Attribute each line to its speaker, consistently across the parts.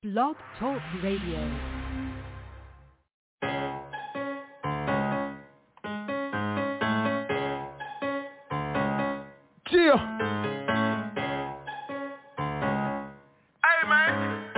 Speaker 1: Blog Talk Radio.
Speaker 2: Chill. Hey, man.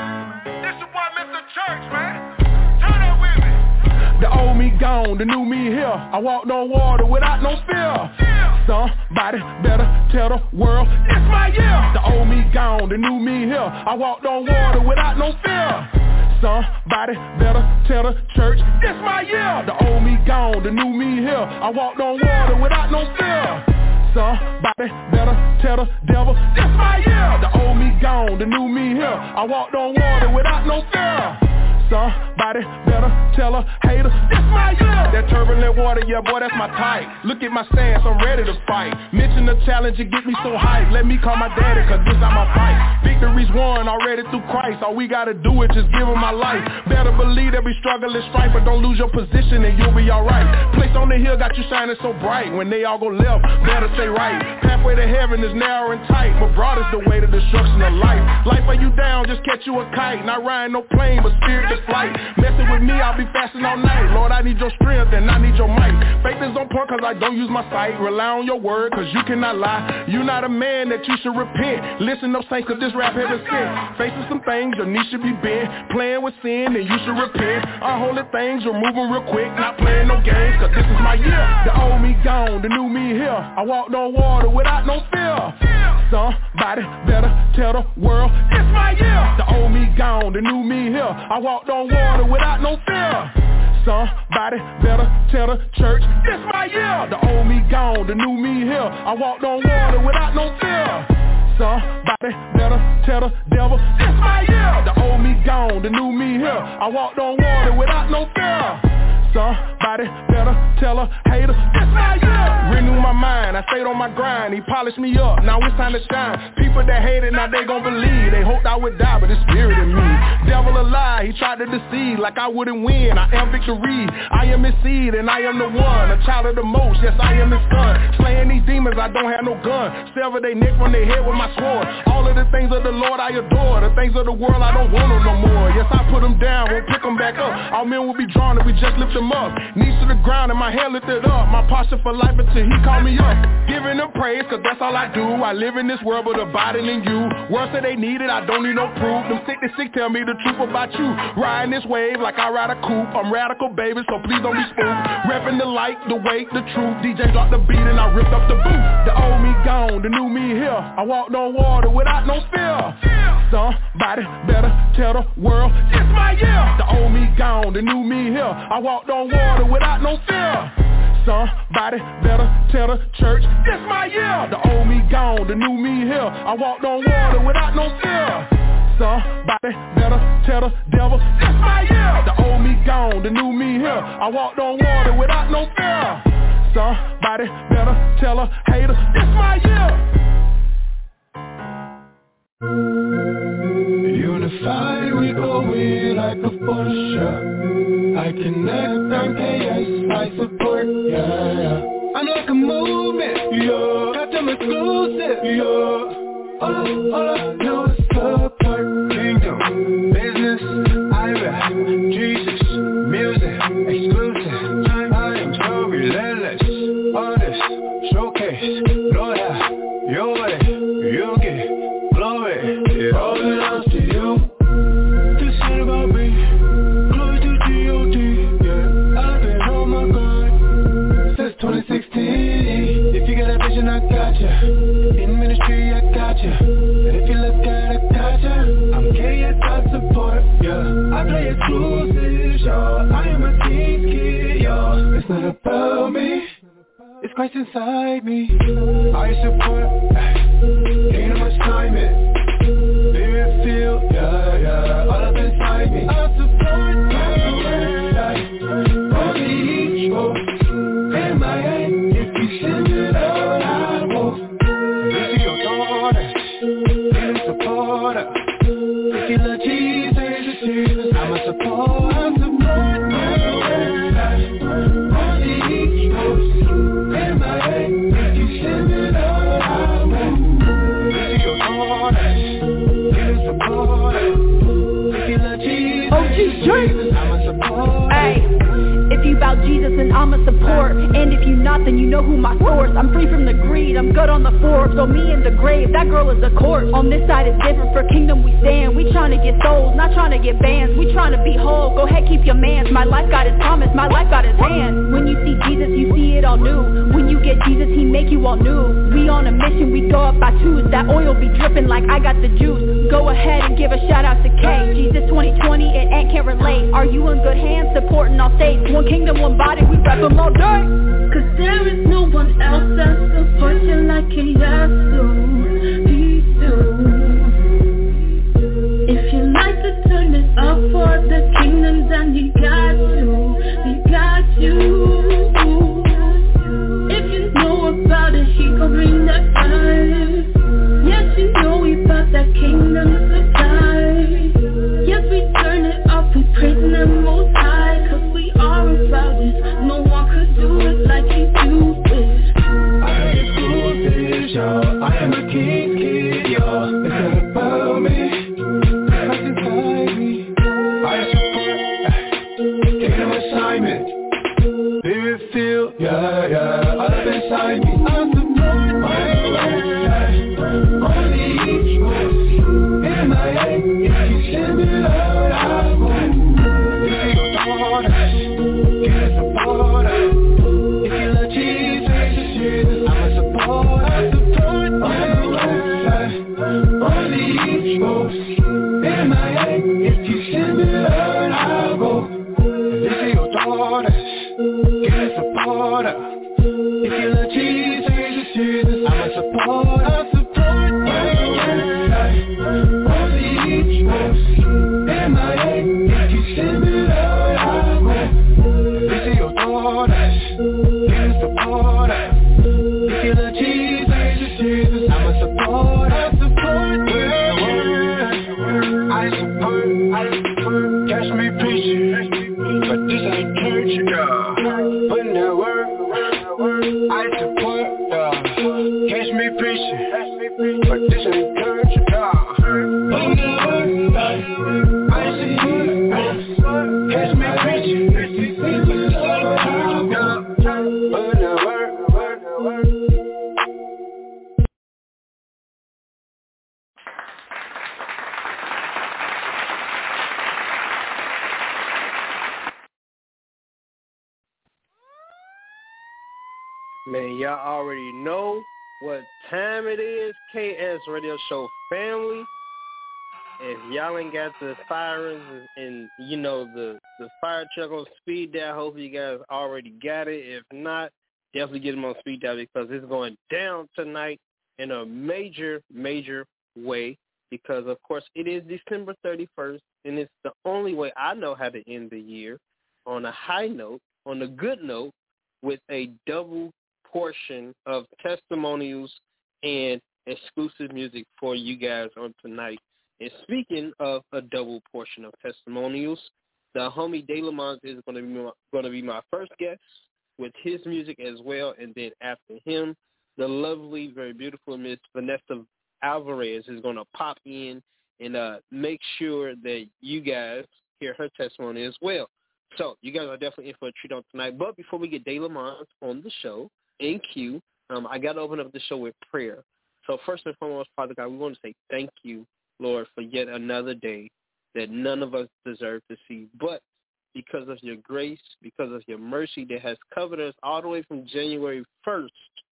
Speaker 2: This your boy, Mr. Church, man. Turn up with me. The old me gone, the new me here. I walked on water without no fear. Somebody better tell the world it's my year. The old me gone, the new me here. I walked on water without no fear. Somebody better tell the church it's my year. The old me gone, the new me here. I walked on water without no fear. Somebody better tell the devil it's my year. The old me gone, the new me here. I walked on water without no fear. Somebody better tell a hater it's my year. That turbulent water, yeah boy, that's my type. Look at my stance, I'm ready to fight. Mention the challenge and get me so hyped. Let me call my daddy, cause this not my fight. Victory's won already through Christ. All we gotta do is just give him my life. Better believe there'll be struggle and strife, but don't lose your position and you'll be alright. Place on the hill got you shining so bright. When they all go left, better stay right. Pathway to heaven is narrow and tight, but broad is the way to destruction of life. Life are you down, just catch you a kite. Not riding no plane, but spirit to flight. Messing with me, I'll be fasting all night. Lord, I need your strength and I need your might. Faith is on point cause I don't use my sight. Rely on your word cause you cannot lie. You're not a man that you should repent. Listen up saints cause this rap heaven sent. Facing some things your knee should be bent. Playing with sin and you should repent. Unholy things you're moving real quick. Not playing no games cause this is my year. The old me gone, the new me here. I walked on water without no fear. Somebody better tell the world it's my year. The old me gone, the new me here. I walked on water without no fear. Somebody better tell the church it's my year. The old me gone, the new me here. I walked on water without no fear. Somebody better tell the devil it's my year. The old me gone, the new me here. I walked on water without no fear. Somebody better tell a hater it's my year. Renew my mind, I stayed on my grind. He polished me up, now it's time to shine. People that hate it, now they gon' believe. They hoped I would die, but it's spirit in me. Devil a lie, he tried to deceive like I wouldn't win. I am victory, I am his seed and I am the one. A child of the most, yes I am his son. Slaying these demons, I don't have no gun. Sever their neck from their head with my sword. All of the things of the Lord I adore. The things of the world I don't want them no more. Yes I put them down, won't pick them back up. All men will be drawn if we just lift them up. Knees to the ground and my hand lifted up. My posture for life until he called me up. Giving him praise cause that's all I do. I live in this world but abiding in you. Words that they need it, I don't need no proof. Them sick tell me the truth about you. Riding this wave like I ride a coupe. I'm radical baby so please don't be spooked. Repping the light, the weight, the truth. DJ dropped the beat and I ripped up the booth. The old me gone, the new me here. I walked on water without no fear. Somebody better tell the world it's my year. The old me gone, the new me here. I walked on water without no fear. Somebody better tell the church it's my year. The old me gone, the new me here. I walked on water without no fear. Somebody better tell the devil it's my year. The old me gone, the new me here. I walked on water without no fear. Somebody better tell a hater it's my year.
Speaker 3: Unified we go in like a Porsche. I connect, I'm KS, I support, yeah. I'm like a movement, yeah. Got them exclusive, yeah. All I know is support. Kingdom, business, I rap, Jesus, music, exclusive. I am so relentless, honest, showcase, Lord, your way, you get glory. It all belongs to you. This shit about me, glory to G.O.D. Yeah, I've been on my grind since 2016. If you got a vision, I got ya. In ministry, I got ya. And if you look at it, I got ya. I'm KS, I support, yeah. I play exclusive, y'all. I am a team kid, y'all. It's not about me, it's Christ inside me. I support, ain't no much time it. Baby, feel, yeah, all up inside me. I support you, all the East Coast, MIA, if you send it out, I won't. This is your daughter, you're a supporter. If you love Jesus, I'm a supporter. I support you, all the East Coast, MIA, if you send it out, I won't. This is your daughter, you're a supporter. If you Jesus, I'm a support.
Speaker 4: Ay, if you bout Jesus, then I'm a support. And if you not, then you know who my source. I'm free from the greed, I'm good on the Forbes. Throw me in the grave, that girl is a corpse. On this side is different, for kingdom we stand. We tryna get souls, not tryna get bands. We tryna be whole, go ahead keep your mans. My life got his promise, my life got his hand. When you see Jesus, you see it all new. When you get Jesus, he make you all new. We on a mission, we go up by twos. That oil be dripping like I got the juice. Go ahead and give a shout out to K. Jesus 2020 and Ant can't relate. Are you in good hands, supporting all states? One kingdom, one body, we rep them all day.
Speaker 5: Cause there is no one else that supports you like he has to. He do. If you like to turn it up for the kingdom, then he got you. He got you. If you know about it, he gon' bring that fire. Yes, you know we bout that kingdom supply. Yes, we turn it up, we praising the Most High. Cause we are about it, no one could do it like he do it.
Speaker 3: I ain't exclusive, y'all. I am a king's kid, y'all. It's not about me, it's inside me. I support kingdom assignment. Spirit feel, yeah, all up inside me. I support my website, on the East Coast. In my head, if you send it out, I will. If you don't get a supporter. If you love Jesus, I'm a support. I support my website, on the East Coast. In my head, if you send it out, I will. If you don't get a supporter. If you love Jesus, I'm a support. I support my website, on the East Coast. In my head, if you send it out, I will. If you don't get a supporter. If you love Jesus, I'm a support. I support I support, catch me preaching, but this ain't church, putting that work, I support, catch me preaching, but this ain't church, putting that work, I support, catch me preaching, but this ain't church, putting that work.
Speaker 6: Man, y'all already know what time it is, KS Radio Show family. If y'all ain't got the sirens and you know, the fire truck on speed dial, hopefully you guys already got it. If not, definitely get them on speed dial because it's going down tonight in a major, major way because, of course, it is December 31st, and it's the only way I know how to end the year on a high note, on a good note, with a double portion of testimonials and exclusive music for you guys on tonight. And speaking of a double portion of testimonials, the homie De Lamont is going to be my first guest with his music as well, and then after him, the lovely, very beautiful Miss Vanessa Alvarez is going to pop in and make sure that you guys hear her testimony as well. So you guys are definitely in for a treat on tonight. But before we get De Lamont on the show, in queue, I got to open up the show with prayer. So first and foremost, Father God, we want to say thank you, Lord, for yet another day that none of us deserve to see. But because of your grace, because of your mercy that has covered us all the way from January 1st,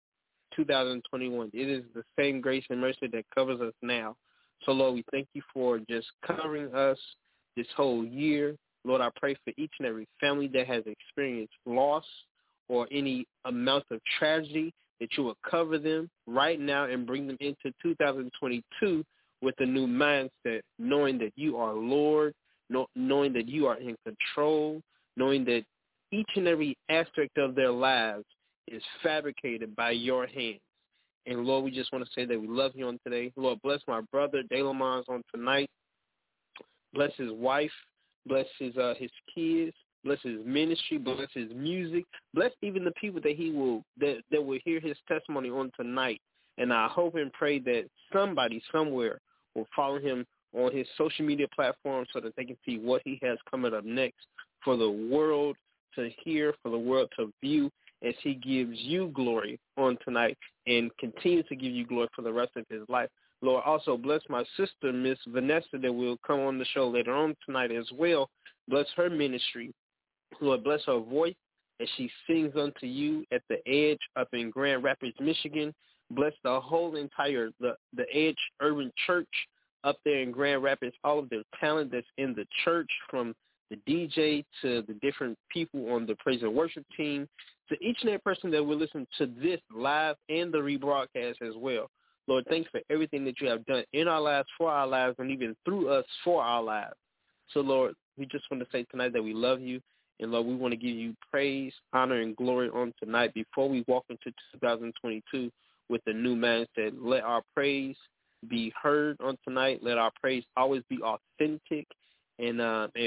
Speaker 6: 2021, it is the same grace and mercy that covers us now. So, Lord, we thank you for just covering us this whole year. Lord, I pray for each and every family that has experienced loss or any amount of tragedy, that you will cover them right now and bring them into 2022 with a new mindset, knowing that you are Lord, knowing that you are in control, knowing that each and every aspect of their lives is fabricated by your hands. And, Lord, we just want to say that we love you on today. Lord, bless my brother, De Lamont, on tonight. Bless his wife. Bless his kids. Bless his ministry. Bless his music. Bless even the people that will hear his testimony on tonight. And I hope and pray that somebody somewhere will follow him on his social media platforms so that they can see what he has coming up next for the world to hear, for the world to view, as he gives you glory on tonight and continues to give you glory for the rest of his life. Lord, also bless my sister, Miss Vanessa, that will come on the show later on tonight as well. Bless her ministry. Lord, bless her voice as she sings unto you at the Edge up in Grand Rapids, Michigan. Bless the whole entire, the Edge Urban Church up there in Grand Rapids, all of the talent that's in the church, from the DJ to the different people on the praise and worship team, to each and every person that will listen to this live and the rebroadcast as well. Lord, thanks for everything that you have done in our lives, for our lives, and even through us for our lives. So, Lord, we just want to say tonight that we love you. And, Lord, we want to give you praise, honor, and glory on tonight before we walk into 2022 with a new mindset. Let our praise be heard on tonight. Let our praise always be authentic and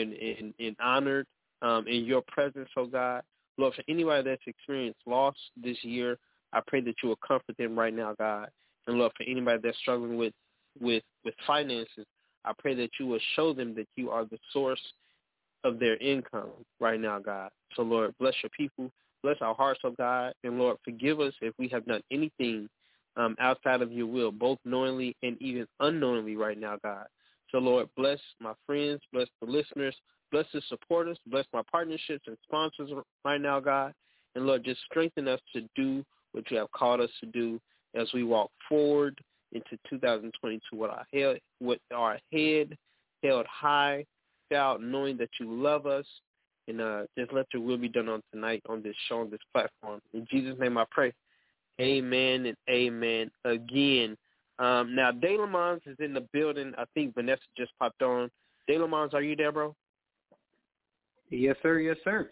Speaker 6: honored in your presence, oh God. Lord, for anybody that's experienced loss this year, I pray that you will comfort them right now, God. And, Lord, for anybody that's struggling with finances, I pray that you will show them that you are the source of their income right now, God. So, Lord, bless your people. Bless our hearts, oh God. And, Lord, forgive us if we have done anything outside of your will, both knowingly and even unknowingly right now, God. So, Lord, bless my friends, bless the listeners, bless the supporters, bless my partnerships and sponsors right now, God. And, Lord, just strengthen us to do what you have called us to do as we walk forward into 2022 with our head held high, out knowing that you love us, and just let your will be done on tonight on this show, on this platform. In Jesus' name I pray. Amen and amen again. Now, De Lamons is in the building. I think Vanessa just popped on. De Lamons, are you there, bro?
Speaker 7: Yes, sir. Yes, sir.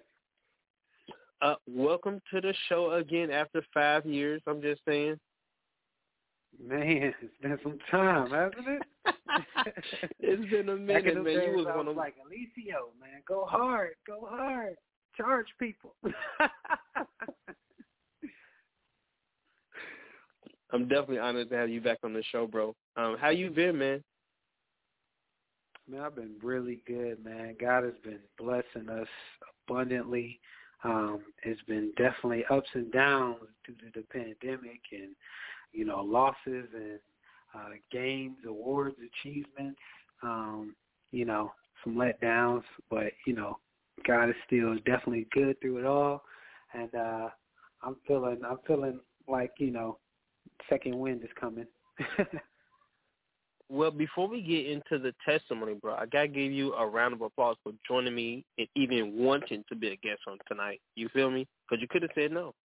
Speaker 6: Welcome to the show again after 5 years, I'm just saying.
Speaker 7: Man, it's been some time, hasn't it?
Speaker 6: It's been a minute, man. You was one of
Speaker 7: like Alicio, man. Go hard, charge people.
Speaker 6: I'm definitely honored to have you back on the show, bro. How you been, man?
Speaker 7: Man, I've been really good, man. God has been blessing us abundantly. It's been definitely ups and downs due to the pandemic and, losses and gains, awards, achievements, some letdowns, but, God is still definitely good through it all. And I'm feeling like, second wind is coming.
Speaker 6: Well, before we get into the testimony, bro, I got to give you a round of applause for joining me and even wanting to be a guest on tonight. You feel me? Because you could have said no.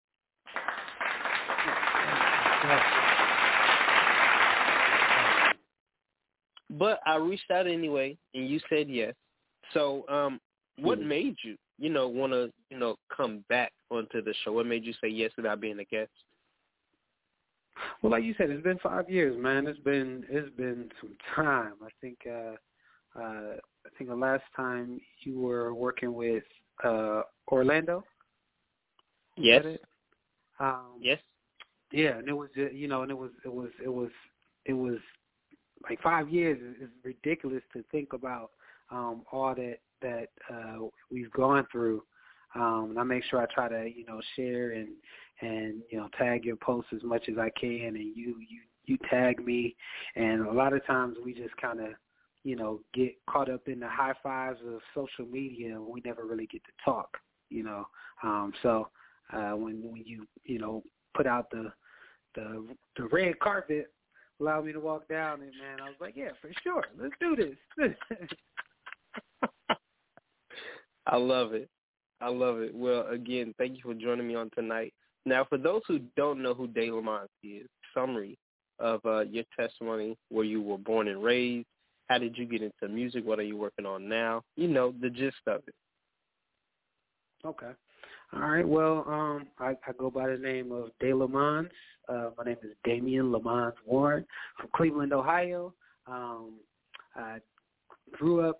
Speaker 6: But I reached out anyway, and you said yes. So what made you, want to, come back onto the show? What made you say yes about being a guest?
Speaker 7: Well, like you said, it's been 5 years, man. It's been some time. I think the last time you were working with Orlando.
Speaker 6: Yes.
Speaker 7: Yes. Yeah, and it was, it was like 5 years is ridiculous to think about all that we've gone through. And I make sure I try to, share and tag your posts as much as I can, and you tag me. And a lot of times we just kind of, get caught up in the high fives of social media, and we never really get to talk, So when you, put out the red carpet, allow me to walk down it, man, I was like, yeah, for sure, let's do this.
Speaker 6: I love it. Well, again, thank you for joining me on tonight. Now, for those who don't know who De Lamons is, summary of your testimony, where you were born and raised, how did you get into music, what are you working on now, the gist of it.
Speaker 7: Okay. All right. Well, I go by the name of De Lamons. My name is Damian Lamons Warren from Cleveland, Ohio. I grew up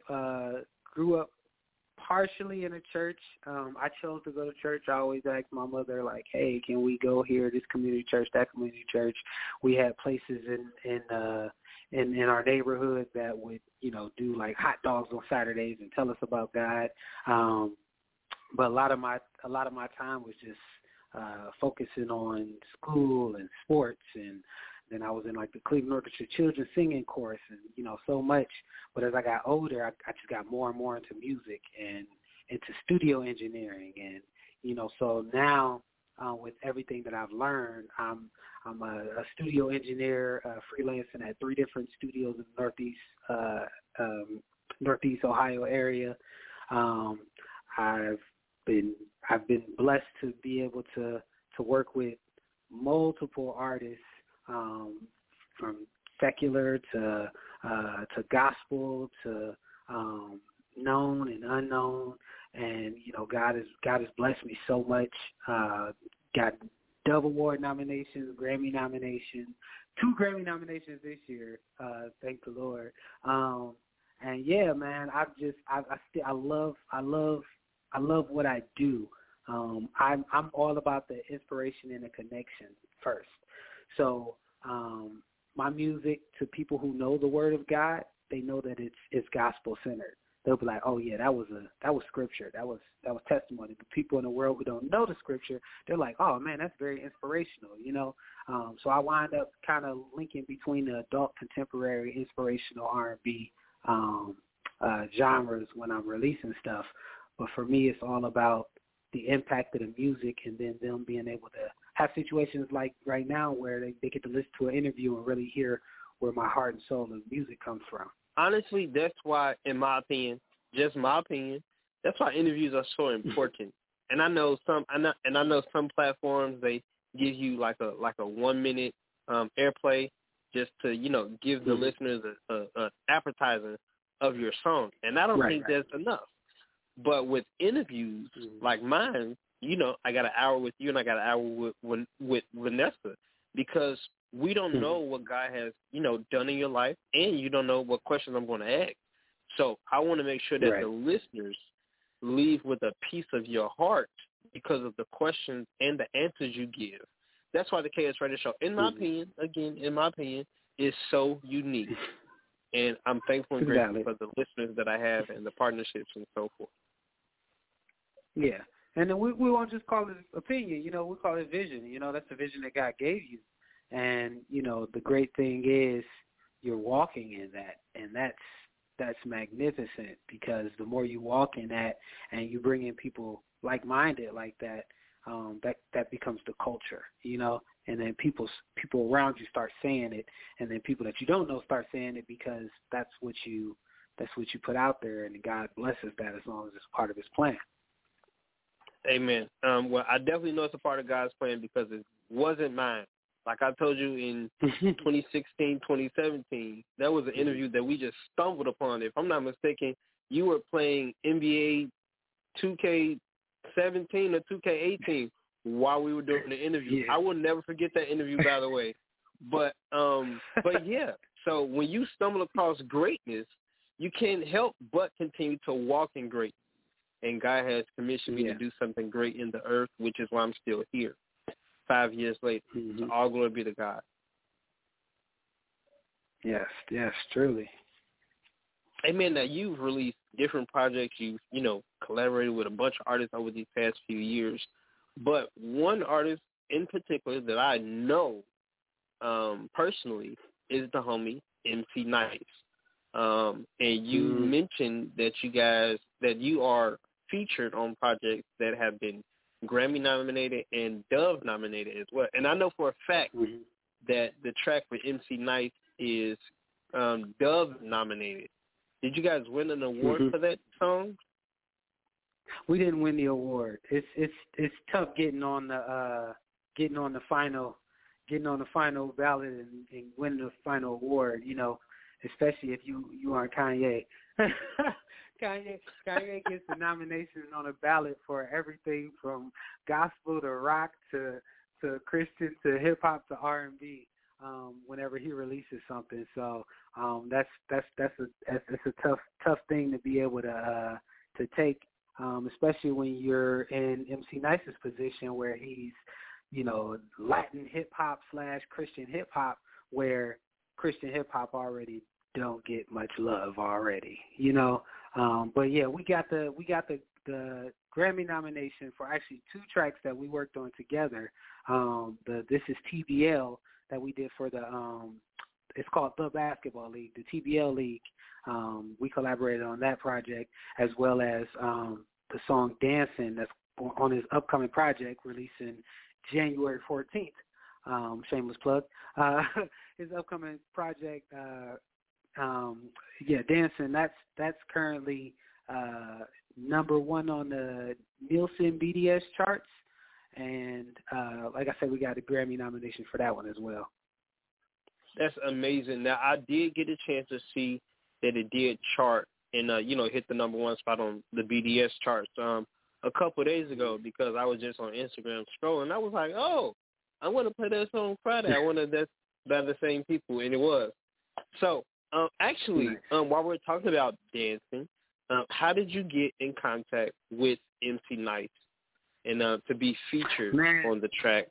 Speaker 7: partially in a church. I chose to go to church. I always asked my mother, like, hey, can we go here, this community church, that community church? We had places in our neighborhood that would, do like hot dogs on Saturdays and tell us about God. But a lot of my time was just focusing on school and sports, and then I was in like the Cleveland Orchestra Children's Singing Chorus, and so much. But as I got older, I just got more and more into music and into studio engineering, and so now with everything that I've learned, I'm a studio engineer, freelancing at 3 different studios in the Northeast Ohio area. I've been blessed to be able to work with multiple artists, from secular to gospel to known and unknown, and God has blessed me so much. Got Dove Award nominations, Grammy nominations, 2 Grammy nominations this year. Thank the Lord. And yeah, man, I love what I do. I'm all about the inspiration and the connection first. So my music, to people who know the Word of God, they know that it's gospel centered. They'll be like, oh yeah, that was scripture, that was testimony. But people in the world who don't know the scripture, they're like, oh man, that's very inspirational, So I wind up kind of linking between the adult, contemporary, inspirational R&B genres when I'm releasing stuff. But for me, it's all about the impact of the music, and then them being able to have situations like right now where they get to listen to an interview and really hear where my heart and soul and music comes from.
Speaker 6: Honestly, that's why, in my opinion, just my opinion, that's why interviews are so important. And I know some platforms, they give you like a 1 minute airplay just to give the listeners a appetizer of your song, and I don't think that's enough. But with interviews like mine, I got an hour with you and I got an hour with Vanessa, because we don't know what God has, done in your life, and you don't know what questions I'm going to ask. So I want to make sure that the listeners leave with a piece of your heart because of the questions and the answers you give. That's why the KS Radio Show, in my opinion, is so unique. And I'm thankful and grateful for the listeners that I have and the partnerships and so forth.
Speaker 7: Yeah. And then we won't just call it opinion, we call it vision. That's the vision that God gave you. And, the great thing is you're walking in that, and that's magnificent, because the more you walk in that and you bring in people like-minded like that, that becomes the culture, and then people around you start saying it, and then people that you don't know start saying it, because that's what you put out there, and God blesses that as long as it's part of his plan.
Speaker 6: Amen. Well, I definitely know it's a part of God's plan, because it wasn't mine. Like I told you in 2016, 2017, that was an interview that we just stumbled upon. If I'm not mistaken, you were playing NBA 2K17 or 2K18 while we were doing the interview. Yeah. I will never forget that interview, by the way. But yeah, so when you stumble across greatness, you can't help but continue to walk in greatness. And God has commissioned me to do something great in the earth, which is why I'm still here 5 years later. So all glory be to God.
Speaker 7: Yes, truly.
Speaker 6: Amen. Now, you've released different projects. You've, collaborated with a bunch of artists over these past few years. But one artist in particular that I know personally is the homie MC Nice. And you mentioned that you are featured on projects that have been Grammy nominated and Dove nominated as well. And I know for a fact that the track for MC Nice is Dove nominated. Did you guys win an award for that song?
Speaker 7: We didn't win the award. It's tough getting on the final ballot and winning the final award. Especially if you aren't Kanye. Kanye gets the nomination on a ballot for everything from gospel to rock to Christian to hip hop to R&B. Whenever he releases something, so that's a tough thing to be able to take, especially when you're in MC Nice's position where he's Latin hip hop / Christian hip hop, where Christian hip hop already don't get much love already, you know. But yeah, we got the Grammy nomination for actually 2 tracks that we worked on together. This is TBL that we did for the it's called The Basketball League, the TBL League. We collaborated on that project, as well as the song Dancing that's on his upcoming project releasing January 14th. Shameless plug. His upcoming project, Dancing, that's currently number 1 on the Nielsen BDS charts. And like I said, we got a Grammy nomination for that one as well.
Speaker 6: That's amazing. Now, I did get a chance to see that it did chart and, hit the number 1 spot on the BDS charts a couple of days ago, because I was just on Instagram scrolling. I was like, oh, I want to play that song Friday. I wanted that by the same people, and it was. So, while we're talking about dancing, how did you get in contact with MC Nice and to be featured on the track?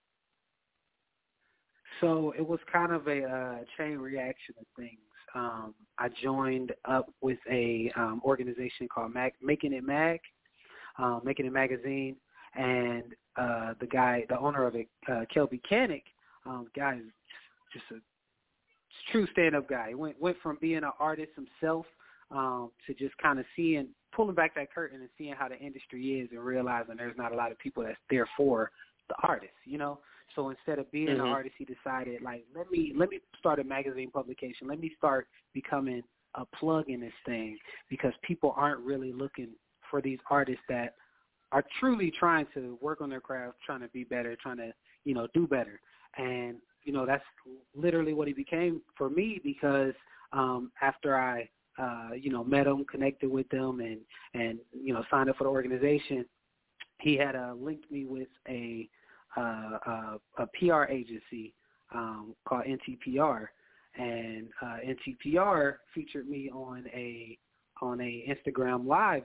Speaker 7: So it was kind of a chain reaction of things. I joined up with a organization called Making It Magazine, and the owner of it, Kelby Canick, guy is just a true stand-up guy. He went from being an artist himself to just kind of pulling back that curtain and seeing how the industry is and realizing there's not a lot of people that's there for the artist, you know. So instead of being an artist, he decided, like, let me start a magazine publication. Let me start becoming a plug in this thing, because people aren't really looking for these artists that are truly trying to work on their craft, trying to be better, trying to, do better. And, that's literally what he became for me, because after I, met him, connected with them, and signed up for the organization, he had linked me with a PR agency called NTPR, and NTPR featured me on a Instagram live,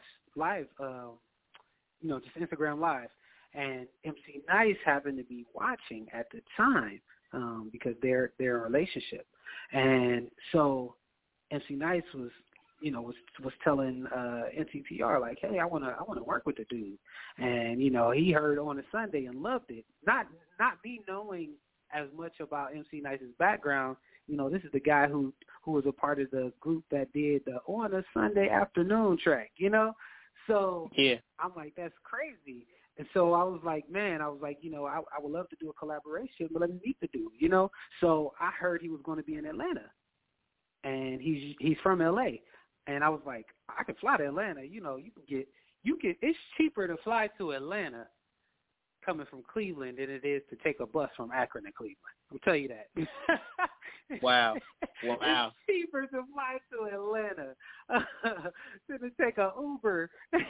Speaker 7: just Instagram Live, and MC Nice happened to be watching at the time because they're in a relationship, and so MC Nice was telling NTPR, like, hey, I wanna work with the dude, and he heard On a Sunday and loved it. Not me knowing as much about MC Nice's background. This is the guy who was a part of the group that did the On a Sunday Afternoon track. So yeah, I'm like, that's crazy. And so I was like, I would love to do a collaboration, but let me meet the dude. So I heard he was going to be in Atlanta, and he's from LA. And I was like, I can fly to Atlanta. It's cheaper to fly to Atlanta coming from Cleveland than it is to take a bus from Akron to Cleveland. I'll tell you that.
Speaker 6: Wow.
Speaker 7: It's cheaper to fly to Atlanta than to take an Uber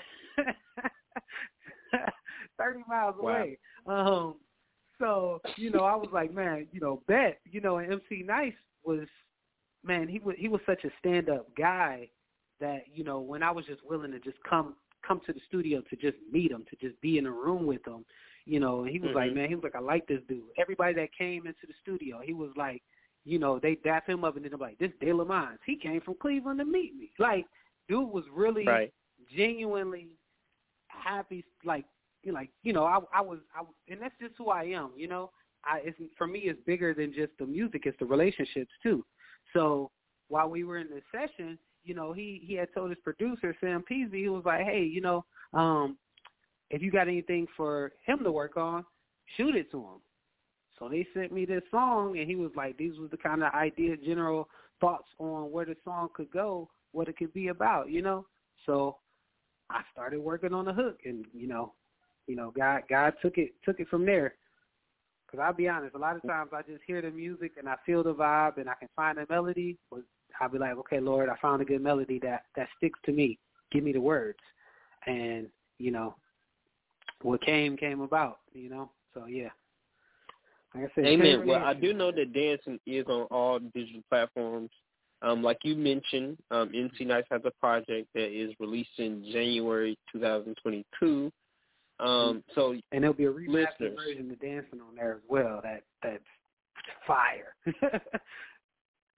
Speaker 7: 30 miles away. So, I was like, man, bet, and MC Nice was, man, he was such a stand-up guy that, when I was just willing to just come to the studio to just meet him, to just be in a room with him, he was like, man, he was like, I like this dude. Everybody that came into the studio, he was like, they dap him up, and then they're like, this De La Mines. He came from Cleveland to meet me. Like, dude was really genuinely happy. I was, and that's just who I am, for me, it's bigger than just the music. It's the relationships too. So while we were in this session, he had told his producer, Sam Peasy, he was like, hey, if you got anything for him to work on, shoot it to him. So they sent me this song, and he was like, these was the kind of ideas, general thoughts on where the song could go, what it could be about, So I started working on the hook, and, God took it from there. Because I'll be honest, a lot of times I just hear the music and I feel the vibe and I can find a melody. But I'll be like, okay, Lord, I found a good melody that sticks to me. Give me the words. And, what came about, So, yeah. Like I said,
Speaker 6: amen. Well, I do know that dancing is on all digital platforms. Like you mentioned, MC Nice has a project that is released in January 2022. And
Speaker 7: there'll be a remastered version of Dancing on there as well. That's fire.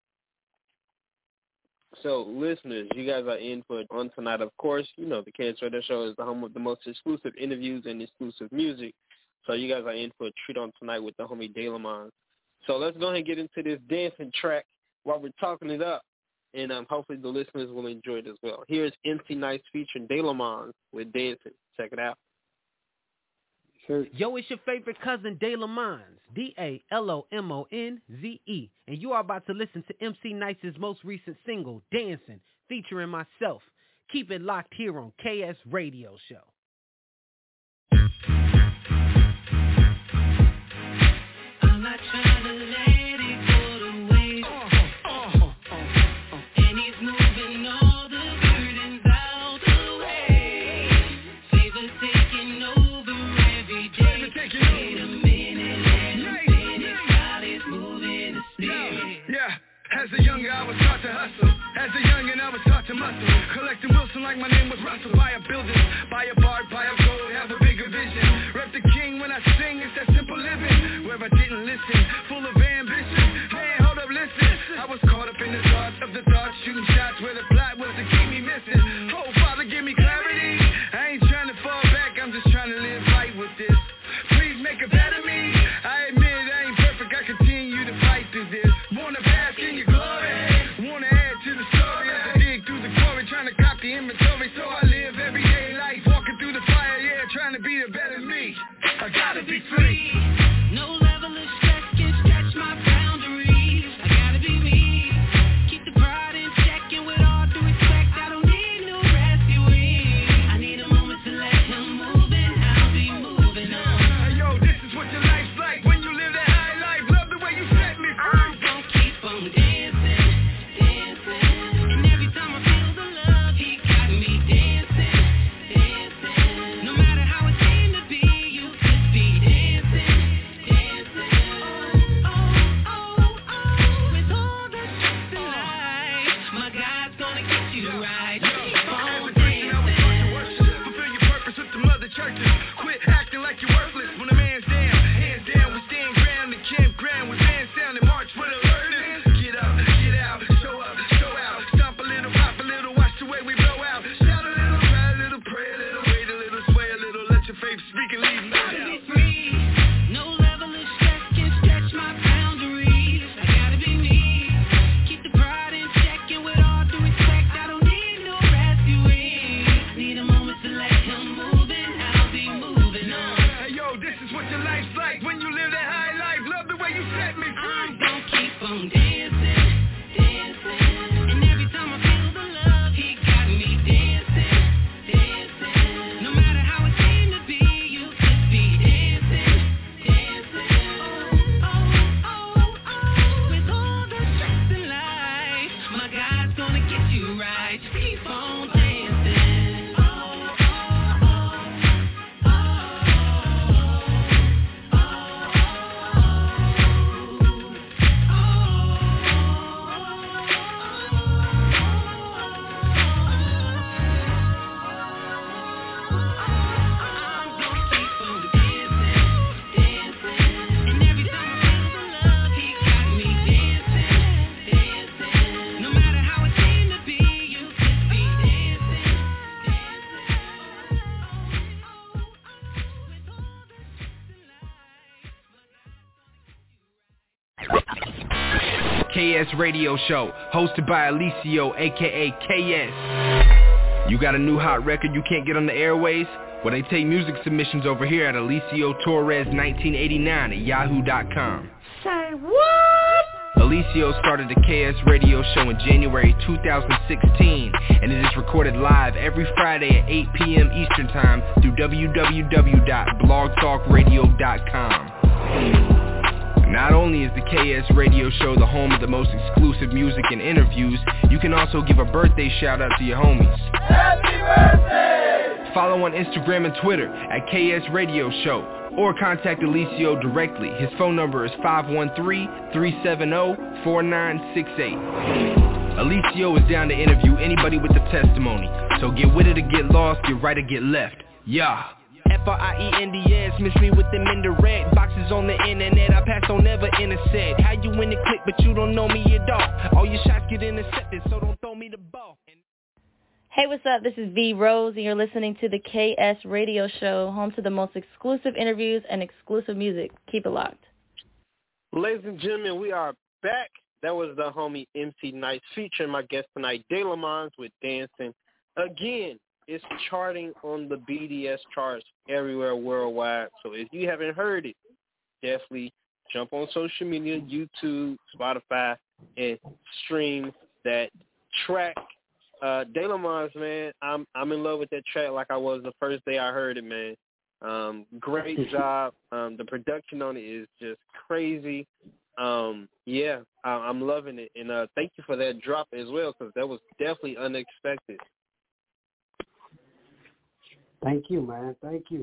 Speaker 6: So, listeners, you guys are in for on tonight. Of course, you know the KS Radio Show is the home of the most exclusive interviews and exclusive music. So you guys are in for a treat on tonight with the homie De Lamont. So let's go ahead and get into this dancing track while we're talking it up. And hopefully the listeners will enjoy it as well. Here's MC Nice featuring De Lamont with Dancing. Check it out.
Speaker 8: Sure. Yo, it's your favorite cousin, De Lamont, DALOMONZE. And you are about to listen to MC Nice's most recent single, Dancing, featuring myself. Keep it locked here on KS Radio Show.
Speaker 9: I'm not trying to let it go to waste. And he's moving all the burdens out the way. Favor taking over every day. Wait a minute, let him finish while it's moving the spirit.
Speaker 10: Yeah. As a youngin', I was taught to hustle. As a youngin', I was taught to muscle. Collecting Wilson like my name was Russell. Buy a building, buy a bar, buy a gold, have a bigger vision. Rep the king when I sing, it's that simple living. Where I didn't listen, full of ambition. Man, hold up, listen. I was caught up in the thoughts of the thoughts, shooting shots where the plot was to keep me missing. Oh, Father, give me clarity. I ain't trying to fall back, I'm just trying to live right with this. Please make a better me. I admit I ain't perfect, I continue to fight through this. Wanna bask in your glory, wanna add to the story. As I dig through the quarry, trying to cop the inventory. So I live everyday life, walking through the fire, yeah, trying to be a better me. I gotta be free.
Speaker 9: No level of stress can stretch my boundaries. I gotta be me. Keep the pride in check, and with all due respect, I don't need no rescuing. I need a moment to let him move, and I'll be moving on.
Speaker 10: Hey yo, this is what your life's like when you live that high life. Love the way you set me free.
Speaker 9: I'm gonna keep on dancing, dancing. And every time I feel the love, he got me dancing, dancing. No matter how it seemed to be, you could be dancing, dancing. Oh, oh, oh, oh. With all the stress in life, my God's gonna get you right. Keep on dancing.
Speaker 10: Fulfill your purpose with the mother churches. Quit acting like you're worthless. When a man's down, hands down, we stand ground. The campground with band sound and march with alertness. Get up, get out, show up, show out. Stomp a little, pop a little, watch the way we blow out. Shout a little, cry a little, pray a little, wait a little, sway a little. Let your faith speak and leave no
Speaker 9: Gotta be
Speaker 10: doubt.
Speaker 9: free. No level of stress can stretch my boundaries. I gotta be me. Keep the pride in check, and with all due respect, I don't need no rescuing. Need a moment to let him move, and I'll be moving on.
Speaker 10: Hey yo, this is what your life's like when you live that high life. Love the way you set me
Speaker 9: I'm
Speaker 10: free.
Speaker 9: gonna keep on dancing, dancing. And every time I feel the love, he got me dancing, dancing. No matter how it seemed to be, you could be dancing, dancing. Oh, oh, oh, oh. With all the stress in life, my God's gonna get you right. Keep on dancing. Oh, oh, oh, oh, I'm gonna keep on dancing, dancing. And every time I feel the love, he got me dancing, dancing. No matter how it seemed to be, you could be dancing,
Speaker 11: KS Radio Show, hosted by Alicio, aka KS. You got a new hot record you can't get on the airways? Well, they take music submissions over here at Alicio Torres 1989 at yahoo.com.
Speaker 1: Say what?
Speaker 11: Alicio started the KS Radio Show in January 2016, and it is recorded live every Friday at 8 p.m. Eastern Time through www.blogtalkradio.com. Not only is the KS Radio Show the home of the most exclusive music and interviews, you can also give a birthday shout out to your homies.
Speaker 2: Happy birthday!
Speaker 11: Follow on Instagram and Twitter at KS Radio Show, or contact Alicio directly. His phone number is 513-370-4968. Alicio is down to interview anybody with a testimony, so get with it or get lost, get right or get left. Yeah. Friends, miss me with them indirect boxes on the internet, I pass on never intersect. How you in the click but you don't know me at all. All your shots get intercepted, so don't throw told me to ball.
Speaker 12: Hey, what's up? This is V Rose, and you're listening to the KS Radio Show, home to the most exclusive interviews and exclusive music. Keep it locked.
Speaker 6: Ladies and gentlemen, we are back. That was the homie MC Nice featuring my guest tonight, De La Mons with Dancing. Again, it's charting on the BDS charts everywhere worldwide. So if you haven't heard it, definitely jump on social media, YouTube, Spotify, and stream that track. De La Mons, man, I'm in love with that track like I was the first day I heard it, man. Great job. The production on it is just crazy. I'm loving it. And thank you for that drop as well, because that was definitely unexpected.
Speaker 7: Thank you, man.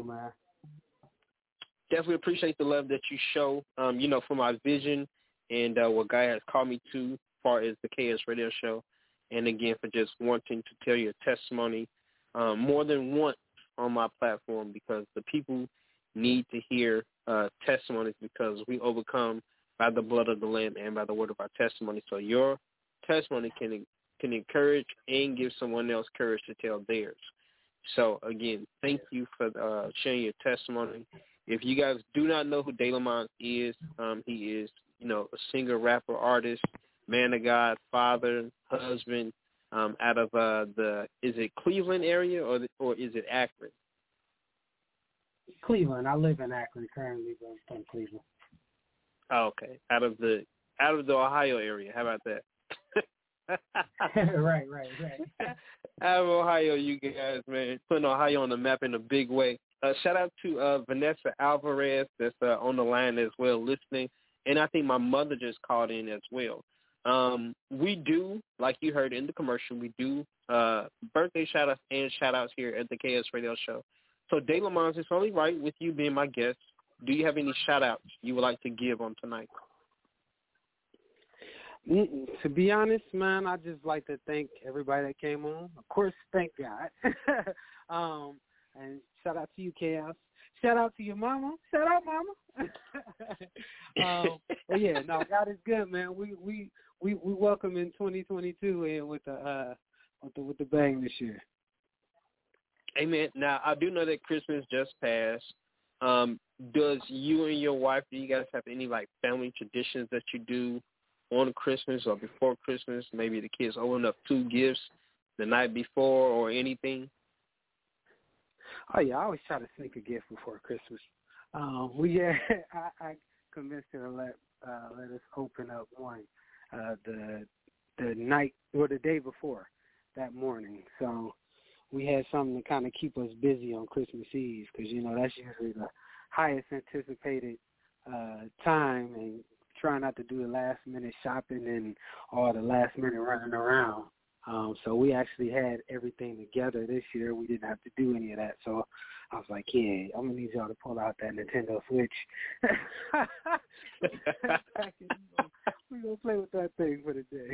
Speaker 6: Definitely appreciate the love that you show, for my vision and what God has called me to as far as the KS Radio Show. And, again, for just wanting to tell your testimony more than once on my platform, because the people need to hear testimonies, because we overcome by the blood of the Lamb and by the word of our testimony. So your testimony can encourage and give someone else courage to tell theirs. So, again, thank you for sharing your testimony. If you guys do not know who De La Mons is, he is, a singer, rapper, artist, man of God, father, husband, out of is it Cleveland area or is it Akron?
Speaker 7: Cleveland. I live in Akron currently, but I'm from Cleveland.
Speaker 6: Oh, okay. Out of the Ohio area. How about that?
Speaker 7: Right.
Speaker 6: Out of Ohio, you guys, man, putting Ohio on the map in a big way. Shout out to Vanessa Alvarez that's on the line as well, listening. And I think my mother just called in as well. We do, like you heard in the commercial, we do birthday shout-outs and shout-outs here at the KS Radio Show. So, De La Mons, it's only right with you being my guest. Do you have any shout-outs you would like to give on tonight?
Speaker 7: To be honest, man, I just like to thank everybody that came on. Of course, thank God. And shout out to you, Chaos. Shout out to your mama. Shout out, mama. But yeah, no, God is good, man. We welcome in 2022 and with the bang this year.
Speaker 6: Amen. Now, I do know that Christmas just passed. Does you and your wife, do you guys have any, family traditions that you do on Christmas or before Christmas? Maybe the kids open up 2 gifts the night before or anything?
Speaker 7: Oh, yeah, I always try to sneak a gift before Christmas. I convinced her to let us open up one the night or the day before that morning. So we had something to kind of keep us busy on Christmas Eve because, that's usually the highest anticipated time, and try not to do the last-minute shopping and all the last-minute running around. So we actually had everything together this year. We didn't have to do any of that. So I was like, yeah, I'm going to need y'all to pull out that Nintendo Switch. We're going to play with that thing for the day.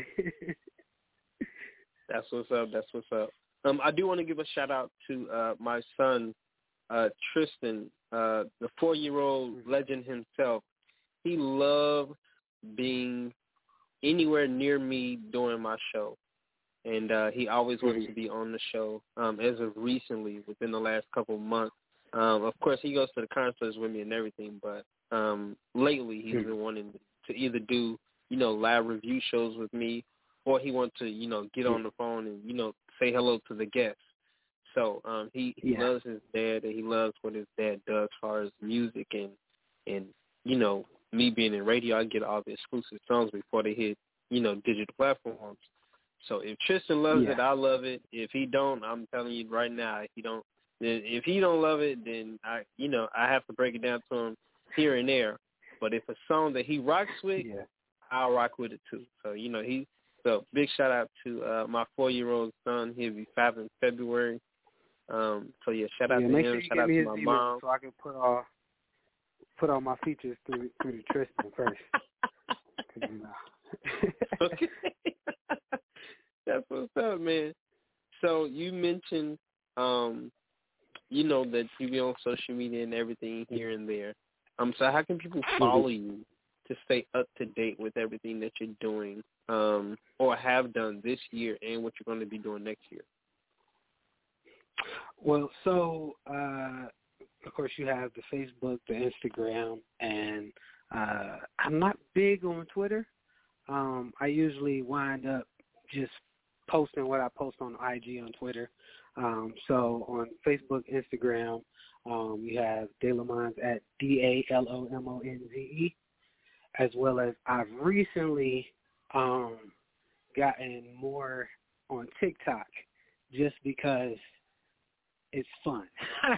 Speaker 6: That's what's up. I do want to give a shout-out to my son, Tristan, the 4-year-old legend himself. He loved being anywhere near me during my show. And he always wants to be on the show. As of recently, within the last couple of months, of course, he goes to the concerts with me and everything. But lately, he's been wanting to either do, live review shows with me, or he wants to, get on the phone and, say hello to the guests. So he loves his dad, and he loves what his dad does as far as music and me being in radio. I get all the exclusive songs before they hit, digital platforms. So if Tristan loves it, I love it. If he don't, I'm telling you right now, if he don't love it, then I have to break it down to him here and there. But if a song that he rocks with, I'll rock with it too. So so big shout out to my 4-year-old son. He'll be 5 in February. So shout out to him. Shout out to my mom.
Speaker 7: So I can put all my features through the Tristan first.
Speaker 6: Okay. That's what's up, man. So you mentioned, that you be on social media and everything here and there. So how can people follow you to stay up to date with everything that you're doing or have done this year, and what you're going to be doing next year?
Speaker 7: Well, so of course you have the Facebook, the Instagram, and I'm not big on Twitter. I usually wind up just posting what I post on IG on Twitter. So on Facebook, Instagram, you have Dalomonze at DALOMONZE, as well as I've recently gotten more on TikTok just because it's fun.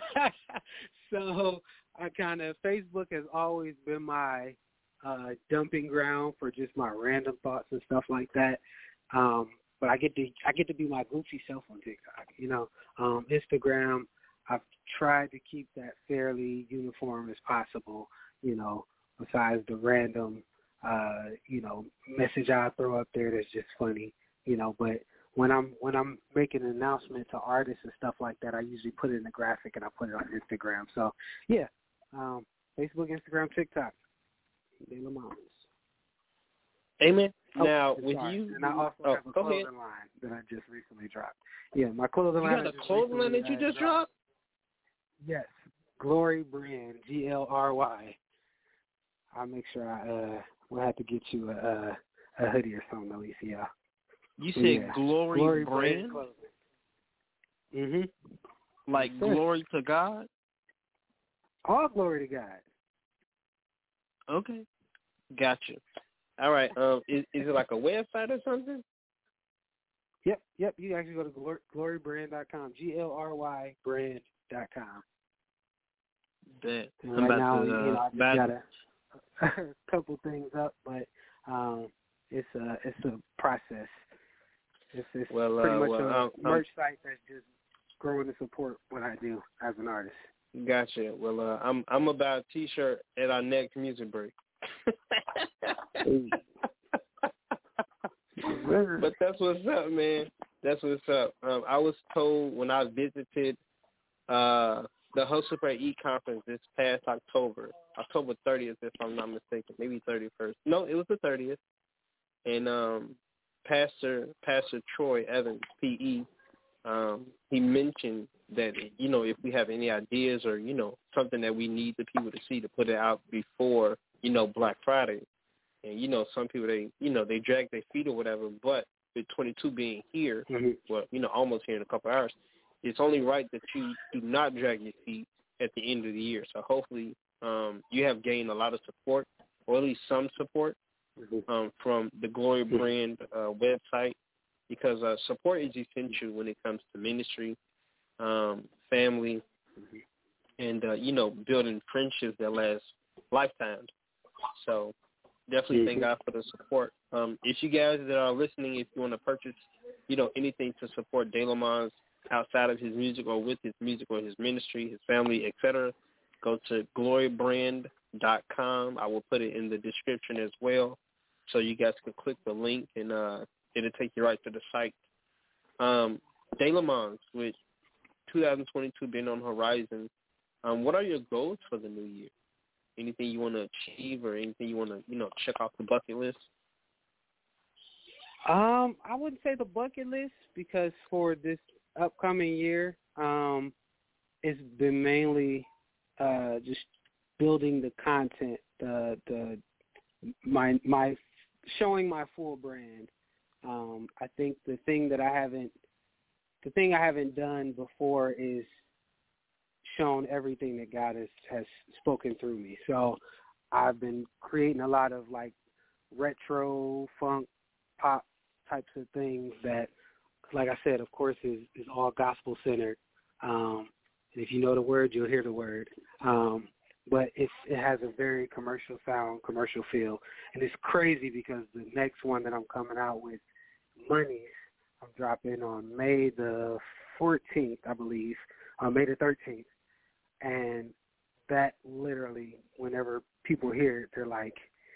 Speaker 7: So Facebook has always been my dumping ground for just my random thoughts and stuff like that. But I get to be my goofy self on TikTok. Instagram, I've tried to keep that fairly uniform as possible. Besides the random, message I throw up there that's just funny. But when I'm making an announcement to artists and stuff like that, I usually put it in a graphic and I put it on Instagram. So yeah, Facebook, Instagram, TikTok, Dalomonze.
Speaker 6: Amen.
Speaker 7: Oh,
Speaker 6: now,
Speaker 7: with
Speaker 6: you,
Speaker 7: and I also have a clothing line that I just recently dropped. Yeah, my clothing line.
Speaker 6: You got a clothing line that you just dropped?
Speaker 7: Yes, Glory Brand, GLRY. I'll make sure we'll have to get you a hoodie or something, Alicia.
Speaker 6: You said Glory Brand?
Speaker 7: Mhm.
Speaker 6: Like
Speaker 7: yes,
Speaker 6: glory to God?
Speaker 7: All glory to God.
Speaker 6: Okay, gotcha. All right. Is it like a website or something?
Speaker 7: Yep. You actually go to glorybrand.com, GLRYbrand.com.
Speaker 6: Bet.
Speaker 7: And right now, I just got a couple things up, but it's a process. It's pretty much a merch site that's just growing to support what I do as an artist.
Speaker 6: Gotcha. Well, I'm about a T-shirt at our next music break. But that's what's up, man. That's what's up. I was told when I visited the Hustle for Eat conference this past October 30th, if I'm not mistaken, maybe 31st. No, it was the 30th. And Pastor Troy Evans, PE, he mentioned that, if we have any ideas or, something that we need the people to see, to put it out before, Black Friday. And, some people, they drag their feet or whatever, but with 22 being here, well, almost here in a couple hours, it's only right that you do not drag your feet at the end of the year. So hopefully you have gained a lot of support, or at least some support, from the Glory Brand website, because support is essential when it comes to ministry, family, and, building friendships that last lifetimes. So definitely thank God for the support. If you guys that are listening, if you want to purchase, anything to support Dalomonze outside of his music or with his music or his ministry, his family, etc., go to glorybrand.com. I will put it in the description as well, so you guys can click the link and it'll take you right to the site. Dalomonze, with 2022 being on the horizon, what are your goals for the new year? Anything you want to achieve or anything you want to, check off the bucket list?
Speaker 7: I wouldn't say the bucket list, because for this upcoming year, it's been mainly just building the content, my showing my full brand. I think the thing I haven't done before is shown everything that God has spoken through me. So I've been creating a lot of like retro funk pop types of things that, like I said, of course, is all gospel centered. And if you know the word, you'll hear the word. But it has a very commercial sound, commercial feel. And it's crazy because the next one that I'm coming out with, Monies, I'm dropping on May the 14th, I believe, May the 13th. And that literally, whenever people hear it, they're like,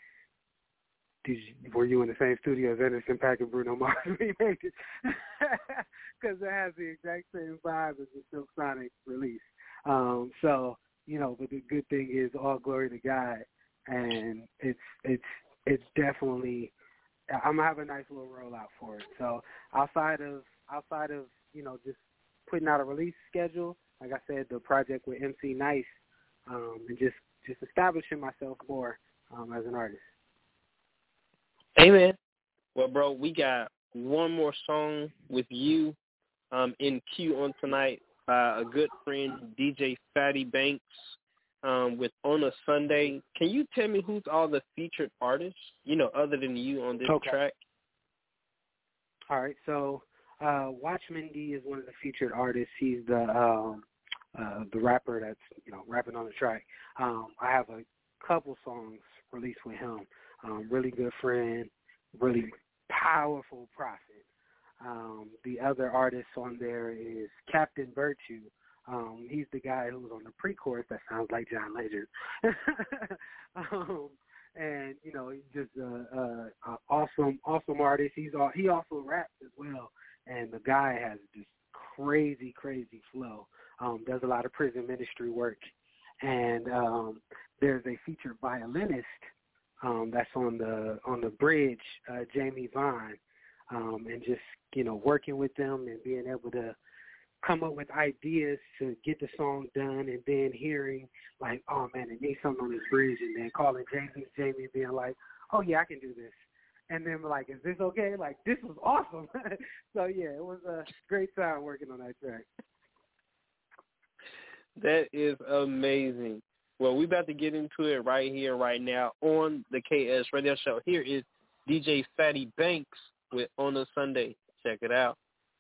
Speaker 7: were you in the same studio as Anderson .Paak and Bruno Mars when he made it? Because it has the exact same vibe as the Silk Sonic release. So, but the good thing is all glory to God. And it's definitely I'm gonna have a nice little rollout for it. So outside of just putting out a release schedule, like I said, the project with MC Nice, and just establishing myself more as an artist.
Speaker 6: Amen. Well, bro, we got one more song with you in queue on tonight by a good friend, DJ Fatty Banks, with On a Sunday. Can you tell me who's all the featured artists, other than you on this track?
Speaker 7: All right, so Watchman D is one of the featured artists. He's the rapper that's rapping on the track. I have a couple songs released with him. Really good friend, really powerful prophet. The other artist on there is Captain Virtue. He's the guy who was on the pre-chorus that sounds like John Legend. And he's just an awesome artist. He also raps as well, and the guy has this crazy flow. Does a lot of prison ministry work, and there's a featured violinist that's on the bridge, Jamie Vine, and just working with them and being able to come up with ideas to get the song done, and then hearing like, oh man, it needs something on this bridge, and then calling Jamie being like, oh yeah, I can do this, and then like, is this okay? Like, this was awesome. So yeah, it was a great time working on that track.
Speaker 6: That is amazing. Well, we're about to get into it right here, right now on the KS Radio Show. Here is DJ Fatty Banks with On a Sunday. Check it out.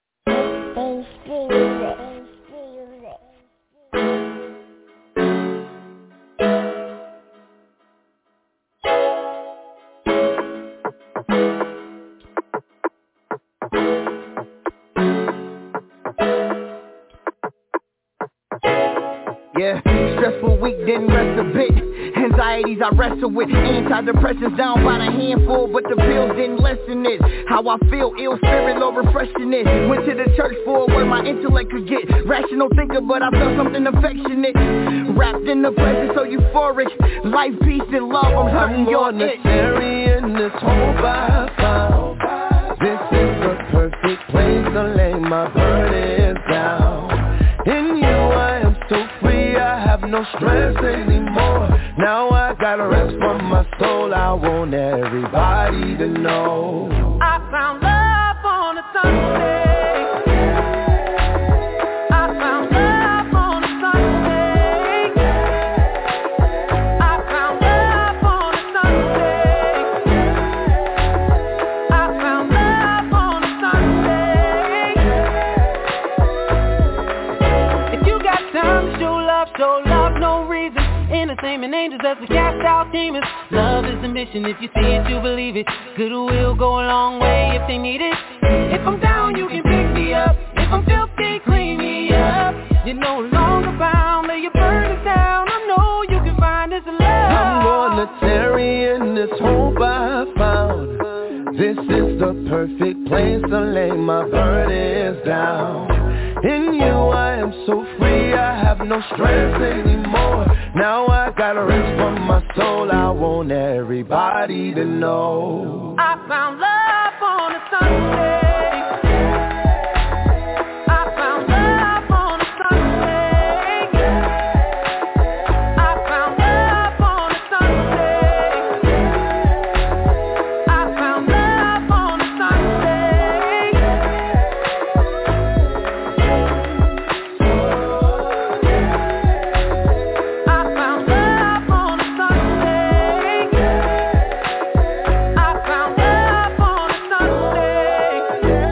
Speaker 13: Yeah, stressful week, didn't rest a bit. Anxieties I wrestle with, antidepressants down by the handful, but the pills didn't lessen it. How I feel, ill spirit, low refreshing it. Went to the church for where my intellect could get. Rational thinker, but I felt something affectionate. Wrapped in the present, so euphoric. Life, peace, and love, I'm certain you're it.
Speaker 14: In this hope I found. This is the perfect place to lay my burdens down. In you I am so free, I have no stress anymore. Now I got rest from my soul, I want everybody to know.
Speaker 9: I found love on a Sunday. I found love on a Sunday. I found love on a Sunday. I found love on a Sunday. If you got time to show love, no reason. Entertainment angels as we cast out demons. Love is the mission, if you see it, you believe it. Goodwill go a long way if they need it. If I'm down, you can pick me up. If I'm filthy, clean me up. You're no longer bound, lay your burdens down. I know you can find this love.
Speaker 14: I'm gonna tarry in this hope I found. This is the perfect place to lay my burdens down. In you I am so free, I have no stress anymore. Now I got rest from my soul, I want everybody to know.
Speaker 9: I found love on a Sunday. I found love on a Sunday. I found love on a Sunday. I found love on a Sunday. I found love on a Sunday. I found love on a Sunday.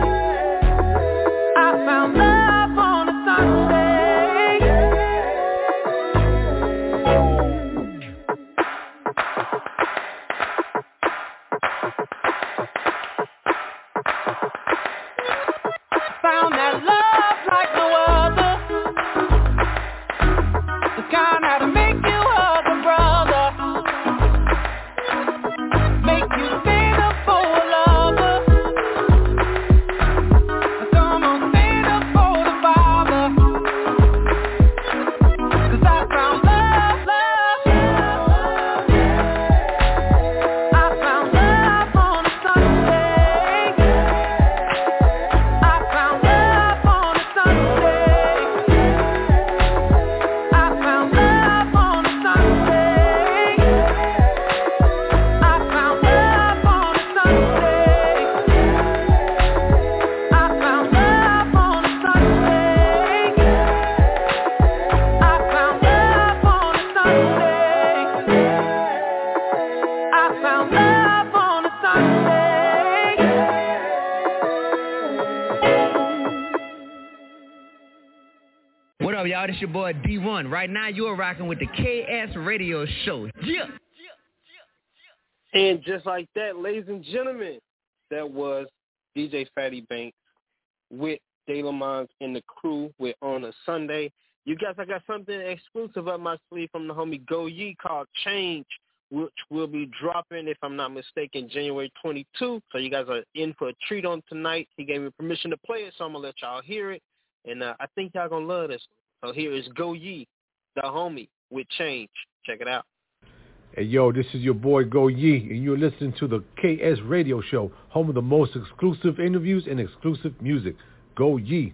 Speaker 15: What up, y'all? This your boy D1. Right now, you are rocking with the KS Radio Show. Yeah.
Speaker 6: And just like that, ladies and gentlemen, that was DJ Fatty Banks with De La Mons and the crew with On a Sunday. You guys, I got something exclusive up my sleeve from the homie Go Ye called Change, which will be dropping, if I'm not mistaken, January 22. So you guys are in for a treat on tonight. He gave me permission to play it, so I'm going to let y'all hear it. And I think y'all going to love this one. So here is Go Ye, the homie, with Change. Check it out.
Speaker 16: Hey, yo, this is your boy Go Ye, and you're listening to the KS Radio Show, home of the most exclusive interviews and exclusive music. Go Ye.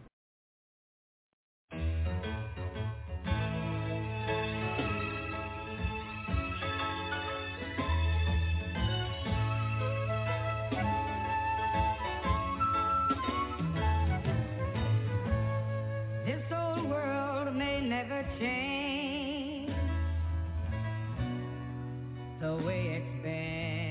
Speaker 17: This old world may never change the way it's been.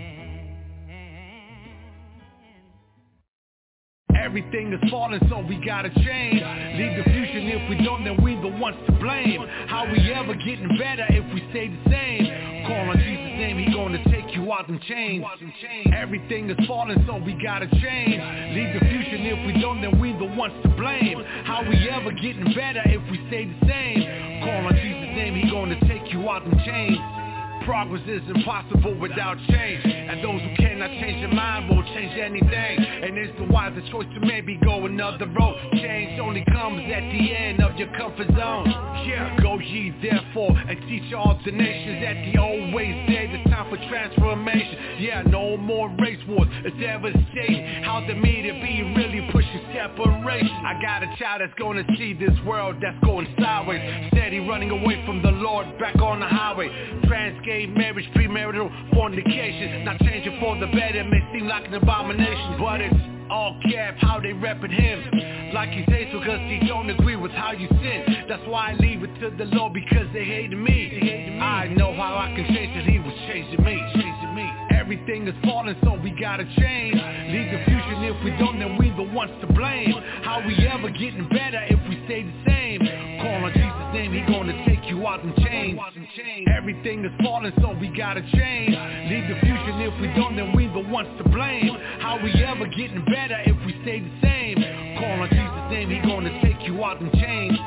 Speaker 18: Everything is falling, so we gotta change. Lead the fusion, if we don't, then we the ones to blame. How we ever getting better if we stay the same? Call on Jesus' name, he gonna take you out and change. Everything is falling, so we gotta change. Lead the fusion, if we don't, then we the ones to blame. How we ever getting better if we stay the same? Call on Jesus' name, he gonna take you out and change. Progress is impossible without change, and those who cannot change their mind won't change anything. And it's the wisest choice to maybe go another road. Change only comes at the end of your comfort zone. Yeah, go ye therefore and teach all the nations that the old ways dead. It's time for transformation. Yeah, no more race wars. It's devastating how the media be really pushing separation. I got a child that's gonna see this world that's going sideways, steady running away from the Lord, back on the highway. Gay marriage, premarital fornication, not changing for the better, it may seem like an abomination, but it's all cap how they repping him like he's hateful because he don't agree with how you sin. That's why I leave it to the Lord, because they hated me. I know how I can change it, he was changing me. Everything is falling, so we gotta change. Lead the fusion, if we don't, then we the ones to blame. How we ever getting better if we stay the same? Call on Jesus' name, he gonna take you out and change. Everything is falling, so we gotta change. Lead the fusion, if we don't, then we the ones to blame. How we ever getting better if we stay the same? Call on Jesus' name, he gonna take you out and change.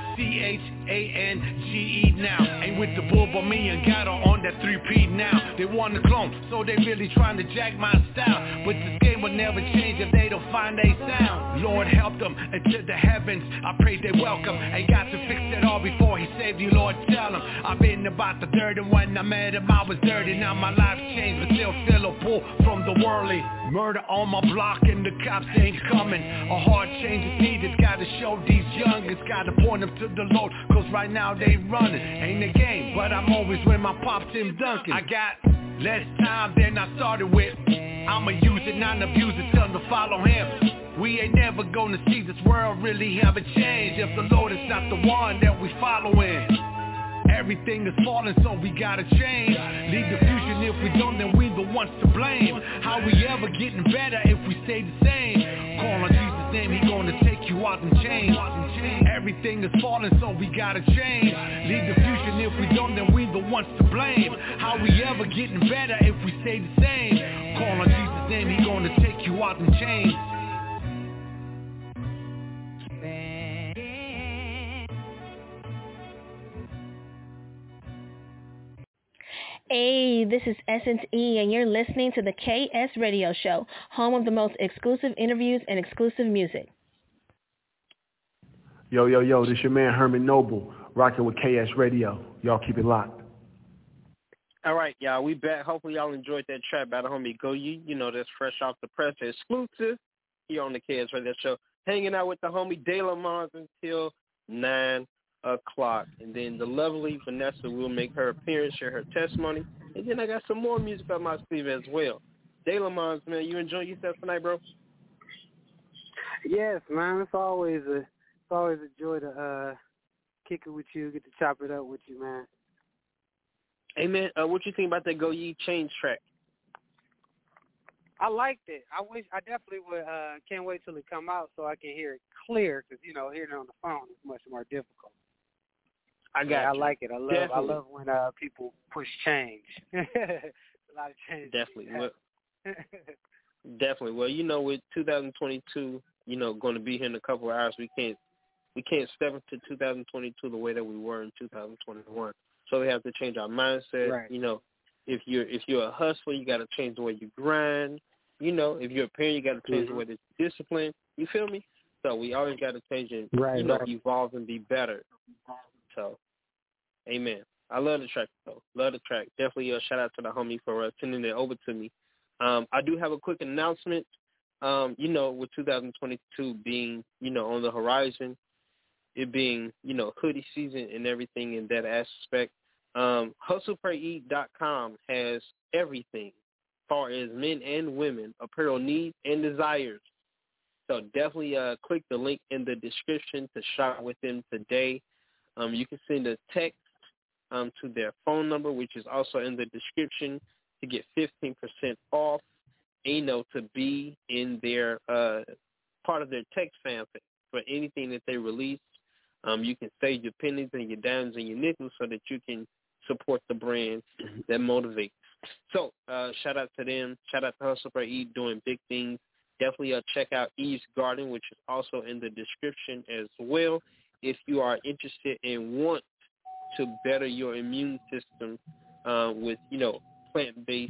Speaker 18: CHANGE now. Ain't with the bull, but me and God are on that 3P now. They want to clone, so they really trying to jack my style. But this game will never change if they don't find a sound. Lord help them into the heavens, I pray they welcome. Ain't got to fix it all before he saved you, Lord tell him. I've been about the dirt, and when I met him I was dirty. Now my life's changed, but still feel a pull from the worldly. Murder on my block and the cops ain't coming. A hard change is needed, gotta show these youngins, gotta point them to the Lord, cause right now they running. Ain't a game, but I'm always with my pop Tim Duncan. I got less time than I started with. I'ma use it, not abuse it, tell them to follow him. We ain't never gonna see this world really have a change if the Lord is not the one that we following. Everything is falling, so we gotta change. Lead the fusion, if we don't, then we the ones to blame. How we ever getting better if we stay the same? Call on Jesus' name, he gonna take you out and change. Everything is falling, so we gotta change. Lead the fusion, if we don't, then we the ones to blame. How we ever getting better if we stay the same? Call on Jesus' name, he gonna take you out and change.
Speaker 12: Hey, this is Essence E, and you're listening to the KS Radio Show, home of the most exclusive interviews and exclusive music.
Speaker 19: Yo, this your man Herman Noble, rocking with KS Radio. Y'all keep it locked.
Speaker 6: All right, y'all, we back. Hopefully y'all enjoyed that track by the homie Go Ye. You know, that's fresh off the press, exclusive here on the KS Radio Show. Hanging out with the homie De La Mons until 9 o'clock. And then the lovely Vanessa will make her appearance, share her testimony. And then I got some more music up my sleeve as well. De La Mons, man, you enjoy yourself tonight, bro?
Speaker 7: Yes, man. It's always a joy to kick it with you, get to chop it up with you, man.
Speaker 6: Hey, man, what you think about that Go Ye Change track?
Speaker 7: I liked it. I definitely would. Can't wait till it come out so I can hear it clear, because hearing it on the phone is much more difficult.
Speaker 6: I got you.
Speaker 7: I like it. I love when people push change. A lot of change.
Speaker 6: Definitely. Definitely. Well, with 2022, going to be here in a couple of hours, we can't step into 2022 the way that we were in 2021. So we have to change our mindset.
Speaker 7: Right.
Speaker 6: If you're a hustler, you got to change the way you grind. If you're a parent, you got to change the way that you discipline. You feel me? So we always got to change and evolve and be better. So, amen. I love the track, though. Love the track. Definitely a shout out to the homie for sending it over to me. I do have a quick announcement. With 2022 being, on the horizon, it being, hoodie season and everything in that aspect, HustlePrayEat.com has everything as far as men and women, apparel needs and desires. So definitely click the link in the description to shop with them today. You can send a text to their phone number, which is also in the description, to get 15% off, to be in their part of their text fan for anything that they release. You can save your pennies and your dimes and your nickels so that you can support the brand that motivates. So shout out to them. Shout out to Hustle for Eat doing big things. Definitely check out Eve's Garden, which is also in the description as well, if you are interested and want to better your immune system with, plant-based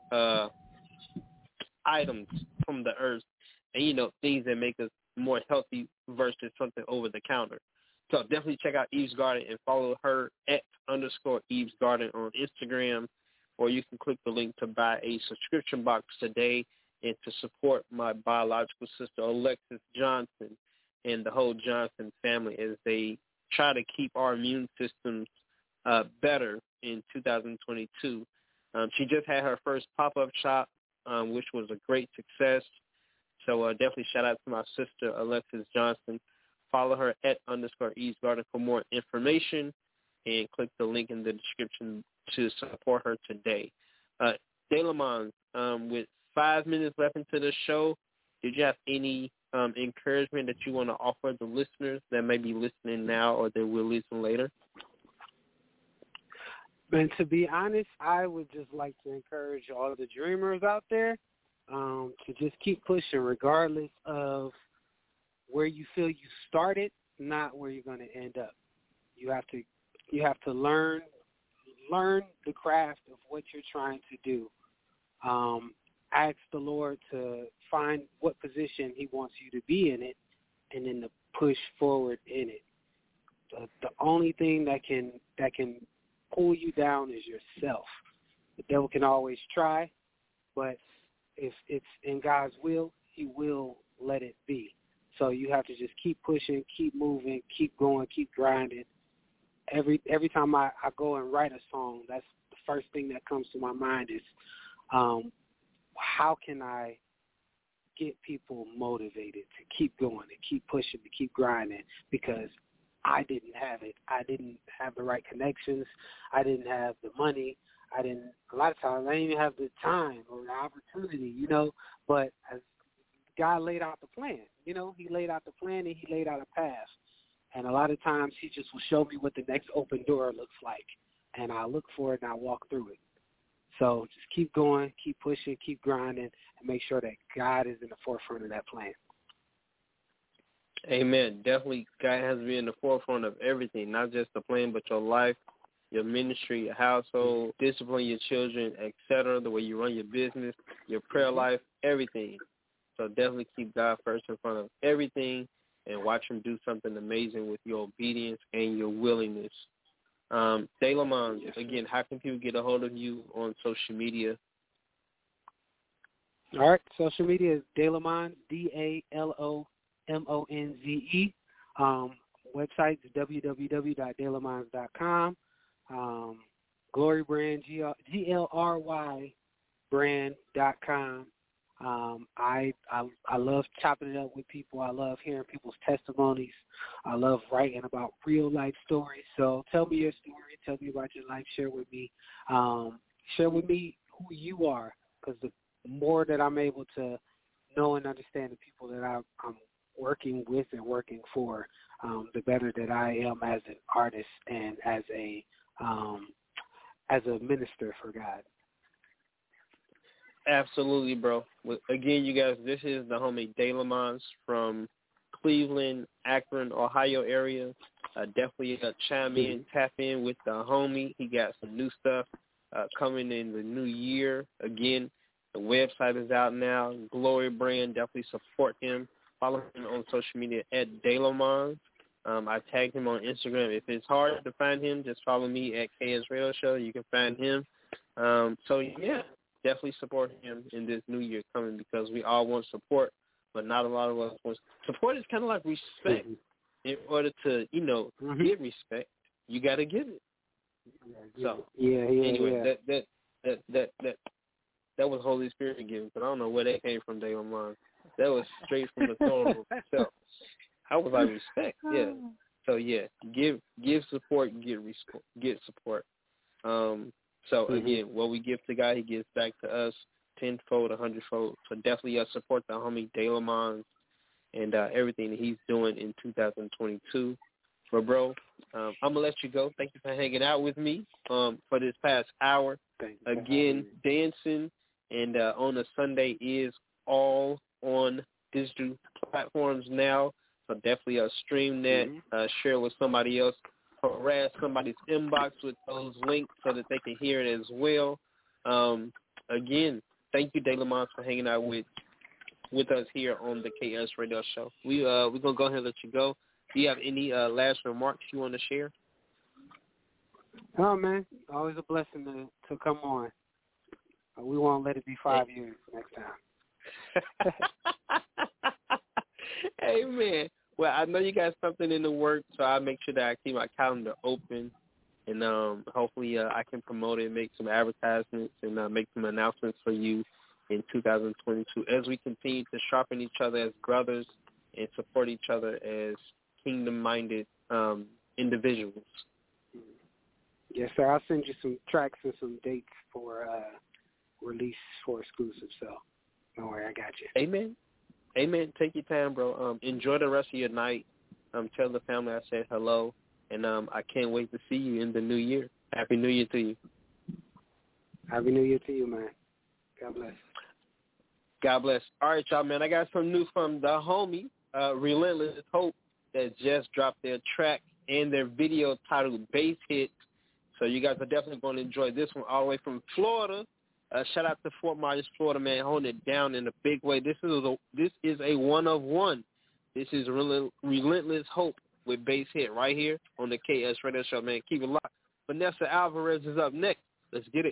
Speaker 6: items from the earth and, things that make us more healthy versus something over the counter. So definitely check out Eve's Garden and follow her at _Eve's Garden on Instagram, or you can click the link to buy a subscription box today and to support my biological sister, Alexis Johnson, and the whole Johnson family as they try to keep our immune systems better in 2022. She just had her first pop-up shop, which was a great success. So definitely shout out to my sister, Alexis Johnson. Follow her at _Eve's Garden for more information, and click the link in the description to support her today. Delamon, with 5 minutes left into the show, did you have any encouragement that you want to offer the listeners that may be listening now or that will listen later?
Speaker 7: And to be honest, I would just like to encourage all of the dreamers out there to just keep pushing regardless of where you feel you started, not where you're going to end up. You have to learn the craft of what you're trying to do. Ask the Lord to find what position he wants you to be in it, and then to push forward in it. The only thing that can pull you down is yourself. The devil can always try, but if it's in God's will, he will let it be. So you have to just keep pushing, keep moving, keep going, keep grinding. Every time I go and write a song, that's the first thing that comes to my mind is how can I get people motivated to keep going and keep pushing, to keep grinding, because I didn't have it. I didn't have the right connections. I didn't have the money. A lot of times I didn't even have the time or the opportunity, but as God laid out the plan, he laid out the plan and he laid out a path. And a lot of times he just will show me what the next open door looks like. And I look for it and I walk through it. So just keep going, keep pushing, keep grinding, and make sure that God is in the forefront of that plan.
Speaker 6: Amen. Definitely God has to be in the forefront of everything, not just the plan, but your life, your ministry, your household, discipline your children, etc., the way you run your business, your prayer life, everything. So definitely keep God first in front of everything and watch him do something amazing with your obedience and your willingness. Delamon, again, how can people get a hold of you on social media?
Speaker 7: All right, social media is Delamon, DALOMONZE. Website is www.delamons.com. Glory Brand, GLRY brand.com. I love chopping it up with people. I love hearing people's testimonies. I love writing about real life stories. So tell me your story. Tell me about your life. Share with me. Share with me who you are, because the more that I'm able to know and understand the people that I'm working with and working for, the better that I am as an artist and as a minister for God.
Speaker 6: Absolutely, bro. Again, you guys, this is the homie De Lamons from Cleveland, Akron, Ohio area. Definitely chime in, tap in with the homie. He got some new stuff coming in the new year. Again, the website is out now. Glory Brand, definitely support him. Follow him on social media at De Lamons. I tagged him on Instagram. If it's hard to find him, just follow me at KS Radio Show. You can find him. So, yeah, definitely support him in this new year coming because we all want support, but not a lot of us want support. Is kind of like respect. In order to, get respect, you got to give it. So, anyway, that was Holy Spirit giving, but I don't know where that came from, De Lamons. That was straight from the throne room itself. I was like, respect, yeah. So, yeah, give support, get support. So, again, what we give to God, he gives back to us tenfold, 100-fold. So definitely support the homie De Lamons and everything that he's doing in 2022. But, bro, I'm going to let you go. Thank you for hanging out with me for this past hour. Again, dancing and on a Sunday is all on digital platforms now. So definitely stream that, share with somebody else, harass somebody's inbox with those links so that they can hear it as well. Again, thank you, De Lamons, for hanging out with us here on the KS Radio Show. We're going to go ahead and let you go. Do you have any last remarks you want to share?
Speaker 7: Oh, man, always a blessing to come on. We won't let it be 5 years next time.
Speaker 6: Hey, man. Well, I know you got something in the works, so I'll make sure that I keep my calendar open, and hopefully I can promote it, make some advertisements, and make some announcements for you in 2022 as we continue to sharpen each other as brothers and support each other as kingdom-minded individuals.
Speaker 7: Yes, sir. I'll send you some tracks and some dates for release for exclusive, so don't worry, I got you.
Speaker 6: Amen. Take your time, bro. Enjoy the rest of your night. Tell the family I said hello, and I can't wait to see you in the new year. Happy New Year to you.
Speaker 7: Happy New Year to you, man. God bless.
Speaker 6: God bless. All right, y'all, man. I got some news from the homie, Relentless Hope, that just dropped their track and their video titled Bass Hit. So you guys are definitely going to enjoy this one all the way from Florida. Shout out to Fort Myers, Florida, man, holding it down in a big way. This is a one of one. This is Relentless Hope with Bass Hit right here on the KS Radio Show, man. Keep it locked. Vanessa Alvarez is up next. Let's get it.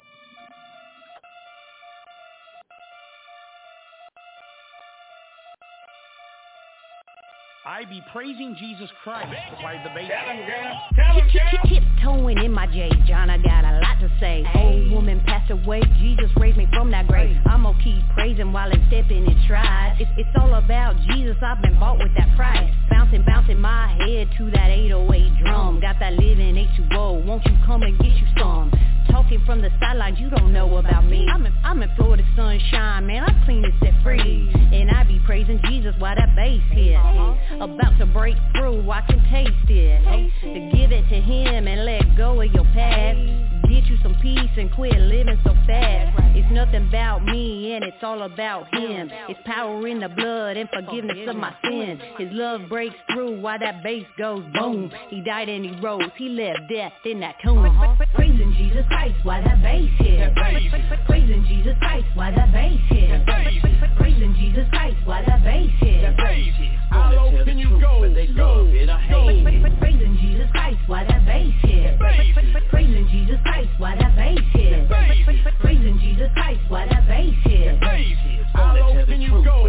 Speaker 20: I be praising Jesus Christ. Play the bass.
Speaker 17: Tell him, girl. Tiptoeing in my J. John, I got a lot to say. Old woman passed away. Jesus raised me from that grave. I'm gonna keep praising while I'm stepping in stride. It's all about Jesus. I've been bought with that price. Bouncing my head to that 808 drum. Got that living H2O. Won't you come and get you some? Talking from the sidelines, you don't know about me. I'm in Florida sunshine, man. I'm clean and set free. And I be praising Jesus while that bass hit. About to break through, I can taste it. To give it to him and let go of your past. Get you some peace and quit living so fast. It's nothing about me and it's all about him. It's power in the blood and forgiveness of my sin. His love breaks through while that bass goes boom. He died and he rose, he left death in that tomb. Praising Jesus Christ while that bass hit. Praising Jesus Christ while that bass hit. Praising Jesus Christ while that bass hit.
Speaker 20: How low can you go? Go.
Speaker 17: Praising Jesus Christ while that bass hit. Praising Jesus Christ while that bass hit. Praising Jesus Christ while that bass hit.
Speaker 20: How low can you go?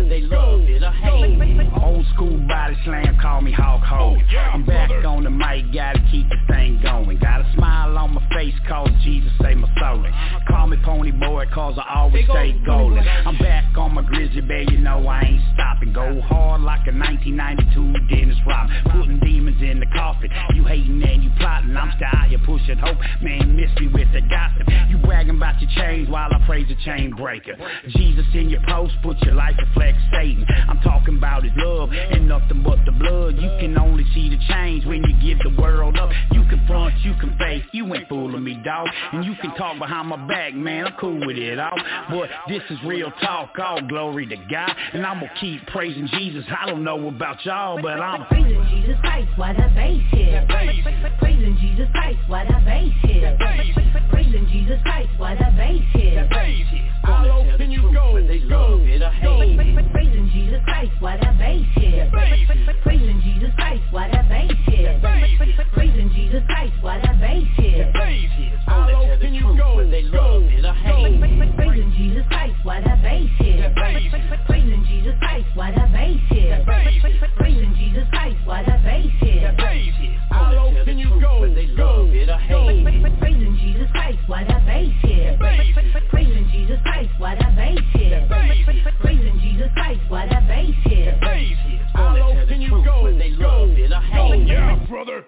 Speaker 21: Old school body slam, call me Hawk Hogan. I'm back on the mic, gotta keep this thing going. Got a smile on my face, cause Jesus saved my soul. Call me Pony Boy, cause I always stay golden. I'm back on my grizzly bear, you know I ain't stopping. Go hard like a 1992 Dennis Rodman. Putting demons in the coffin. You hating and you plotting, I'm still out here pushing hope. Man, miss me with the gossip. You bragging about your chains while I praise the chain breaker. Jesus in your post, put your life reflect Satan. I'm talking about his love and nothing but the blood. You can only see the change when you give the world up. You can front, you can fake, you ain't fooling me, dog. And you can talk behind my back, man, I'm cool with it all. But this is real talk, all glory to God. And I'm gonna keep praising Jesus. I don't know about y'all, but I'm
Speaker 4: praising Jesus Christ while that bass hit. Praising Jesus Christ while that bass hit. Praising Jesus Christ while that bass hit.
Speaker 10: How low can you go?
Speaker 4: Praising Jesus Christ while that bass hit. Praising Jesus Christ while that bass hit. Praising Jesus Christ while that bass hit.
Speaker 10: How low can you go?
Speaker 4: Praising Jesus Christ while that bass hit. Praising Jesus Christ while that bass hit. Praising Jesus Christ while that bass hit.
Speaker 10: How low can you go?
Speaker 4: Praising Jesus Christ while that bass hit. Praising Jesus Christ while that bass hit. Praising Jesus Christ while that bass hit.
Speaker 10: How low can you go? Yeah, brother.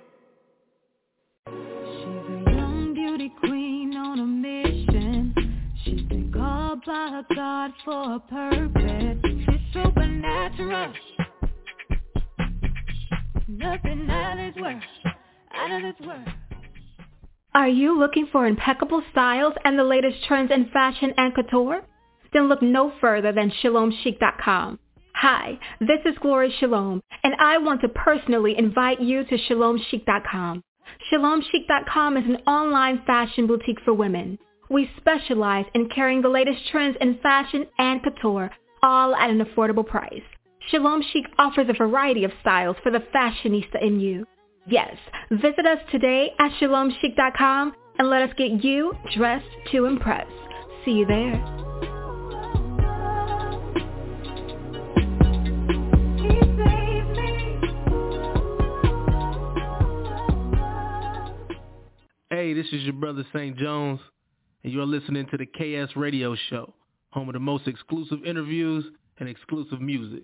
Speaker 5: She's a young beauty queen on a mission. She's been called by God for a purpose. She's supernatural. Nothing out of this world.
Speaker 22: Are you looking for impeccable styles and the latest trends in fashion and couture? Then look no further than ShalomChic.com. Hi, this is Gloria Shalom, and I want to personally invite you to ShalomChic.com. ShalomChic.com is an online fashion boutique for women. We specialize in carrying the latest trends in fashion and couture, all at an affordable price. Shalom Chic offers a variety of styles for the fashionista in you. Yes, visit us today at ShalomChic.com and let us get you dressed to impress. See you there.
Speaker 23: Hey, this is your brother St. Jones, and you're listening to the KS Radio Show, home of the most exclusive interviews and exclusive music.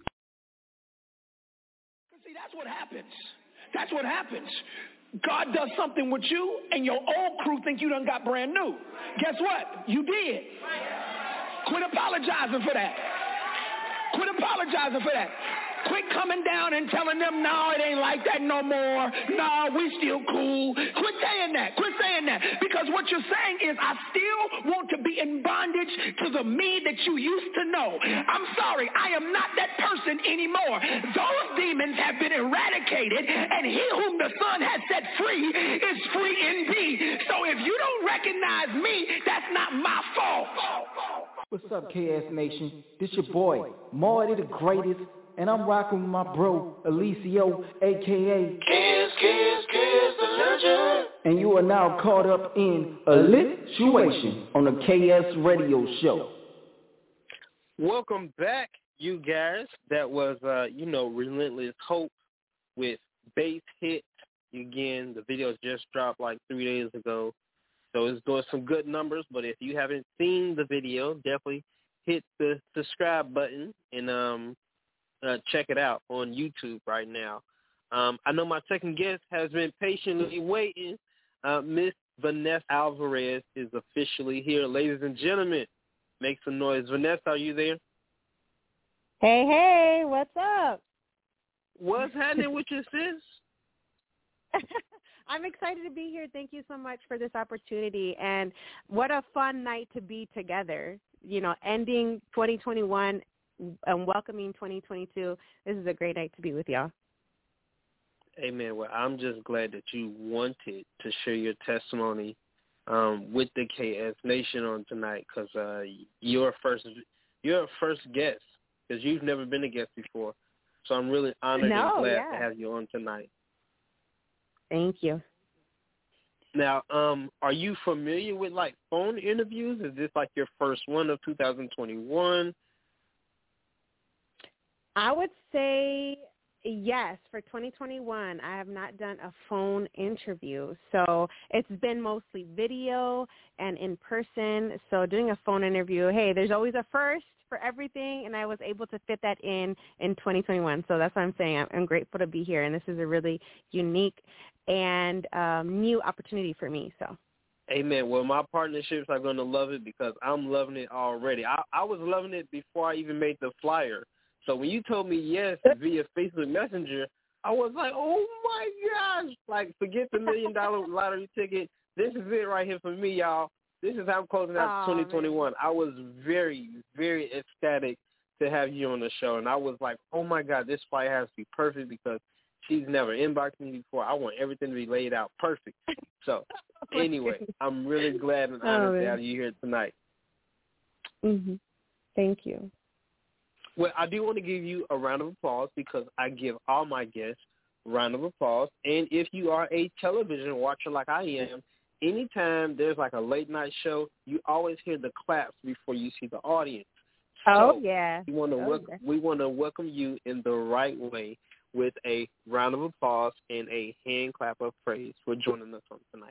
Speaker 10: See, that's what happens. That's what happens. God does something with you, and your old crew think you done got brand new. Guess what? You did. Quit apologizing for that. Quit apologizing for that. Quit coming down and telling them, no, it ain't like that no more. No, we still cool. Quit saying that. Quit saying that. Because what you're saying is, I still want to be in bondage to the me that you used to know. I'm sorry, I am not that person anymore. Those demons have been eradicated, and he whom the Son has set free is free indeed. So if you don't recognize me, that's not my fault.
Speaker 24: What's up, KS Nation? This your boy, Marty the Greatest, and I'm rocking with my bro, Alicio, a.k.a.
Speaker 14: Kiss the legend.
Speaker 24: And you are now caught up in a Lituation on the KS Radio Show.
Speaker 6: Welcome back, you guys. That was, Relentless Hope with Bass Hit. Again, the video just dropped like 3 days ago. So it's doing some good numbers, but if you haven't seen the video, definitely hit the subscribe button and check it out on YouTube right now. I know my second guest has been patiently waiting. Miss Vanessa Alvarez is officially here. Ladies and gentlemen, make some noise. Vanessa, are you there?
Speaker 25: Hey, what's up?
Speaker 6: What's happening with your sis?
Speaker 25: I'm excited to be here. Thank you so much for this opportunity. And what a fun night to be together. Ending 2021 and welcoming 2022. This is a great night to be with y'all.
Speaker 6: Amen. Well, I'm just glad that you wanted to share your testimony with the KS Nation on tonight, because you're a first guest, because you've never been a guest before. So I'm really honored and glad to have you on tonight.
Speaker 25: Thank you.
Speaker 6: Now, are you familiar with phone interviews? Is this your first one of 2021?
Speaker 25: I would say yes. For 2021, I have not done a phone interview. So it's been mostly video and in person. So doing a phone interview, hey, there's always a first for everything, and I was able to fit that in 2021. So that's what I'm saying. I'm grateful to be here, and this is a really unique and new opportunity for me. So.
Speaker 6: Amen. Well, my partnerships are going to love it because I'm loving it already. I was loving it before I even made the flyer. So when you told me yes via Facebook Messenger, I was like, oh, my gosh. Like, forget the $1 million lottery ticket. This is it right here for me, y'all. This is how I'm closing out 2021. Man. I was very, very ecstatic to have you on the show. And I was like, oh, my God, this flyer has to be perfect because she's never inboxed me before. I want everything to be laid out perfect. So, anyway, I'm really glad and honored to have you here tonight.
Speaker 25: Mm-hmm. Thank you.
Speaker 6: Well, I do want to give you a round of applause because I give all my guests a round of applause. And if you are a television watcher like I am, anytime there's like a late night show, you always hear the claps before you see the audience.
Speaker 25: Oh, yeah.
Speaker 6: We want to welcome you in the right way with a round of applause and a hand clap of praise for joining us on tonight.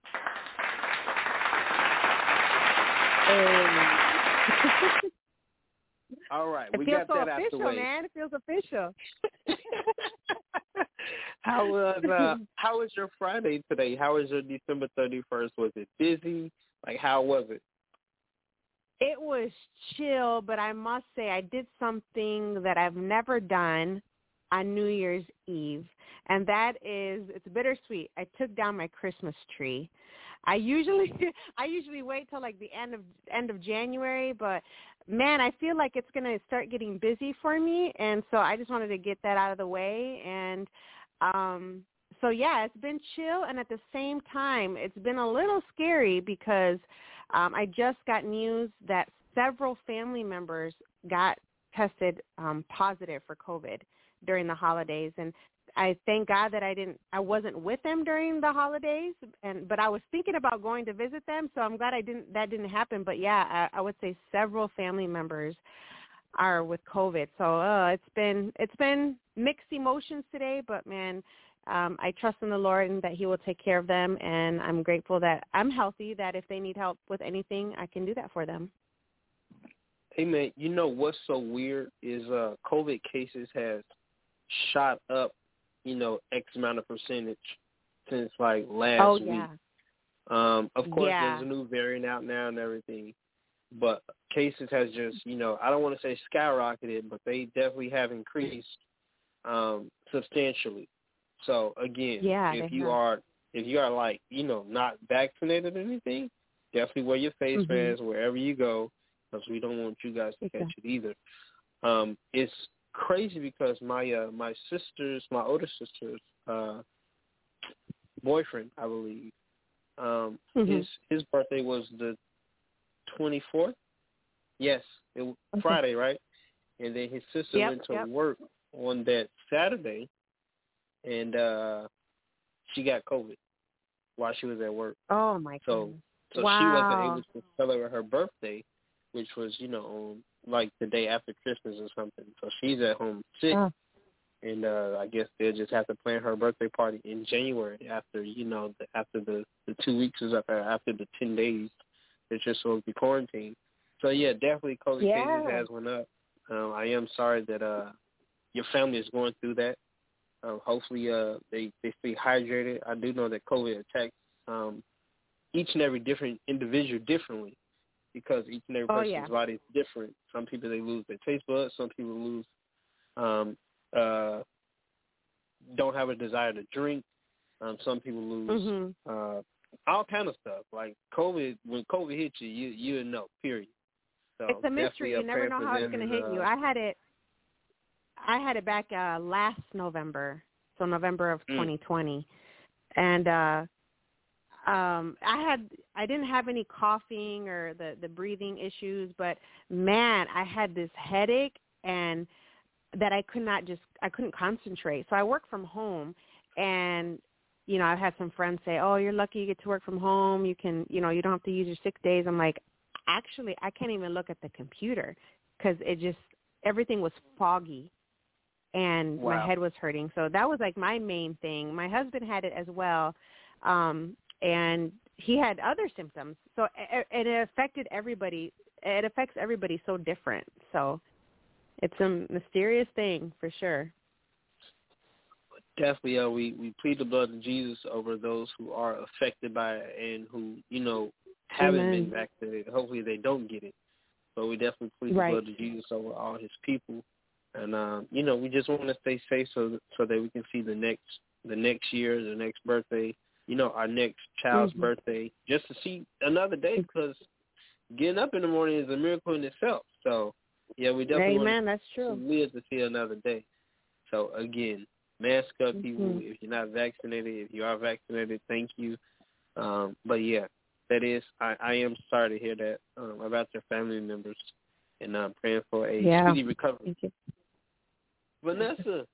Speaker 6: All right, we got that out the way.
Speaker 25: It feels official, man. It feels official.
Speaker 6: How was your Friday today? How was your December 31st? Was it busy? Like, how was it?
Speaker 25: It was chill, but I must say I did something that I've never done on New Year's Eve, and that is, it's bittersweet. I took down my Christmas tree. I usually wait till like the end of January, but man, I feel like it's going to start getting busy for me, and so I just wanted to get that out of the way. And so yeah, it's been chill, and at the same time, it's been a little scary because I just got news that several family members got tested positive for COVID during the holidays, and I thank God that I wasn't with them during the holidays, but I was thinking about going to visit them, so I'm glad that didn't happen. But yeah, I would say several family members are with COVID. So it's been mixed emotions today, but man, I trust in the Lord and that He will take care of them, and I'm grateful that I'm healthy, that if they need help with anything, I can do that for them.
Speaker 6: Hey man, you know what's so weird is COVID cases has shot up, X amount of percentage since like last week. Of course, there's a new variant out now and everything, but cases has just, I don't want to say skyrocketed, but they definitely have increased substantially. So again, if you are like, not vaccinated or anything, definitely wear your face mask wherever you go, because we don't want you guys to catch it either. It's crazy because my older sister's boyfriend, I believe, his birthday was the 24th. Yes, it was Friday, right? And then his sister went to work on that Saturday, and she got COVID while she was at work.
Speaker 25: Oh my God!
Speaker 6: So she wasn't able to celebrate her birthday, which was on like the day after Christmas or something. So she's at home sick, and I guess they'll just have to plan her birthday party in January after after the 2 weeks is up, after the 10 days they're just supposed to be quarantined. So yeah, definitely COVID cases has went up. I am sorry that your family is going through that. Hopefully they stay hydrated. I do know that COVID attacks each and every different individual differently, because each and every person's body is different. Some people, they lose their taste buds. Some people lose, don't have a desire to drink. Some people lose all kind of stuff. Like COVID, when COVID hits you, you know, period. So
Speaker 25: it's a mystery. You never know how it's going to hit you. I had it back last November, so November of 2020, and I didn't have any coughing or the breathing issues, but man, I had this headache and that I couldn't concentrate. So I work from home, and I've had some friends say, "Oh, you're lucky you get to work from home. You can, you don't have to use your sick days." I'm like, actually, I can't even look at the computer because everything was foggy, and my head was hurting. So that was like my main thing. My husband had it as well. And he had other symptoms. So it affected everybody. It affects everybody so different. So it's a mysterious thing for sure.
Speaker 6: Definitely, we plead the blood of Jesus over those who are affected by it and who, haven't been vaccinated. Hopefully they don't get it. But we definitely plead the blood of Jesus over all his people. And, we just want to stay safe so that we can see the next year, the next birthday, our next child's birthday, just to see another day, because getting up in the morning is a miracle in itself. So, yeah, we definitely want to live to see another day. So, again, mask up, people. If you're not vaccinated, if you are vaccinated, thank you. But, yeah, that is, I am sorry to hear that about your family members, and I'm praying for a speedy recovery.
Speaker 25: Thank you.
Speaker 6: Vanessa,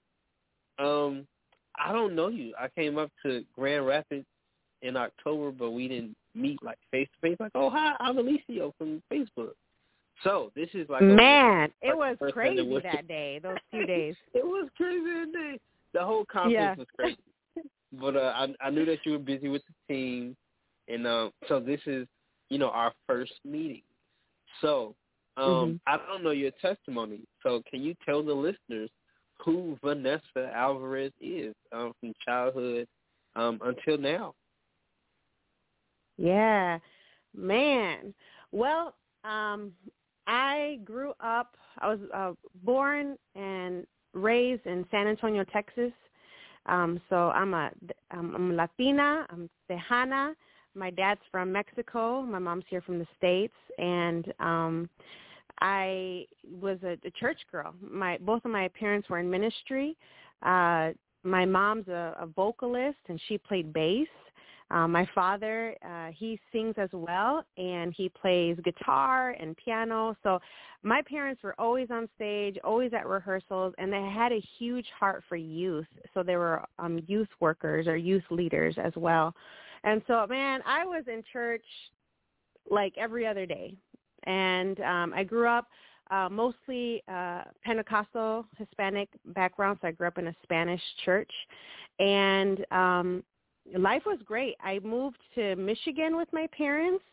Speaker 6: I don't know you. I came up to Grand Rapids in October, but we didn't meet like face to face. Like, oh hi, I'm Alicio from Facebook. So this is like
Speaker 25: it was crazy that day. Those few days.
Speaker 6: It was crazy that day. The whole conference was crazy. But I knew that you were busy with the team, and so this is our first meeting. So I don't know your testimony. So can you tell the listeners who Vanessa Alvarez is from childhood until now?
Speaker 25: Yeah, man. Well, I grew up, I was born and raised in San Antonio, Texas. So I'm Latina, I'm Tejana. My dad's from Mexico. My mom's here from the States. And I was a church girl. Both of my parents were in ministry. My mom's a vocalist, and she played bass. My father, he sings as well, and he plays guitar and piano. So my parents were always on stage, always at rehearsals, and they had a huge heart for youth. So they were youth workers or youth leaders as well. And so, man, I was in church like every other day. And I grew up mostly Pentecostal, Hispanic background, so I grew up in a Spanish church. And life was great. I moved to Michigan with my parents,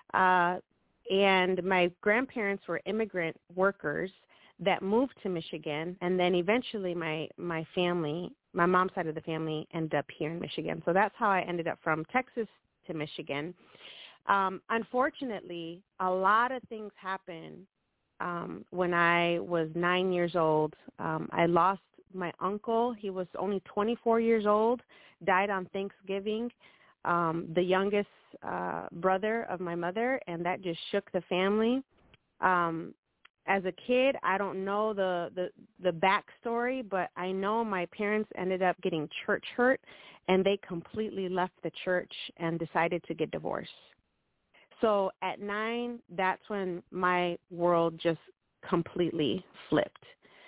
Speaker 25: and my grandparents were immigrant workers that moved to Michigan, and then eventually my family, my mom's side of the family, ended up here in Michigan. So that's how I ended up from Texas to Michigan. Unfortunately, a lot of things happened when I was 9 years old. I lost my uncle. He was only 24 years old, died on Thanksgiving, the youngest brother of my mother, and that just shook the family. As a kid, I don't know the backstory, but I know my parents ended up getting church hurt, and they completely left the church and decided to get divorced. So at 9, that's when my world just completely flipped.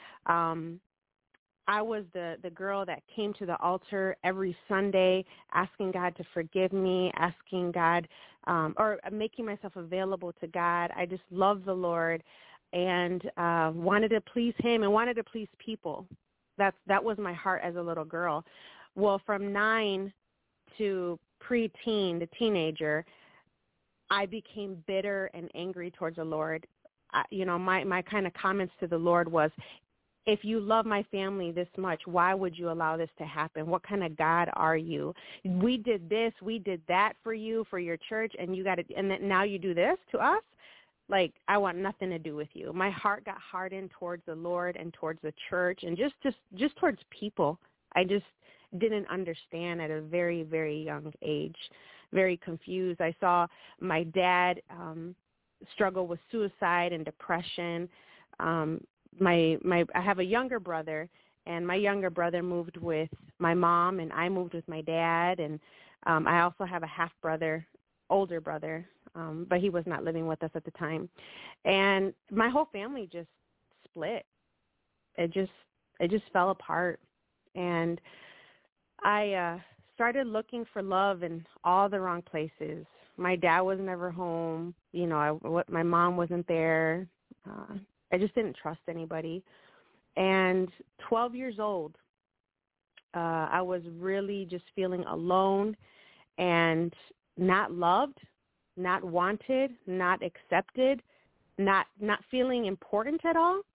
Speaker 25: I was the girl that came to the altar every Sunday asking God to forgive me, asking God, or making myself available to God. I just loved the Lord and wanted to please him and wanted to please people. That was my heart as a little girl. Well, from 9 to preteen, the teenager, I became bitter and angry towards the Lord. My kind of comments to the Lord was, if you love my family this much, why would you allow this to happen? What kind of God are you? We did this, we did that for you, for your church, and then now you do this to us? Like, I want nothing to do with you. My heart got hardened towards the Lord and towards the church and just towards people. I just didn't understand at a very, very young age. Very confused. I saw my dad struggle with suicide and depression. I have a younger brother, and my younger brother moved with my mom, and I moved with my dad. And I also have a half brother, older brother, but he was not living with us at the time. And my whole family just split. It just fell apart, and I started looking for love in all the wrong places. My dad was never home. My mom wasn't there. I just didn't trust anybody. And 12 years old, I was really just feeling alone and not loved, not wanted, not accepted, not feeling important at all.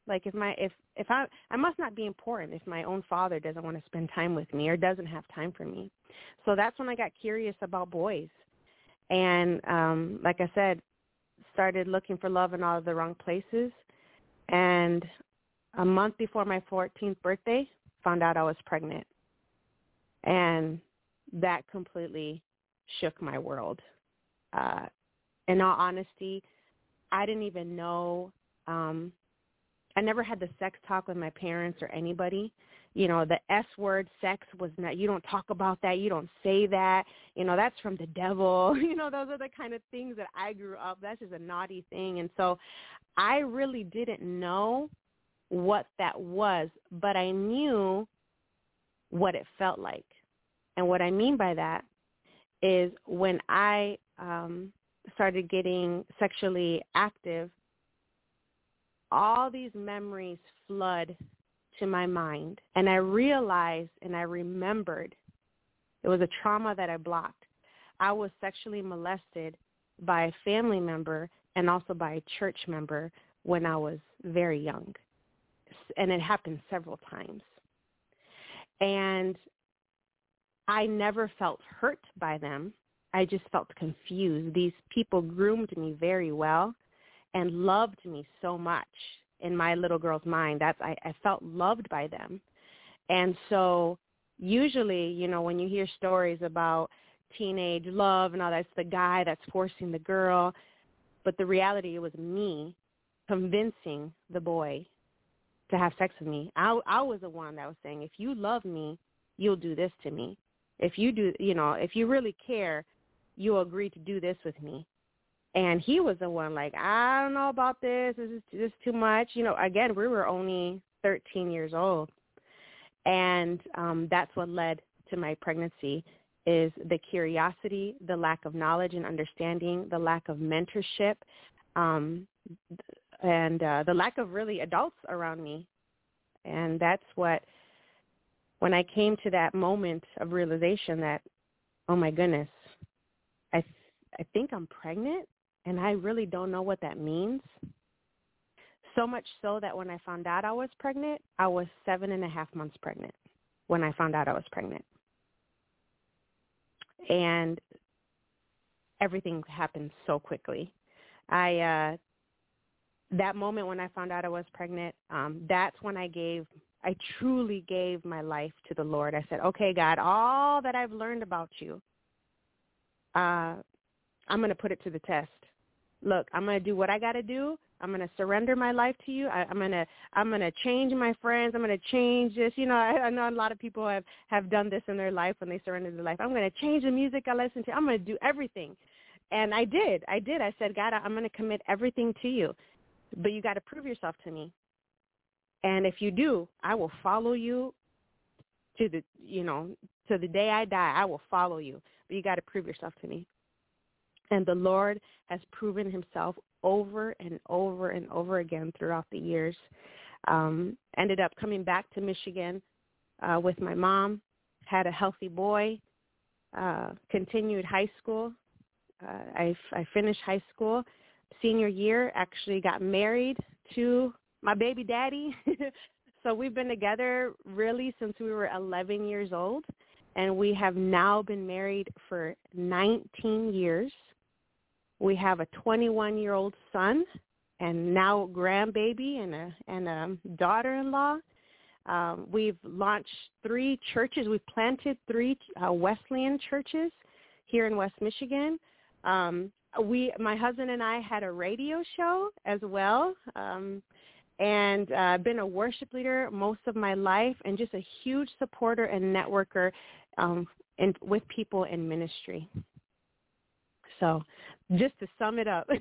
Speaker 25: Like I must not be important if my own father doesn't want to spend time with me or doesn't have time for me. So that's when I got curious about boys. And like I said, started looking for love in all of the wrong places. And a month before my 14th birthday, found out I was pregnant. And that completely shook my world. In all honesty, I didn't even know. I never had the sex talk with my parents or anybody. You know, the S word, sex, was not, you don't talk about that. You don't say that. You know, that's from the devil. You know, those are the kind of things that I grew up. That's just a naughty thing. And so I really didn't know what that was, but I knew what it felt like. And what I mean by that is when I started getting sexually active, all these memories flood to my mind. And I realized and I remembered it was a trauma that I blocked. I was sexually molested by a family member and also by a church member when I was very young. And it happened several times. And I never felt hurt by them. I just felt confused. These people groomed me very well and loved me so much in my little girl's mind. I felt loved by them. And so usually, you know, when you hear stories about teenage love and all that, it's the guy that's forcing the girl. But the reality, it was me convincing the boy to have sex with me. I was the one that was saying, if you love me, you'll do this to me. If you do, you know, if you really care, you'll agree to do this with me. And he was the one like, I don't know about this. This is too much. You know, again, we were only 13 years old. And that's what led to my pregnancy, is the curiosity, the lack of knowledge and understanding, the lack of mentorship, and the lack of really adults around me. And that's what, when I came to that moment of realization that, oh my goodness, I think I'm pregnant, and I really don't know what that means. So much so that when I found out I was pregnant, I was 7.5 months pregnant when I found out I was pregnant. And everything happened so quickly. That moment when I found out I was pregnant, that's when I truly gave my life to the Lord. I said, okay, God, all that I've learned about you, I'm going to put it to the test. Look, I'm going to do what I got to do. I'm going to surrender my life to you. I'm going to change my friends. I'm going to change this. You know, I know a lot of people have done this in their life when they surrender their life. I'm going to change the music I listen to. I'm going to do everything. And I did. I said, God, I'm going to commit everything to you. But you got to prove yourself to me. And if you do, I will follow you to the day I die. I will follow you. But you got to prove yourself to me. And the Lord has proven himself over and over and over again throughout the years. Ended up coming back to Michigan with my mom, had a healthy boy, continued high school. I finished high school. Senior year, actually got married to my baby daddy. So we've been together really since we were 11 years old. And we have now been married for 19 years. We have a 21-year-old son and now grandbaby and a daughter-in-law. We've launched 3 churches. We've planted 3 Wesleyan churches here in West Michigan. My husband and I had a radio show as well, and been a worship leader most of my life, and just a huge supporter and networker with people in ministry. So just to sum it up.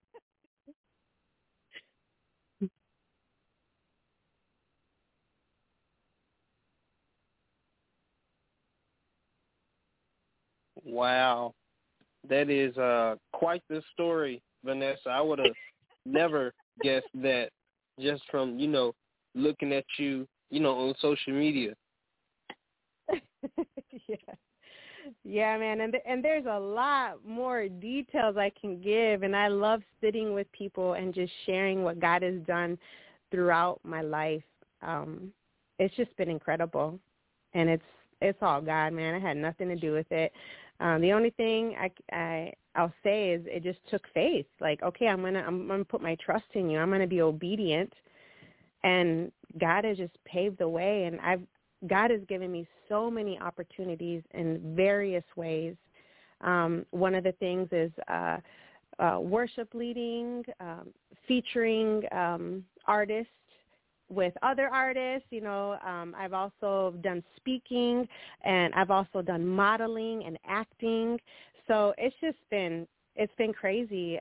Speaker 6: Wow. That is quite the story, Vanessa. I would have never guessed that just from, looking at you, on social media.
Speaker 25: Yeah, man. And there's a lot more details I can give. And I love sitting with people and just sharing what God has done throughout my life. It's just been incredible, and it's all God, man. I had nothing to do with it. The only thing I'll say is it just took faith. Like, okay, I'm gonna put my trust in you. I'm gonna be obedient, and God has just paved the way. And God has given me so many opportunities in various ways. One of the things is worship leading, featuring artists with other artists. You know, I've also done speaking, and I've also done modeling and acting. So it's been crazy.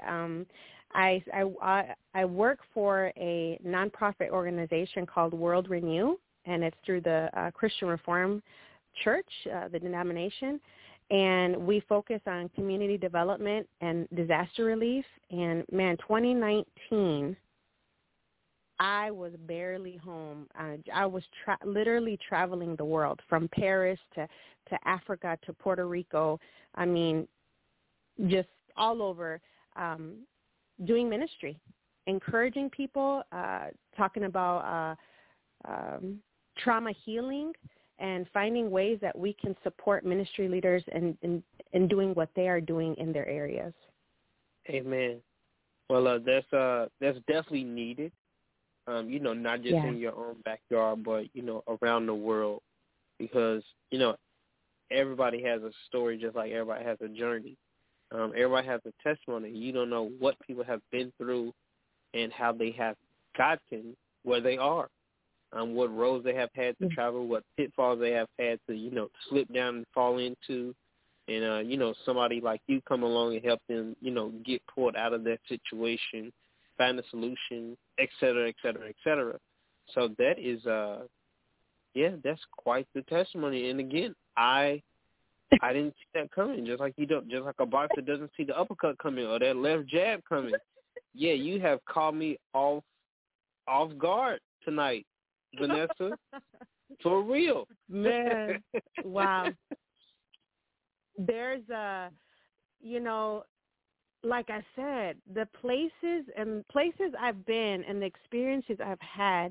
Speaker 25: I work for a nonprofit organization called World Renew, and it's through the Christian Reform Church, the denomination. And we focus on community development and disaster relief. And, man, 2019, I was barely home. I was literally traveling the world from Paris to Africa to Puerto Rico. I mean, just all over, doing ministry, encouraging people, talking about trauma healing, and finding ways that we can support ministry leaders in doing what they are doing in their areas.
Speaker 6: Amen. Well, that's definitely needed. You know, not just in your own backyard, but, you know, around the world, because, you know, everybody has a story just like everybody has a journey. Everybody has a testimony. You don't know what people have been through and how they have gotten where they are, what roads they have had to travel, what pitfalls they have had to, you know, slip down and fall into. And, you know, somebody like you come along and help them, you know, get pulled out of that situation, find a solution, et cetera, et cetera, et cetera. So that is, that's quite the testimony. And again, I didn't see that coming. Just like just like a boxer doesn't see the uppercut coming or that left jab coming. Yeah, you have caught me off guard tonight, Vanessa. For real,
Speaker 25: man. Wow. There's you know, like I said, the places I've been and the experiences I've had,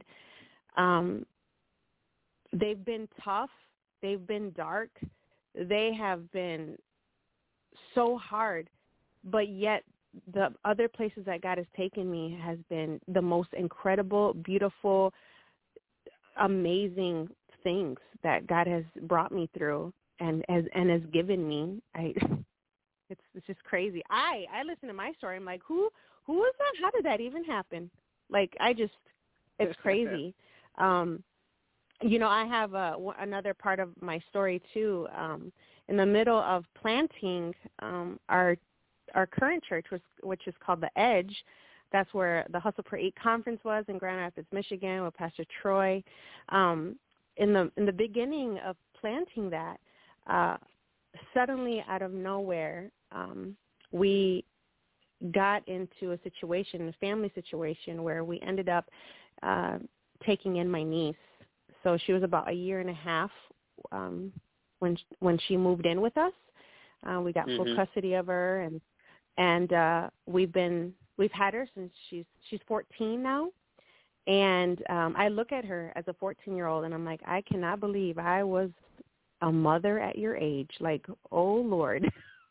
Speaker 25: they've been tough. They've been dark. They have been so hard, but yet the other places that God has taken me has been the most incredible, beautiful, amazing things that God has brought me through and has given me. It's just crazy. I listen to my story. I'm like, who is that? How did that even happen? Like, it's crazy. You know, I have another part of my story too. In the middle of planting our current church, which is called The Edge, that's where the Hustle for 8 conference was in Grand Rapids, Michigan, with Pastor Troy. In the beginning of planting that, suddenly out of nowhere, we got into a family situation, where we ended up taking in my niece. So she was about 1.5 years when she moved in with us. We got full custody of her, and we've had her since she's 14 now. And I look at her as a 14-year-old, and I'm like, I cannot believe I was a mother at your age. Like, oh Lord.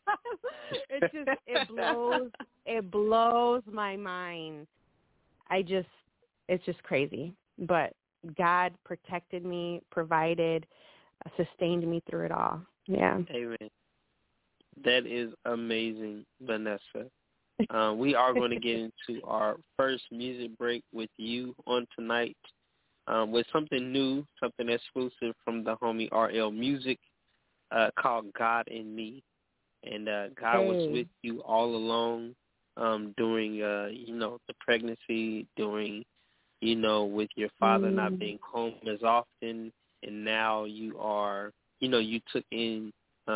Speaker 25: It blows my mind. It's just crazy. But God protected me, provided, sustained me through it all. Yeah.
Speaker 6: Amen. That is amazing, Vanessa. We are going to get into our first music break with you on tonight with something new, something exclusive from the homie RL Music called God in Me. And God was with you all along during, you know, the pregnancy, during, you know, with your father not being home as often, and now you are, you know, you took in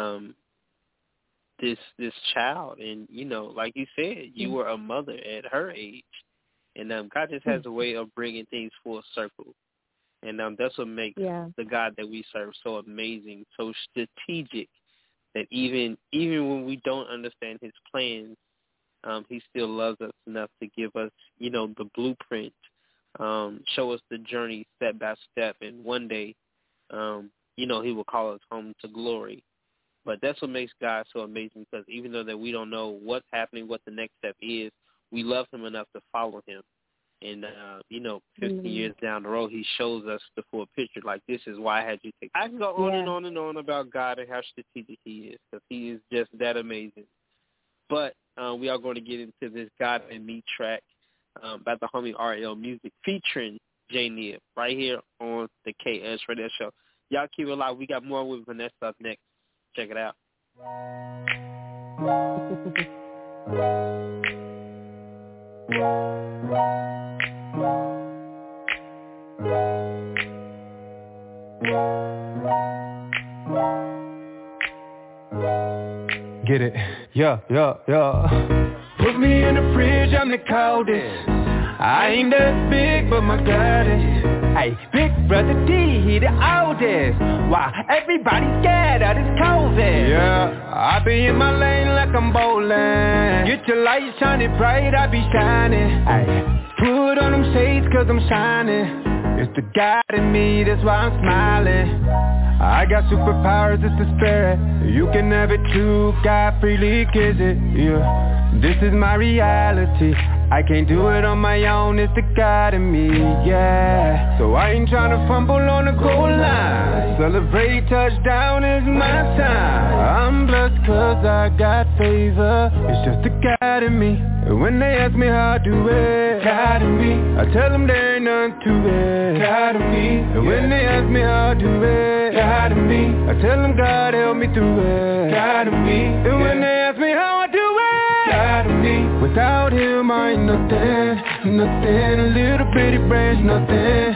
Speaker 6: this child, and, you know, like you said, you were a mother at her age, and God just has a way of bringing things full circle, and that's what makes the God that we serve so amazing, so strategic, that even when we don't understand his plans, he still loves us enough to give us, you know, the blueprint show us the journey step by step, and one day, he will call us home to glory. But that's what makes God so amazing, because even though that we don't know what's happening, what the next step is, we love him enough to follow him. And, 15 years down the road, he shows us the full picture. Like, this is why I had you take. I can go on and on and on about God and how strategic he is, because he is just that amazing. But we are going to get into this God and Me track by the homie RL Music featuring J Nib right here on the KS Radio Show. Y'all keep it alive. We got more with Vanessa up next. Check it out.
Speaker 1: Get it? Yeah. Put me in the fridge, I'm the coldest. I ain't that big, but my God is. Hey, Big Brother D, he the oldest. Why everybody scared of this COVID? Yeah, I be in my lane like I'm bowling. Get your light shining bright, I be shining. Hey, put on them shades cause I'm shining. It's the God in me, that's why I'm smiling. I got superpowers, it's the spirit. You can have it too, God freely gives it. Yeah, this is my reality. I can't do it on my own, it's the God in me, yeah. So I ain't tryna fumble on the goal line. Celebrate touchdown is my time. I'm blessed cause I got favor. It's just the God in me. And when they ask me how I do it, God in me, I tell them there ain't nothing to it, God in me. And when they ask me how I do it, God in me, I tell them God help me through it, God in me. And when they ask me how I do it, God in me. Without him I ain't nothing. A little bitty branch, nothing.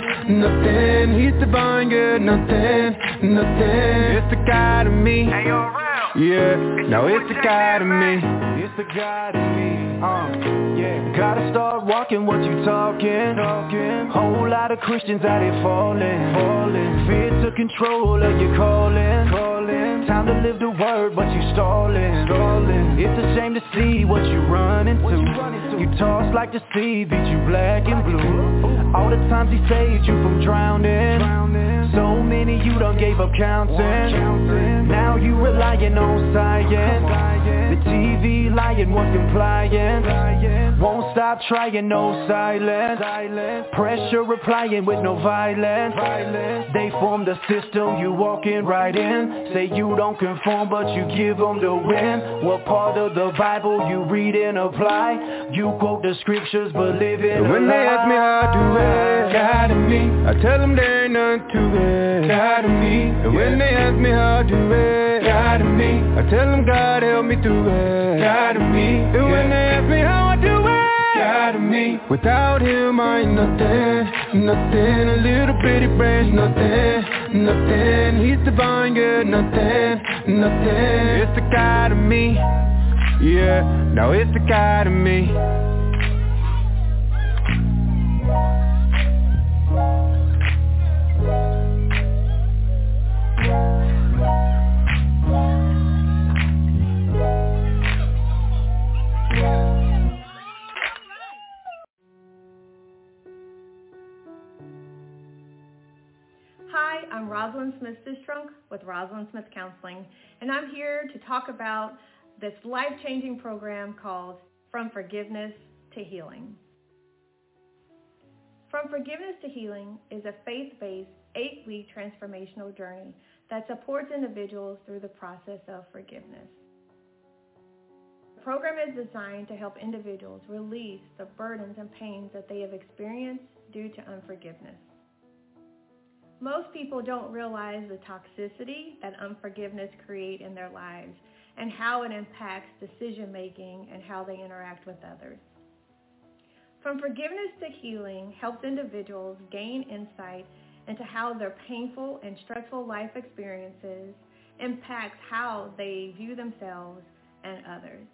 Speaker 1: He's the vine, yeah, nothing. It's the God in me. Yeah, no, it's the God in me. It's the God in me. Yeah, gotta start walking what you talking. Whole lot of Christians out here falling. Fear took control of your calling. Time to live the word, but you stalling. It's a shame to see what you run into. You toss like the sea, beat you black and blue. All the times he saved you from drowning. So many you done gave up counting. Now you relying on science. The TV lying was compliant. Won't stop trying, no silence. Pressure replying with no violence. They formed a system you walking right in. Say you don't conform but you give them the win. What part of the Bible you read and apply? You quote the scriptures but live in a lie. When they ask me how I do it, God in me, I tell them there ain't nothing to it, God in me. And when they ask me how I do it, God in me, I tell them God help me through it, God in me. And when they ask me how I do it, God in me. Without him I ain't nothing. A little bitty branch, nothing. He's the vine, yeah, nothing. It's the God in me. Yeah, no, it's the God in me.
Speaker 2: Hi, I'm Rosalind Smith-Sistrunk with Rosalind Smith Counseling, and I'm here to talk about this life-changing program called From Forgiveness to Healing. From Forgiveness to Healing is a faith-based 8-week transformational journey that supports individuals through the process of forgiveness. The program is designed to help individuals release the burdens and pains that they have experienced due to unforgiveness. Most people don't realize the toxicity that unforgiveness creates in their lives and how it impacts decision-making and how they interact with others. From Forgiveness to Healing helps individuals gain insight into how their painful and stressful life experiences impacts how they view themselves and others.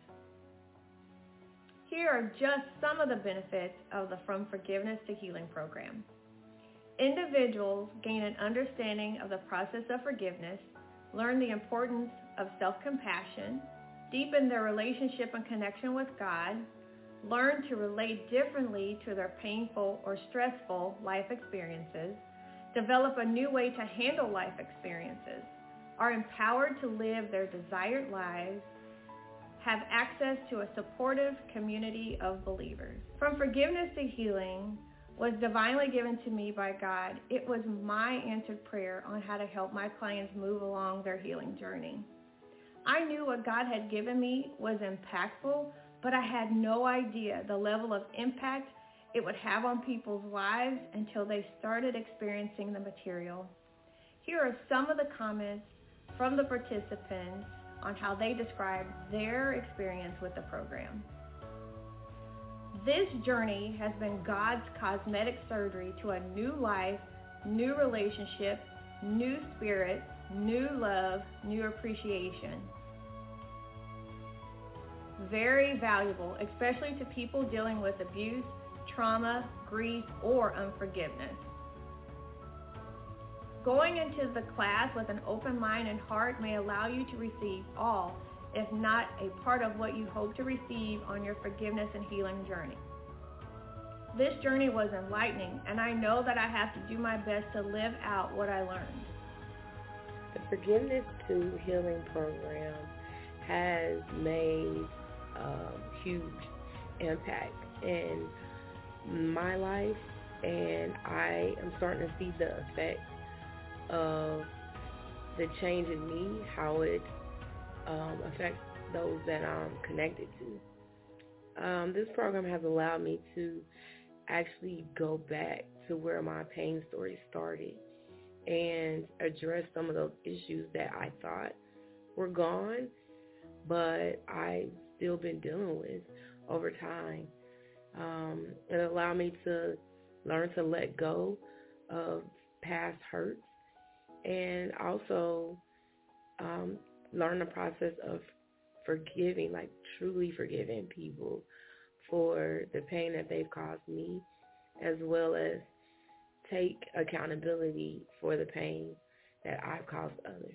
Speaker 2: Here are just some of the benefits of the From Forgiveness to Healing program. Individuals gain an understanding of the process of forgiveness, learn the importance of self-compassion, deepen their relationship and connection with God, learn to relate differently to their painful or stressful life experiences, develop a new way to handle life experiences, are empowered to live their desired lives, have access to a supportive community of believers. From Forgiveness to Healing was divinely given to me by God. It was my answered prayer on how to help my clients move along their healing journey. I knew what God had given me was impactful, but I had no idea the level of impact it would have on people's lives until they started experiencing the material. Here are some of the comments from the participants on how they described their experience with the program. This journey has been God's cosmetic surgery to a new life, new relationship, new spirit, new love, new appreciation. Very valuable, especially to people dealing with abuse, trauma, grief, or unforgiveness. Going into the class with an open mind and heart may allow you to receive all, if not a part of what you hope to receive on your forgiveness and healing journey. This journey was enlightening, and I know that I have to do my best to live out what I learned.
Speaker 3: The Forgiveness to Healing program has made huge impact in my life, and I am starting to see the effects of the change in me, how it affects those that I'm connected to. This program has allowed me to actually go back to where my pain story started and address some of those issues that I thought were gone, but I've still been dealing with over time. It allowed me to learn to let go of past hurts and also learn the process of forgiving, like truly forgiving people for the pain that they've caused me, as well as take accountability for the pain that I've caused others.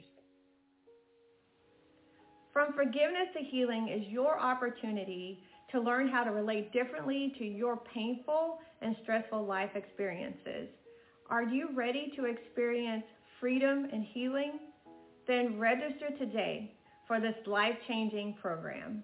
Speaker 2: From Forgiveness to Healing is your opportunity to learn how to relate differently to your painful and stressful life experiences. Are you ready to experience freedom and healing? Then register today for this life-changing program.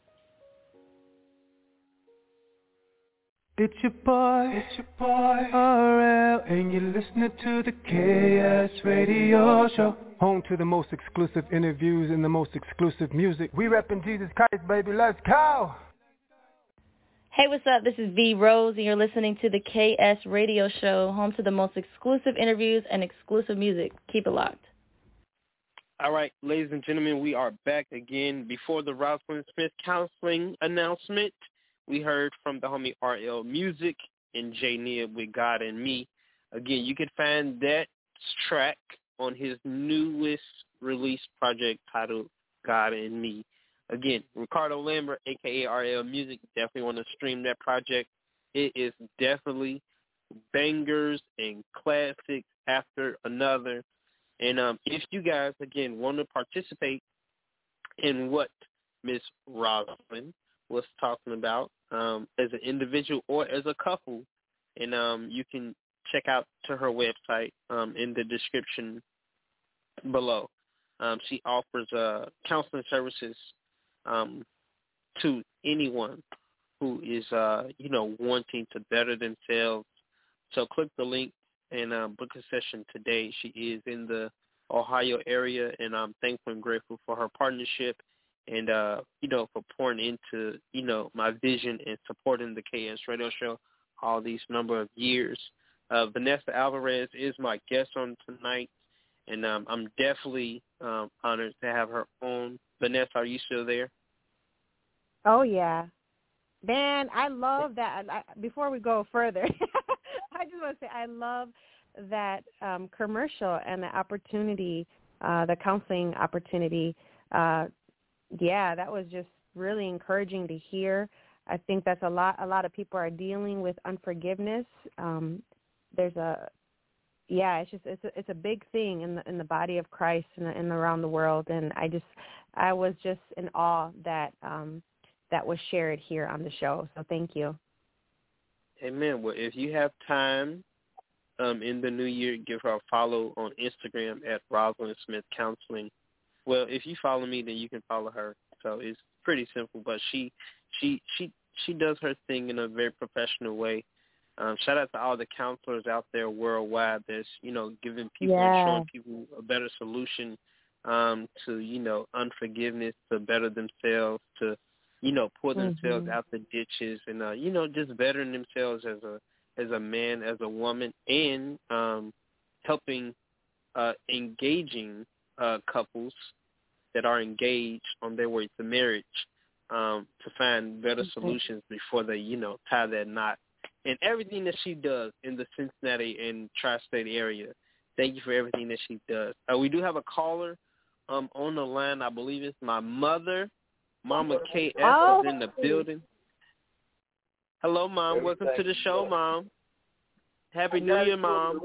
Speaker 1: It's your boy, RL, and you're listening to the KS Radio Show. Home to the most exclusive interviews and the most exclusive music. We reppin' Jesus Christ, baby, let's go!
Speaker 12: Hey, what's up? This is V Rose, and you're listening to the KS Radio Show, home to the most exclusive interviews and exclusive music. Keep it locked.
Speaker 6: All right, ladies and gentlemen, we are back again. Before the Rosalind Smith counseling announcement, we heard from the homie RL Music and J Nia with God and Me. Again, you can find that track on his newest release project titled God and Me. Again, Ricardo Lambert, a.k.a. RL Music, definitely want to stream that project. It is definitely bangers and classics after another. And if you guys, again, want to participate in what Miss Rosalind was talking about as an individual or as a couple, and you can check out to her website in the description below. She offers counseling services to anyone who is, wanting to better themselves. So click the link and book a session today. She is in the Ohio area, and I'm thankful and grateful for her partnership and, for pouring into, my vision and supporting the KS Radio Show all these number of years. Vanessa Alvarez is my guest on tonight, and I'm definitely honored to have her on. Vanessa, are you still there?
Speaker 25: Oh, yeah. Man, I love that. Before we go further, I just want to say I love that commercial and the opportunity, the counseling opportunity. That was just really encouraging to hear. I think that's a lot of people are dealing with unforgiveness. It's a big thing in the body of Christ and around the world. And I was just in awe that that was shared here on the show. So thank you.
Speaker 6: Amen. Well, if you have time in the new year, give her a follow on Instagram at Rosalind Smith Counseling. Well, if you follow me, then you can follow her. So it's pretty simple. But she does her thing in a very professional way. Shout out to all the counselors out there worldwide that's, giving people and showing people a better solution to, unforgiveness, to better themselves, to, pull themselves out the ditches and, just bettering themselves as a man, as a woman, and helping engaging couples that are engaged on their way to marriage to find better solutions before they, tie that knot. And everything that she does in the Cincinnati and tri-state area, thank you for everything that she does. We do have a caller on the line. I believe it's my mother, Mama KS, is in the building. Hello, Mom. Welcome to the show, Mom. Happy New Year, Mom.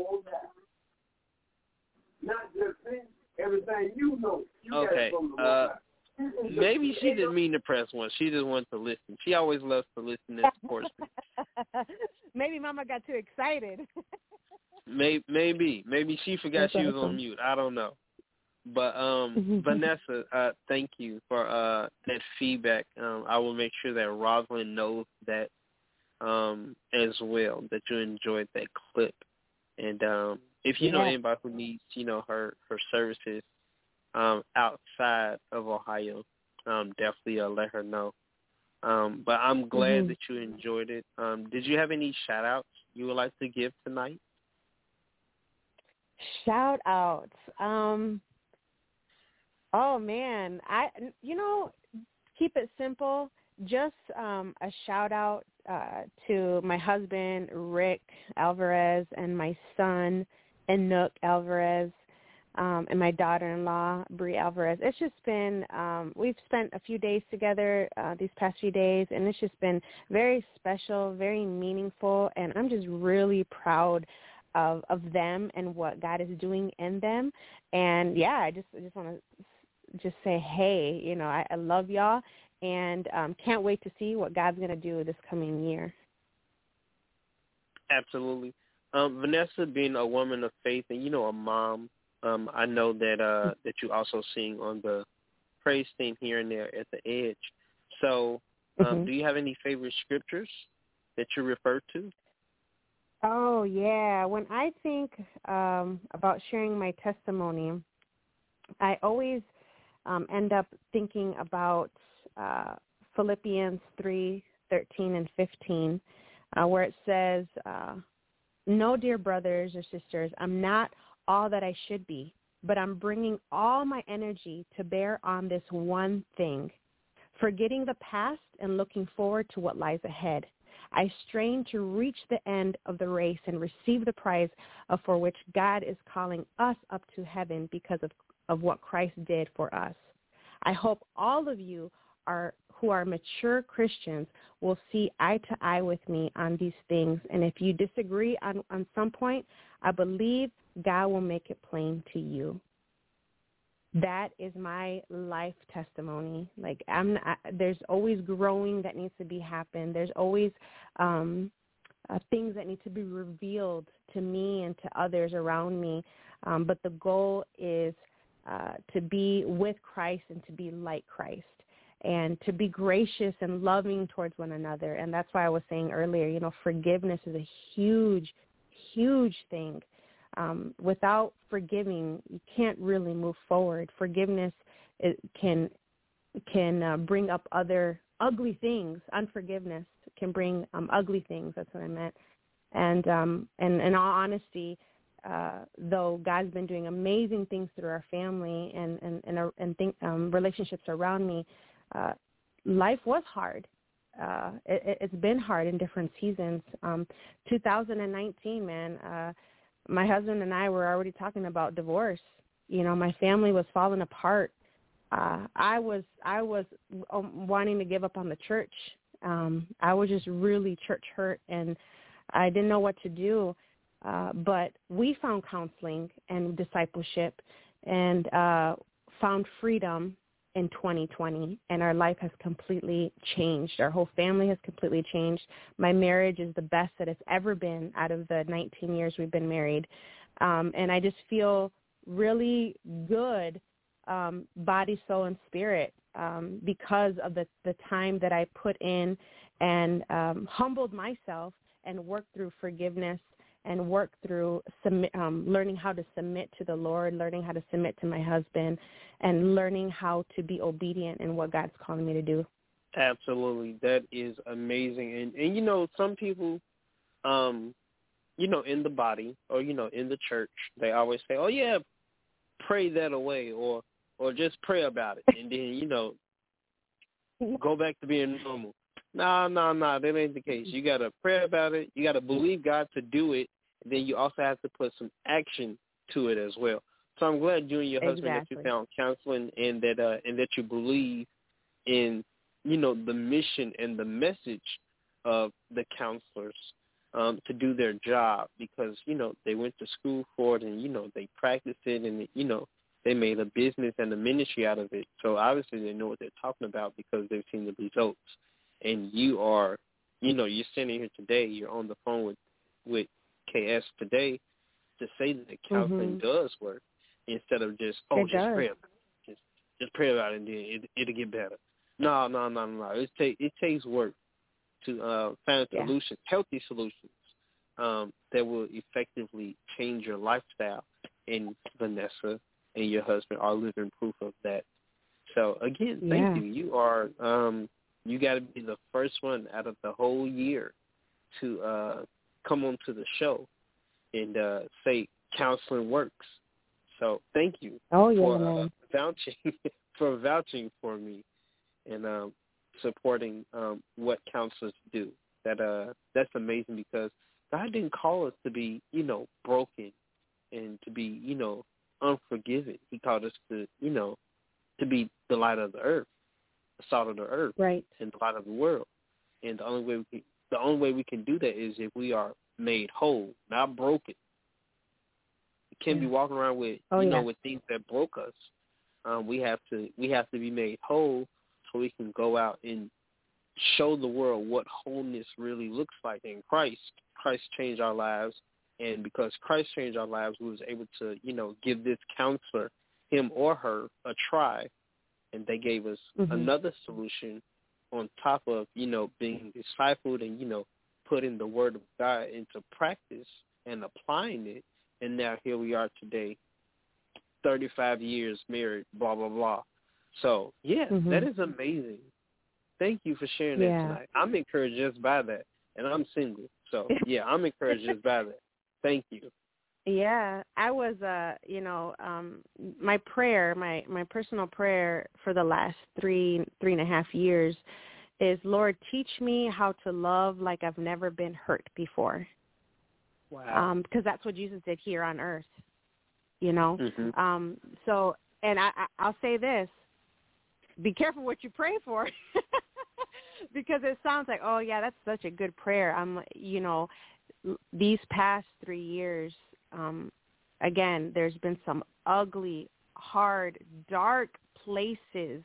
Speaker 8: Not just everything you know.
Speaker 6: Okay. Maybe she didn't mean to press one. She just wanted to listen. She always loves to listen and support me.
Speaker 25: Maybe Mama got too excited.
Speaker 6: Maybe she forgot she was on mute. I don't know. But Vanessa, thank you for that feedback. I will make sure that Rosalind knows that as well, that you enjoyed that clip. And if you know anybody who needs, her services outside of Ohio, definitely let her know. But I'm glad that you enjoyed it. Did you have any shout-outs you would like to give tonight?
Speaker 25: Shout-outs. Oh, man. Keep it simple. Just a shout-out to my husband, Rick Alvarez, and my son, Enoch Alvarez, and my daughter-in-law, Brie Alvarez. It's just been, we've spent a few days together these past few days, and it's just been very special, very meaningful, and I'm just really proud of them and what God is doing in them. And, I just want to just say, hey, I love y'all, and can't wait to see what God's going to do this coming year.
Speaker 6: Absolutely. Vanessa, being a woman of faith and, a mom, I know that that you also sing on the praise team here and there at the Edge. So do you have any favorite scriptures that you refer to?
Speaker 25: Oh, yeah. When I think about sharing my testimony, I always end up thinking about Philippians 3:13 and 15, where it says, no, dear brothers or sisters, I'm not all that I should be, but I'm bringing all my energy to bear on this one thing, forgetting the past and looking forward to what lies ahead. I strain to reach the end of the race and receive the prize for which God is calling us up to heaven because of what Christ did for us. I hope all of you who are mature Christians will see eye to eye with me on these things. And if you disagree on some point, I believe God will make it plain to you. That is my life testimony. Like there's always growing that needs to be happened. There's always things that need to be revealed to me and to others around me. But the goal is to be with Christ and to be like Christ and to be gracious and loving towards one another. And that's why I was saying earlier, forgiveness is a huge, huge thing. Without forgiving, you can't really move forward. Forgiveness can bring up other ugly things. Unforgiveness can bring ugly things. That's what I meant. And in all honesty, though God's been doing amazing things through our family and relationships around me, life was hard. It's been hard in different seasons. 2019, man. My husband and I were already talking about divorce. My family was falling apart. I was wanting to give up on the church. I was just really church hurt, and I didn't know what to do. But we found counseling and discipleship and found freedom in 2020, and our life has completely changed. Our whole family has completely changed. My marriage is the best that it's ever been out of the 19 years we've been married. And I just feel really good, body, soul, and spirit, because of the time that I put in and humbled myself and worked through forgiveness and worked through learning how to submit to the Lord, learning how to submit to my husband, and learning how to be obedient in what God's calling me to do.
Speaker 6: Absolutely. That is amazing. And you know, some people, you know, in the body or, you know, in the church, they always say, oh, yeah, pray that away or just pray about it. And then, you know, go back to being normal. No, that ain't the case. You got to pray about it. You got to believe God to do it. And then you also have to put some action to it as well. So I'm glad you and your husband that you found counseling and that you believe in, you know, the mission and the message of the counselors to do their job because, you know, they went to school for it and, you know, they practiced it and, you know, they made a business and a ministry out of it. So obviously they know what they're talking about because they've seen the results. And you are, you know, you're sitting here today, you're on the phone with KS today to say that counseling does work instead of just, just pray about it. Just pray about it and then it'll get better. No. It takes work to find solutions, healthy solutions that will effectively change your lifestyle. And Vanessa and your husband are living proof of that. So, again, thank you. You are you got to be the first one out of the whole year to come onto the show and say counseling works. So thank you for vouching for me and supporting what counselors do. That's amazing because God didn't call us to be, you know, broken and to be, you know, unforgiving. He called us to, you know, to be the light of the earth, the salt of the earth,
Speaker 25: right,
Speaker 6: and the light of the world. And the only way we can do that is if we are made whole, not broken. We can't be walking around with know with things that broke us. We have to be made whole so we can go out and show the world what wholeness really looks like in Christ. Christ changed our lives, and because Christ changed our lives, we was able to, you know, give this counselor, him or her, a try, and they gave us another solution on top of, you know, being discipled and, you know, putting the word of God into practice and applying it. And now here we are today, 35 years married, blah, blah, blah. So, that is amazing. Thank you for sharing that tonight. I'm encouraged just by that, and I'm single. So, I'm encouraged just by that. Thank you.
Speaker 25: Yeah, I was, you know, my prayer, my personal prayer for the last three and a half years is, Lord, teach me how to love like I've never been hurt before. Wow. Because that's what Jesus did here on earth, you know. So, and I'll say this, be careful what you pray for because it sounds like, oh, yeah, that's such a good prayer. You know, these past 3 years, again, there's been some ugly, hard, dark places.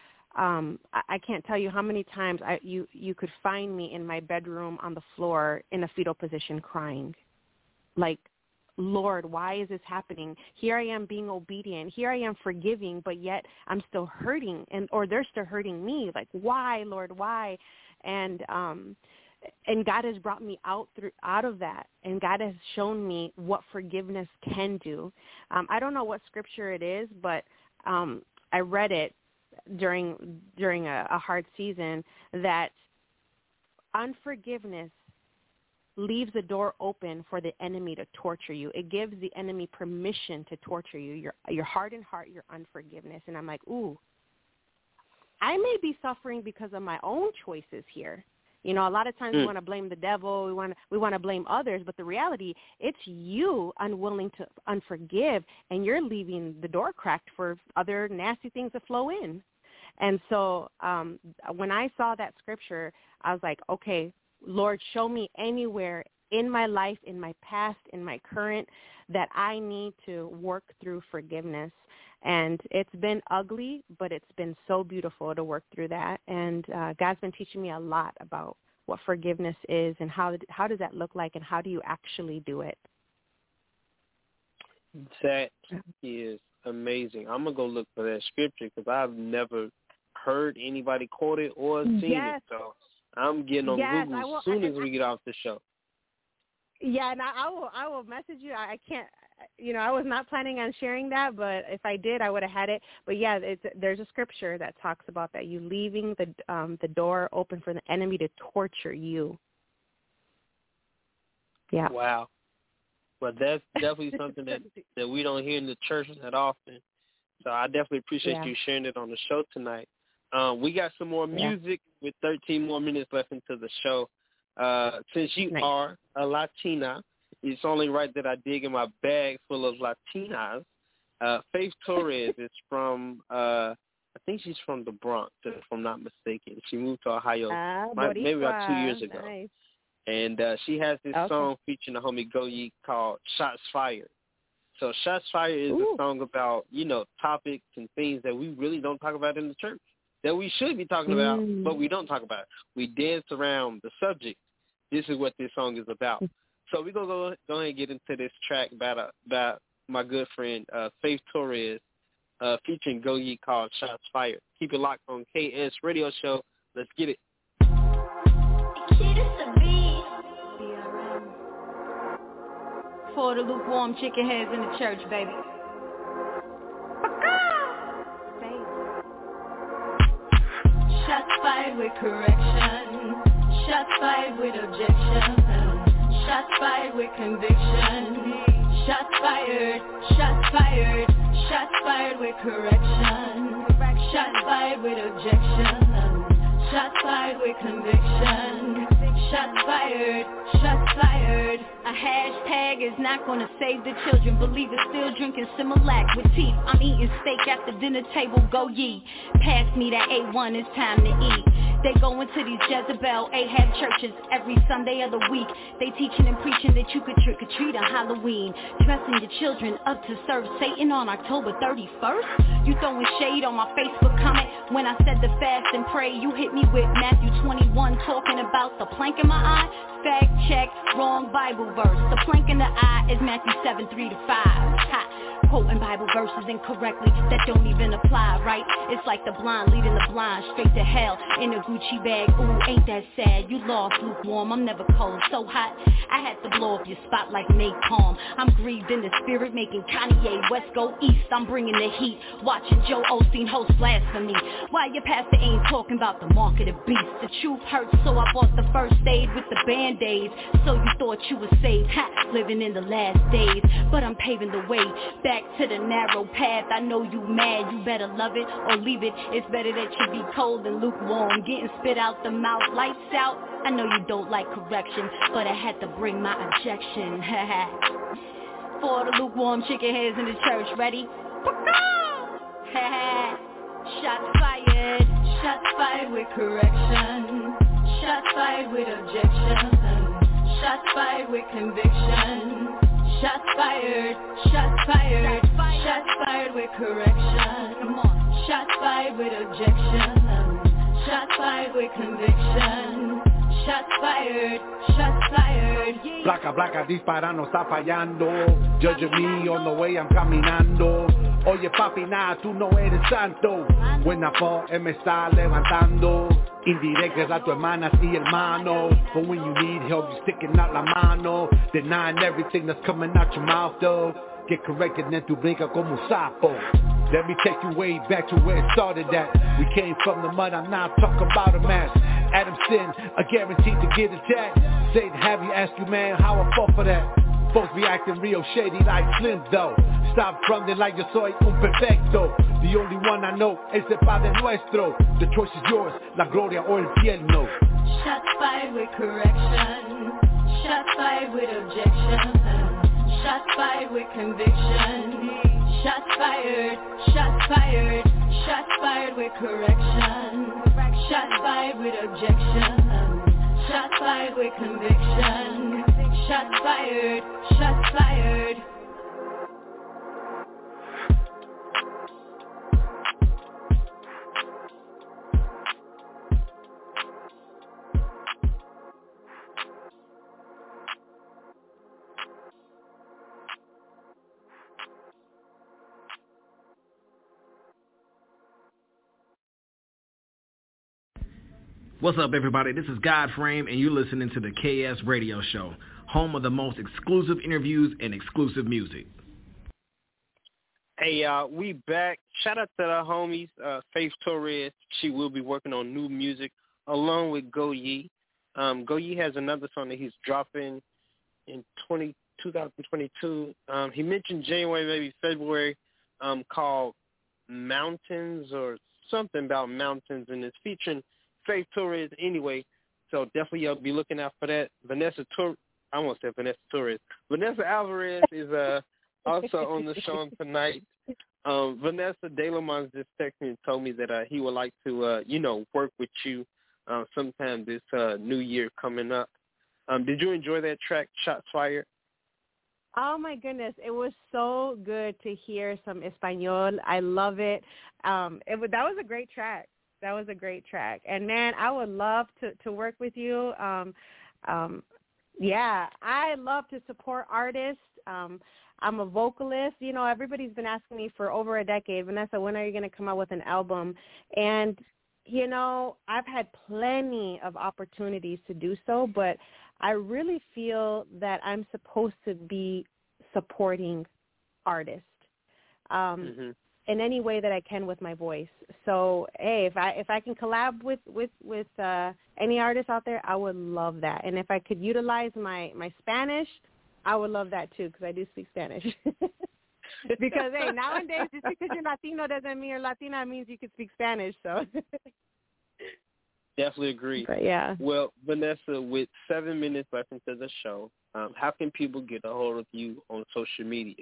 Speaker 25: I can't tell you how many times you could find me in my bedroom on the floor in a fetal position crying. Like, Lord, why is this happening? Here I am being obedient. Here I am forgiving, but yet I'm still hurting, or they're still hurting me. Like, why, Lord, why? And God has brought me out of that, and God has shown me what forgiveness can do. I don't know what scripture it is, but I read it during a hard season that unforgiveness leaves the door open for the enemy to torture you. It gives the enemy permission to torture you, your hardened heart, your unforgiveness. And I'm like, ooh, I may be suffering because of my own choices here. You know, a lot of times we want to blame the devil, we want to blame others, but the reality, it's you unwilling to unforgive, and you're leaving the door cracked for other nasty things to flow in. And so when I saw that scripture, I was like, okay, Lord, show me anywhere in my life, in my past, in my current, that I need to work through forgiveness. And it's been ugly, but it's been so beautiful to work through that. And God's been teaching me a lot about what forgiveness is and how does that look like and how do you actually do it.
Speaker 6: That is amazing. I'm going to go look for that scripture because I've never heard anybody quote it or seen it. So I'm getting on Google as soon as we get off the show.
Speaker 25: Yeah, and I will message you. I can't, I was not planning on sharing that, but if I did, I would have had it. But yeah, there's a scripture that talks about that, you leaving the door open for the enemy to torture you. Yeah.
Speaker 6: Wow. But that's definitely something that we don't hear in the church that often. So I definitely appreciate you sharing it on the show tonight. We got some more music with 13 more minutes left into the show. Since you are a Latina, it's only right that I dig in my bag full of Latinas. Faith Torres is from, I think she's from the Bronx, if I'm not mistaken. She moved to Ohio maybe about 2 years ago.
Speaker 25: Nice.
Speaker 6: And she has this song featuring the homie Go Yeet called Shots Fired. So Shots Fired is a song about, topics and things that we really don't talk about in the church, that we should be talking about, but we don't talk about. We dance around the subject. This is what this song is about. So we're going to go ahead and get into this track about my good friend Faith Torres featuring Go Yeet called Shots Fired. Keep it locked on KS Radio Show. Let's get it.
Speaker 17: For the lukewarm chicken heads in the church, baby. Shots fired with correction. Shots fired with objection. Shots fired with conviction. Shots fired. Shots fired. Shots fired with correction. Shots fired with objection. Shots fired with conviction. Shots fired. Shots fired. A hashtag is not gonna save the children. Believers still drinking Similac with teeth. I'm eating steak at the dinner table. Go ye. Pass me that A1. It's time to eat. They go into these Jezebel, Ahab churches every Sunday of the week. They teaching and preaching that you could trick or treat on Halloween, dressing your children up to serve Satan on October 31st. You throwing shade on my Facebook comment when I said to fast and pray. You hit me with Matthew 21 talking about the plank in my eye. Fact check, wrong Bible verse. The plank in the eye is Matthew 7:3-5. Ha. Quoting Bible verses incorrectly that don't even apply, right? It's like the blind leading the blind straight to hell in a Gucci bag. Ooh, ain't that sad? You lost, lukewarm. I'm never cold, so hot. I had to blow up your spot like napalm. I'm grieved in the spirit, making Kanye West go east. I'm bringing the heat, watching Joe Osteen host blasphemy. Why your pastor ain't talking about the mark of the beast? The truth hurts, so I bought the first aid with the Band-Aids. So you thought you were saved, ha, living in the last days. But I'm paving the way back to the narrow path. I know you mad, you better love it or leave it. It's better that you be cold than lukewarm, getting spit out the mouth, lights out. I know you don't like correction, but I had to bring my objection. For the lukewarm chicken heads in the church, ready? Shots fired. Shots fired with correction. Shots fired with objection. Shots fired with conviction. Shots fired. Shots fired. Shots fired with correction. Come on. Shots fired with objection. Shots fired with conviction. Shots fired. Shots fired.
Speaker 9: Placa, placa, dispara, no está fallando. Judge me on the way I'm caminando. Oye papi, nada, tú no eres santo. When I fall, él me está levantando. Indirectas a tu hermanas y hermano. But when you need help, you're sticking out la mano. Denying everything that's coming out your mouth though. Get corrected, then tu brinca como un sapo. Let me take you way back to where it started at. We came from the mud, I'm not talking about a match. Adam sin, a guaranteed to get attacked. Satan have you ask you, man, how I fought for that. Folks be acting real shady like Slim though. Stop fronting like yo soy un perfecto. The only one I know is el Padre Nuestro. The choice is yours, la gloria o el infierno.
Speaker 17: Shots fired with correction. Shots fired with objection. Shots fired with conviction. Shots fired. Shots fired. Shots fired with correction. Shots fired with objection. Shots fired with conviction. Shots fired. Shots fired.
Speaker 11: What's up, everybody? This is Godframe, and you're listening to the KS Radio Show, home of the most exclusive interviews and exclusive music.
Speaker 6: Hey, y'all, we back. Shout out to the homies, Faith Torres. She will be working on new music along with Go Ye. Go Ye has another song that he's dropping in 2022. He mentioned January, maybe February, called Mountains or something about mountains, and it's featuring Faith Torres anyway. So definitely y'all be looking out for that. Vanessa Alvarez is also on the show tonight. Vanessa De Lamont just texted me and told me that he would like to, work with you sometime this new year coming up. Did you enjoy that track, Shots Fired?
Speaker 25: Oh, my goodness. It was so good to hear some Espanol. I love it. That was a great track. And, man, I would love to work with you. Yeah, I love to support artists. I'm a vocalist. You know, everybody's been asking me for over a decade, Vanessa, when are you going to come out with an album? And, you know, I've had plenty of opportunities to do so, but I really feel that I'm supposed to be supporting artists in any way that I can with my voice. So, hey, if I can collab with any artist out there, I would love that. And if I could utilize my Spanish, I would love that too, because I do speak Spanish. Because, hey, nowadays, just because you're Latino doesn't mean you're Latina. It means you can speak Spanish. So.
Speaker 6: Definitely agree.
Speaker 25: But, yeah.
Speaker 6: Well, Vanessa, with 7 minutes left into the show, how can people get a hold of you on social media?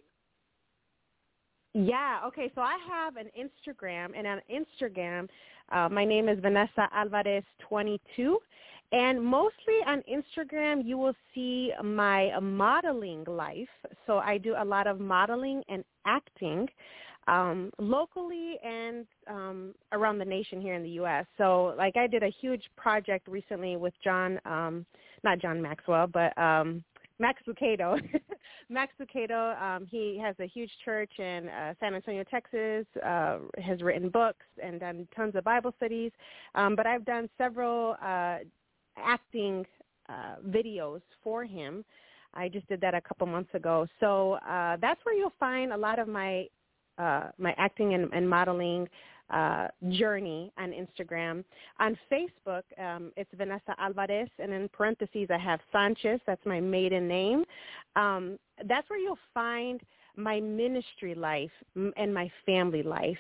Speaker 25: Yeah, okay, so I have an Instagram, and on Instagram, my name is Vanessa Alvarez 22, and mostly on Instagram, you will see my modeling life. So I do a lot of modeling and acting locally and around the nation here in the U.S. So, like, I did a huge project recently with not John Maxwell, but Max Lucado. Max Lucado, he has a huge church in San Antonio, Texas, has written books and done tons of Bible studies. But I've done several acting videos for him. I just did that a couple months ago. So that's where you'll find a lot of my acting and modeling journey on Instagram. On Facebook, it's Vanessa Alvarez, and in parentheses I have Sanchez. That's my maiden name. That's where you'll find my ministry life and my family life.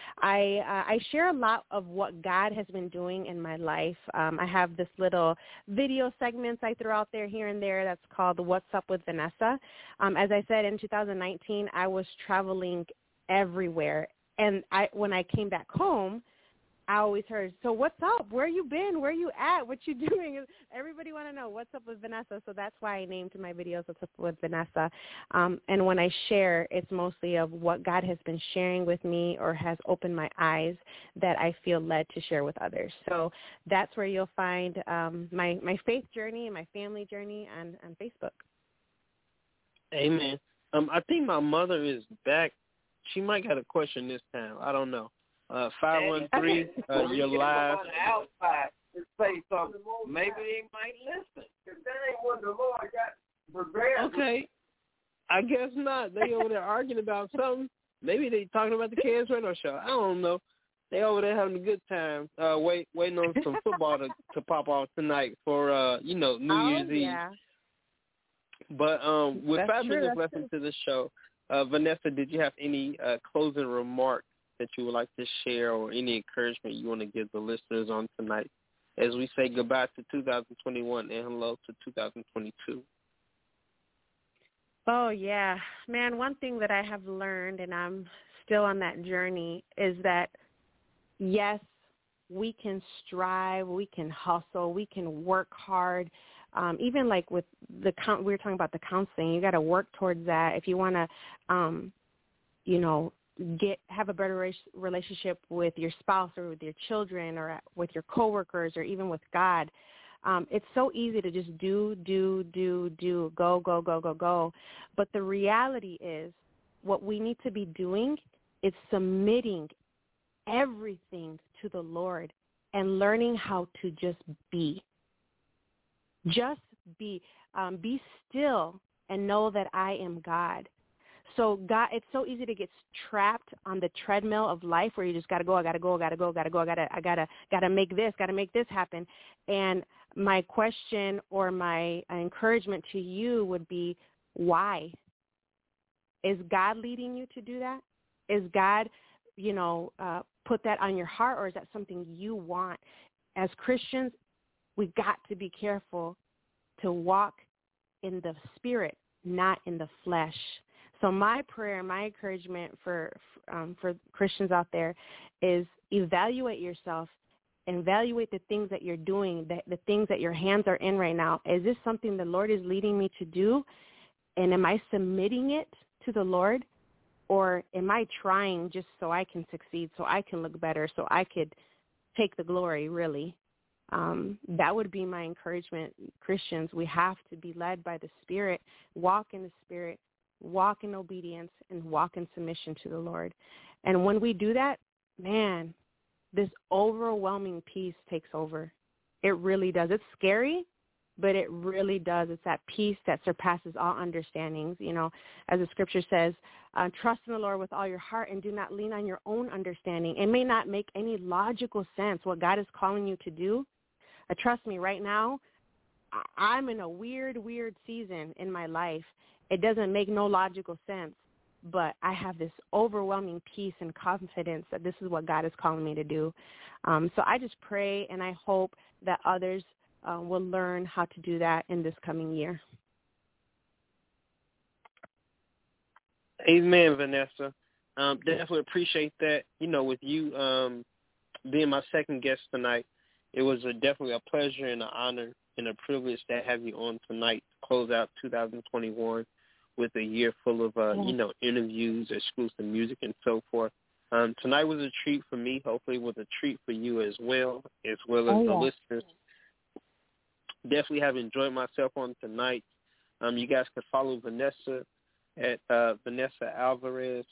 Speaker 25: I share a lot of what God has been doing in my life. I have this little video segments I throw out there here and there that's called What's Up with Vanessa. As I said, in 2019, I was traveling everywhere. And when I came back home, I always heard, so what's up? Where you been? Where you at? What you doing? Everybody want to know what's up with Vanessa. So that's why I named my videos What's Up with Vanessa. And when I share, it's mostly of what God has been sharing with me or has opened my eyes that I feel led to share with others. So that's where you'll find my faith journey and my family journey on Facebook.
Speaker 6: Amen. I think my mother is back. She might got a question this time. I don't know. 513, you're live.
Speaker 8: Outside to say something. Maybe they might listen. If that ain't what the Lord got prepared.
Speaker 6: Okay. I guess not. They over there arguing about something. Maybe they talking about the KS Radio Show. I don't know. They over there having a good time, waiting on some football to pop off tonight for, New Year's Eve. But with
Speaker 25: That's
Speaker 6: 5
Speaker 25: true,
Speaker 6: minutes left into the show, Vanessa, did you have any closing remarks that you would like to share or any encouragement you want to give the listeners on tonight as we say goodbye to 2021 and hello to 2022?
Speaker 25: Oh, yeah. Man, one thing that I have learned, and I'm still on that journey, is that, yes, we can strive, we can hustle, we can work hard. Even like with we were talking about the counseling, you got to work towards that. If you want to, have a better relationship with your spouse or with your children or with your coworkers or even with God, it's so easy to just do, go. But the reality is what we need to be doing is submitting everything to the Lord and learning how to just be. Just be. Be still and know that I am God. So God, it's so easy to get trapped on the treadmill of life where you just gotta go, I gotta make this happen. And my question or my encouragement to you would be, why? Is God leading you to do that? Is God, put that on your heart, or is that something you want? As Christians, we got to be careful to walk in the spirit, not in the flesh. So my prayer, my encouragement for Christians out there is evaluate yourself, evaluate the things that you're doing, the things that your hands are in right now. Is this something the Lord is leading me to do? And am I submitting it to the Lord? Or am I trying just so I can succeed, so I can look better, so I could take the glory, really? That would be my encouragement. Christians, we have to be led by the Spirit, walk in the Spirit, walk in obedience, and walk in submission to the Lord. And when we do that, man, this overwhelming peace takes over. It really does. It's scary, but it really does. It's that peace that surpasses all understandings. As the scripture says, trust in the Lord with all your heart and do not lean on your own understanding. It may not make any logical sense what God is calling you to do. Trust me, right now, I'm in a weird season in my life. It doesn't make no logical sense, but I have this overwhelming peace and confidence that this is what God is calling me to do. So I just pray and I hope that others will learn how to do that in this coming year.
Speaker 6: Amen, Vanessa. Definitely appreciate that. With you being my second guest tonight, it was definitely a pleasure and an honor and a privilege to have you on tonight to close out 2021 with a year full of, interviews, exclusive music, and so forth. Tonight was a treat for me. Hopefully it was a treat for you as well as the listeners. Definitely have enjoyed myself on tonight. You guys can follow Vanessa at Vanessa Alvarez,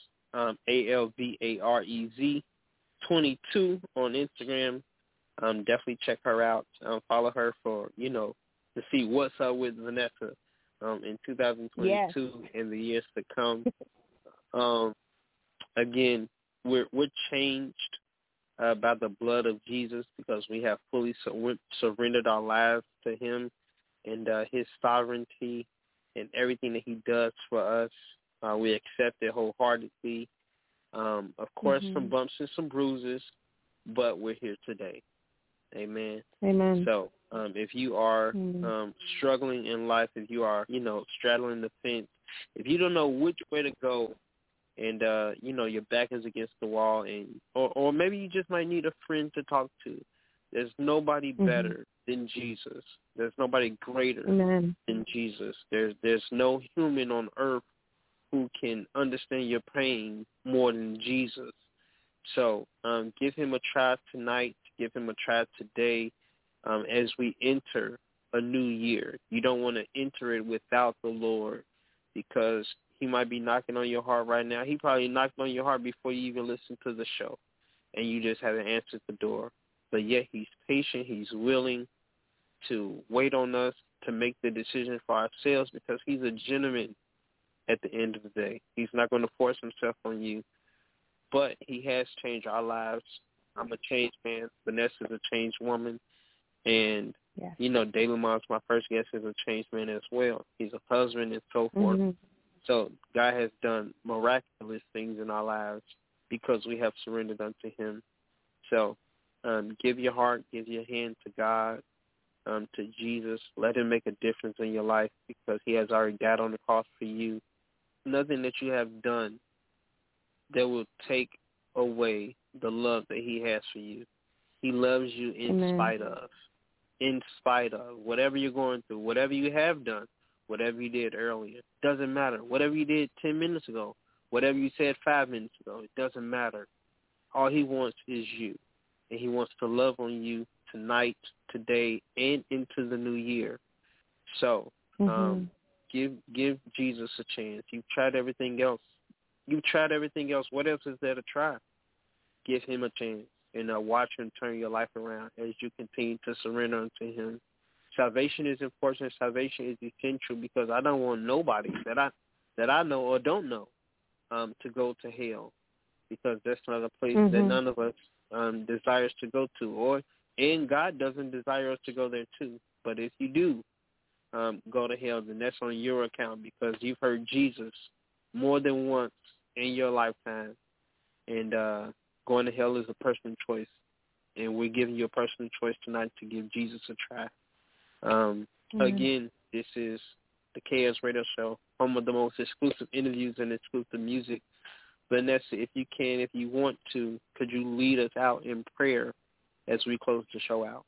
Speaker 6: ALVAREZ 22 on Instagram. Definitely check her out. Follow her for, to see what's up with Vanessa in 2022 and the years to come. Again, we're changed by the blood of Jesus because we have fully surrendered our lives to him and his sovereignty and everything that he does for us. We accept it wholeheartedly. Of course, some bumps and some bruises, but we're here today. Amen.
Speaker 25: Amen.
Speaker 6: So if you are struggling in life, if you are, straddling the fence, if you don't know which way to go and, your back is against the wall or maybe you just might need a friend to talk to, there's nobody better than Jesus. There's nobody greater than Jesus. There's no human on earth who can understand your pain more than Jesus. So give him a try tonight. Give him a try today as we enter a new year. You don't want to enter it without the Lord because he might be knocking on your heart right now. He probably knocked on your heart before you even listened to the show, and you just haven't answered the door. But yet he's patient. He's willing to wait on us to make the decision for ourselves because he's a gentleman at the end of the day. He's not going to force himself on you, but he has changed our lives. I'm a changed man. Vanessa's a changed woman. And, Daylon, my first guest, is a changed man as well. He's a husband and so forth. So God has done miraculous things in our lives because we have surrendered unto him. So give your heart, give your hand to God, to Jesus. Let him make a difference in your life because he has already died on the cross for you. Nothing that you have done that will take away the love that he has for you. He loves you in spite of whatever you're going through, whatever you have done, whatever you did earlier. Doesn't matter. Whatever you did 10 minutes ago, whatever you said 5 minutes ago, it doesn't matter. All he wants is you, and he wants to love on you tonight, today, and into the new year. So give Jesus a chance. You've tried everything else. What else is there to try? Give him a chance. and watch him turn your life around as you continue to surrender unto him. Salvation is important. Salvation is essential because I don't want nobody that I know or don't know to go to hell, because that's not a place that none of us desires to go to, and God doesn't desire us to go there too. But if you do go to hell, then that's on your account, because you've heard Jesus more than once in your lifetime, and going to hell is a personal choice, and we're giving you a personal choice tonight to give Jesus a try. Again, this is the KS Radio Show, home of the most exclusive interviews and exclusive music. Vanessa, if you want to, could you lead us out in prayer as we close the show out?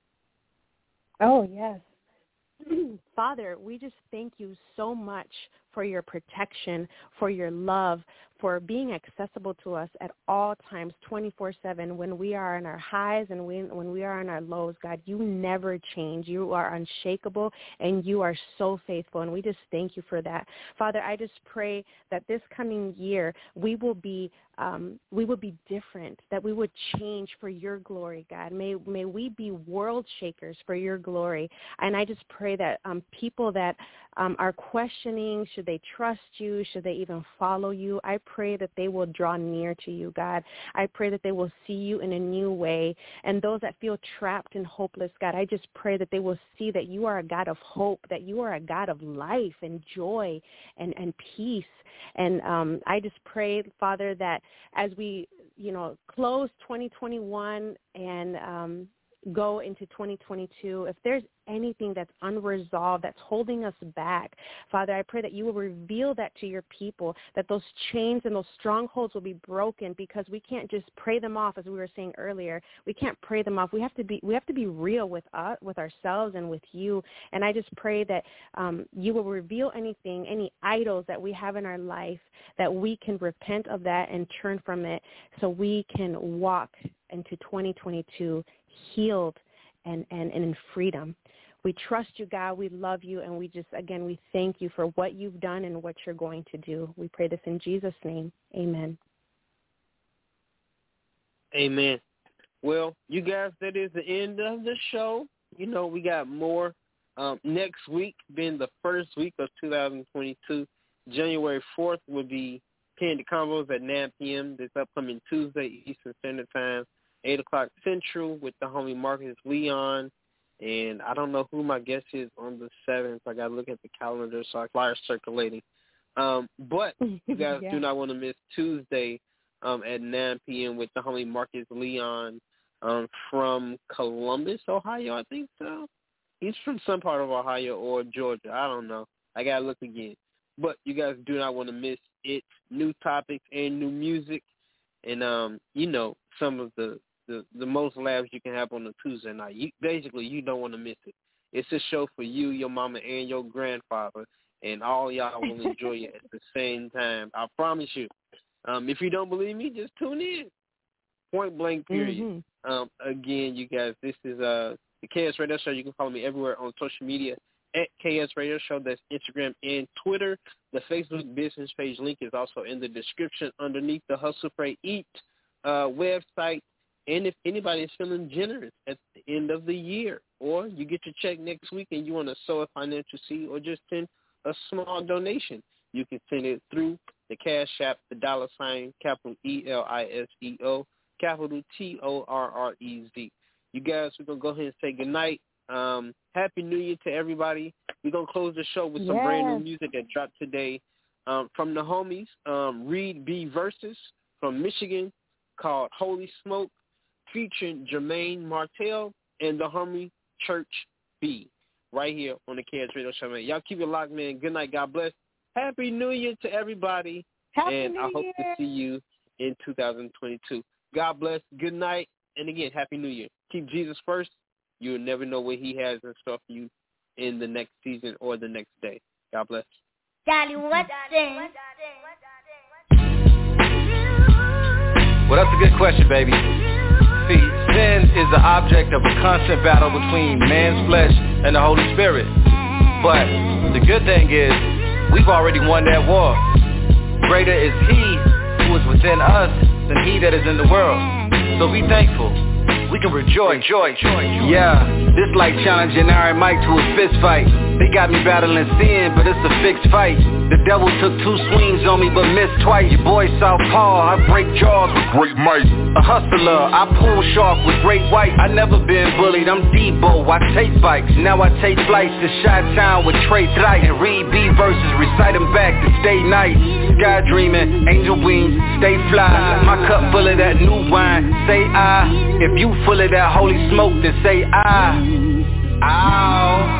Speaker 25: Oh, yes. Father, we just thank you so much for your protection, for your love, for being accessible to us at all times, 24/7, when we are in our highs and when we are in our lows. God, you never change. You are unshakable, and you are so faithful, and we just thank you for that. Father, I just pray that this coming year we will be different, that we would change for your glory, God. May we be world shakers for your glory. And I just pray that people that are questioning, should they trust you, should they even follow you, I pray that they will draw near to you, God. I pray that they will see you in a new way. And those that feel trapped and hopeless, God, I just pray that they will see that you are a God of hope, that you are a God of life and joy and peace. And I just pray, Father, that as we, close 2021 and go into 2022, if there's anything that's unresolved, that's holding us back, Father, I pray that you will reveal that to your people, that those chains and those strongholds will be broken, because we can't just pray them off, as we were saying earlier. We can't pray them off. We have to be real with ourselves and with you. And I just pray that you will reveal any idols that we have in our life, that we can repent of that and turn from it, so we can walk into 2022 healed and in freedom. We trust you, God. We love you. And we thank you for what you've done and what you're going to do. We pray this in Jesus' name. Amen.
Speaker 6: Amen. Well, you guys, that is the end of the show. We got more next week, being the first week of 2022. January 4th will be Candid Convos at 9 p.m. this upcoming Tuesday, Eastern Standard Time, 8 o'clock Central, with the homie Marcus Leon. And I don't know who my guest is on the 7th. I got to look at the calendar, so I flyer circulating. But you guys do not want to miss Tuesday at 9 p.m. with the homie Marcus Leon from Columbus, Ohio, I think so. He's from some part of Ohio or Georgia. I don't know. I got to look again. But you guys do not want to miss it. New topics and new music. And, some of the most laughs you can have on a Tuesday night. You don't want to miss it. It's a show for you, your mama, and your grandfather, and all y'all will enjoy it at the same time. I promise you. If you don't believe me, just tune in. Point blank, period. Again, you guys, this is the KS Radio Show. You can follow me everywhere on social media at KS Radio Show. That's Instagram and Twitter. The Facebook business page link is also in the description underneath the Hustle Pray Eat website. And if anybody is feeling generous at the end of the year, or you get your check next week and you want to sow a financial seed or just send a small donation, you can send it through the Cash App, the $, capital ELISEO, capital TORREZ. You guys, we're going to go ahead and say goodnight. Happy New Year to everybody. We're going to close the show with some brand new music that dropped today from the homies, Reed B. Versus from Michigan, called Holy Smoke, featuring Jermaine Martell and the homie Church B, right here on the KS Radio Show, man. Y'all keep it locked, man. Good night. God bless. Happy New Year to everybody. I hope to see you in 2022. God bless. Good night. And again, Happy New Year. Keep Jesus first. You'll never know what he has in store for you in the next season or the next day. God bless.
Speaker 13: Daddy, what's in?
Speaker 15: Well, that's a good question, baby. See, sin is the object of a constant battle between man's flesh and the Holy Spirit. But the good thing is, we've already won that war. Greater is he who is within us than he that is in the world. So be thankful. We can rejoice. Yeah, this like challenging Iron Mike to a fist fight. They got me battling sin, but it's a fixed fight. The devil took 2 swings on me, but missed twice. Your boy Southpaw, I break jaws with great might. A hustler, I pull sharp with great white. I never been bullied, I'm Debo, I take bikes. Now I take flights to Chi-Town with Trey Dryght. And read B verses, recite them back to stay nice. Sky dreaming, angel wings, stay fly. My cup full of that new wine, say I. If you full of that holy smoke, then say I. Ow.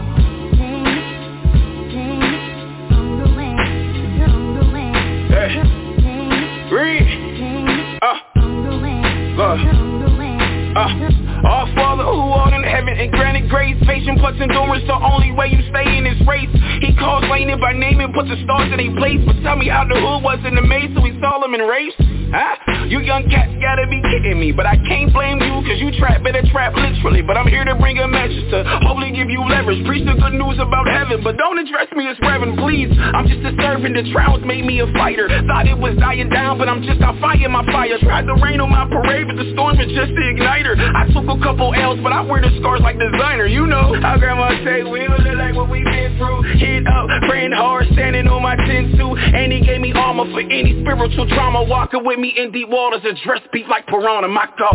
Speaker 7: Our Father who art in heaven and granted grace, patient plus endurance, the only way you stay in this race. He calls Lane by name and puts the stars in their place. But tell me how the hood was in the maze, so we saw them in race. Huh? You young cats gotta be kidding me, but I can't blame you, cause you better trap literally. But I'm here to bring a message to hopefully give you leverage. Preach the good news about heaven, but don't address me as Reverend, please. I'm just a servant, the trials made me a fighter. Thought it was dying down, but I'm just out fighting my fire. Tried to rain on my parade, but the storm was just the igniter. I took a couple L's, but I wear the scars like designer. You know how grandma say we look like what we been through. Hit up, praying hard, standing on my 10 suit. And he gave me armor for any spiritual trauma. Walking with me in deep waters, a dress beat like Piranha. My God,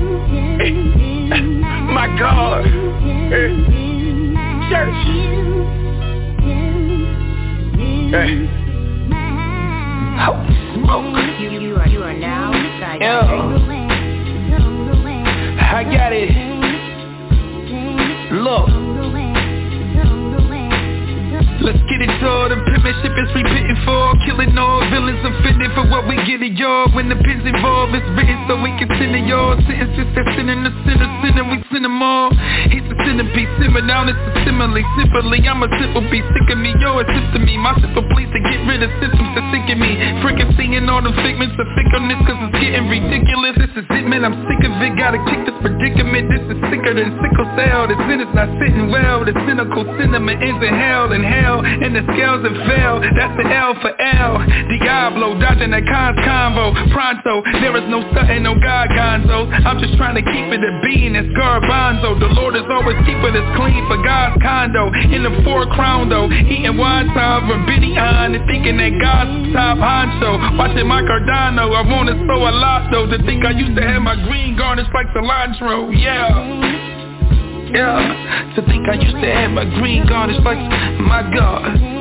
Speaker 7: my God, church. Smoke. You are now inside. I got it. Look. Let's get it all, the penmanship is repenting for. Killing all villains offended for what we get at y'all. When the pen's involved, it's written so we can send it y'all. Sentences that sin in the sinner, we send them all. He's a centerpiece, simmer down, it's a simile. Simply, I'm a simple beast, sick of me, yo, assist to me. My simple please to get rid of symptoms that sick of me. Freaking seeing all the figments of fickleness, cause it's getting ridiculous. This is it, man, I'm sick of it, gotta kick this predicament. This is sicker than sickle cell, the sin is not sitting well. The cynical cinnamon ends in hell, and hell and the scales have fell. That's the L for L. Diablo, dodging that cons convo. Pronto, there is no stunting, no God gonzo. I'm just trying to keep it a being, that's garbanzo. The Lord is always keeping us clean for God's condo. In the 4 crown though, eating wine time from Biddy on and thinking that God's top honcho. Watching my Cardano, I wanna sow a lot though. To think I used to have my green garnish like cilantro, yeah. To think I used to have my green garnish like, my God.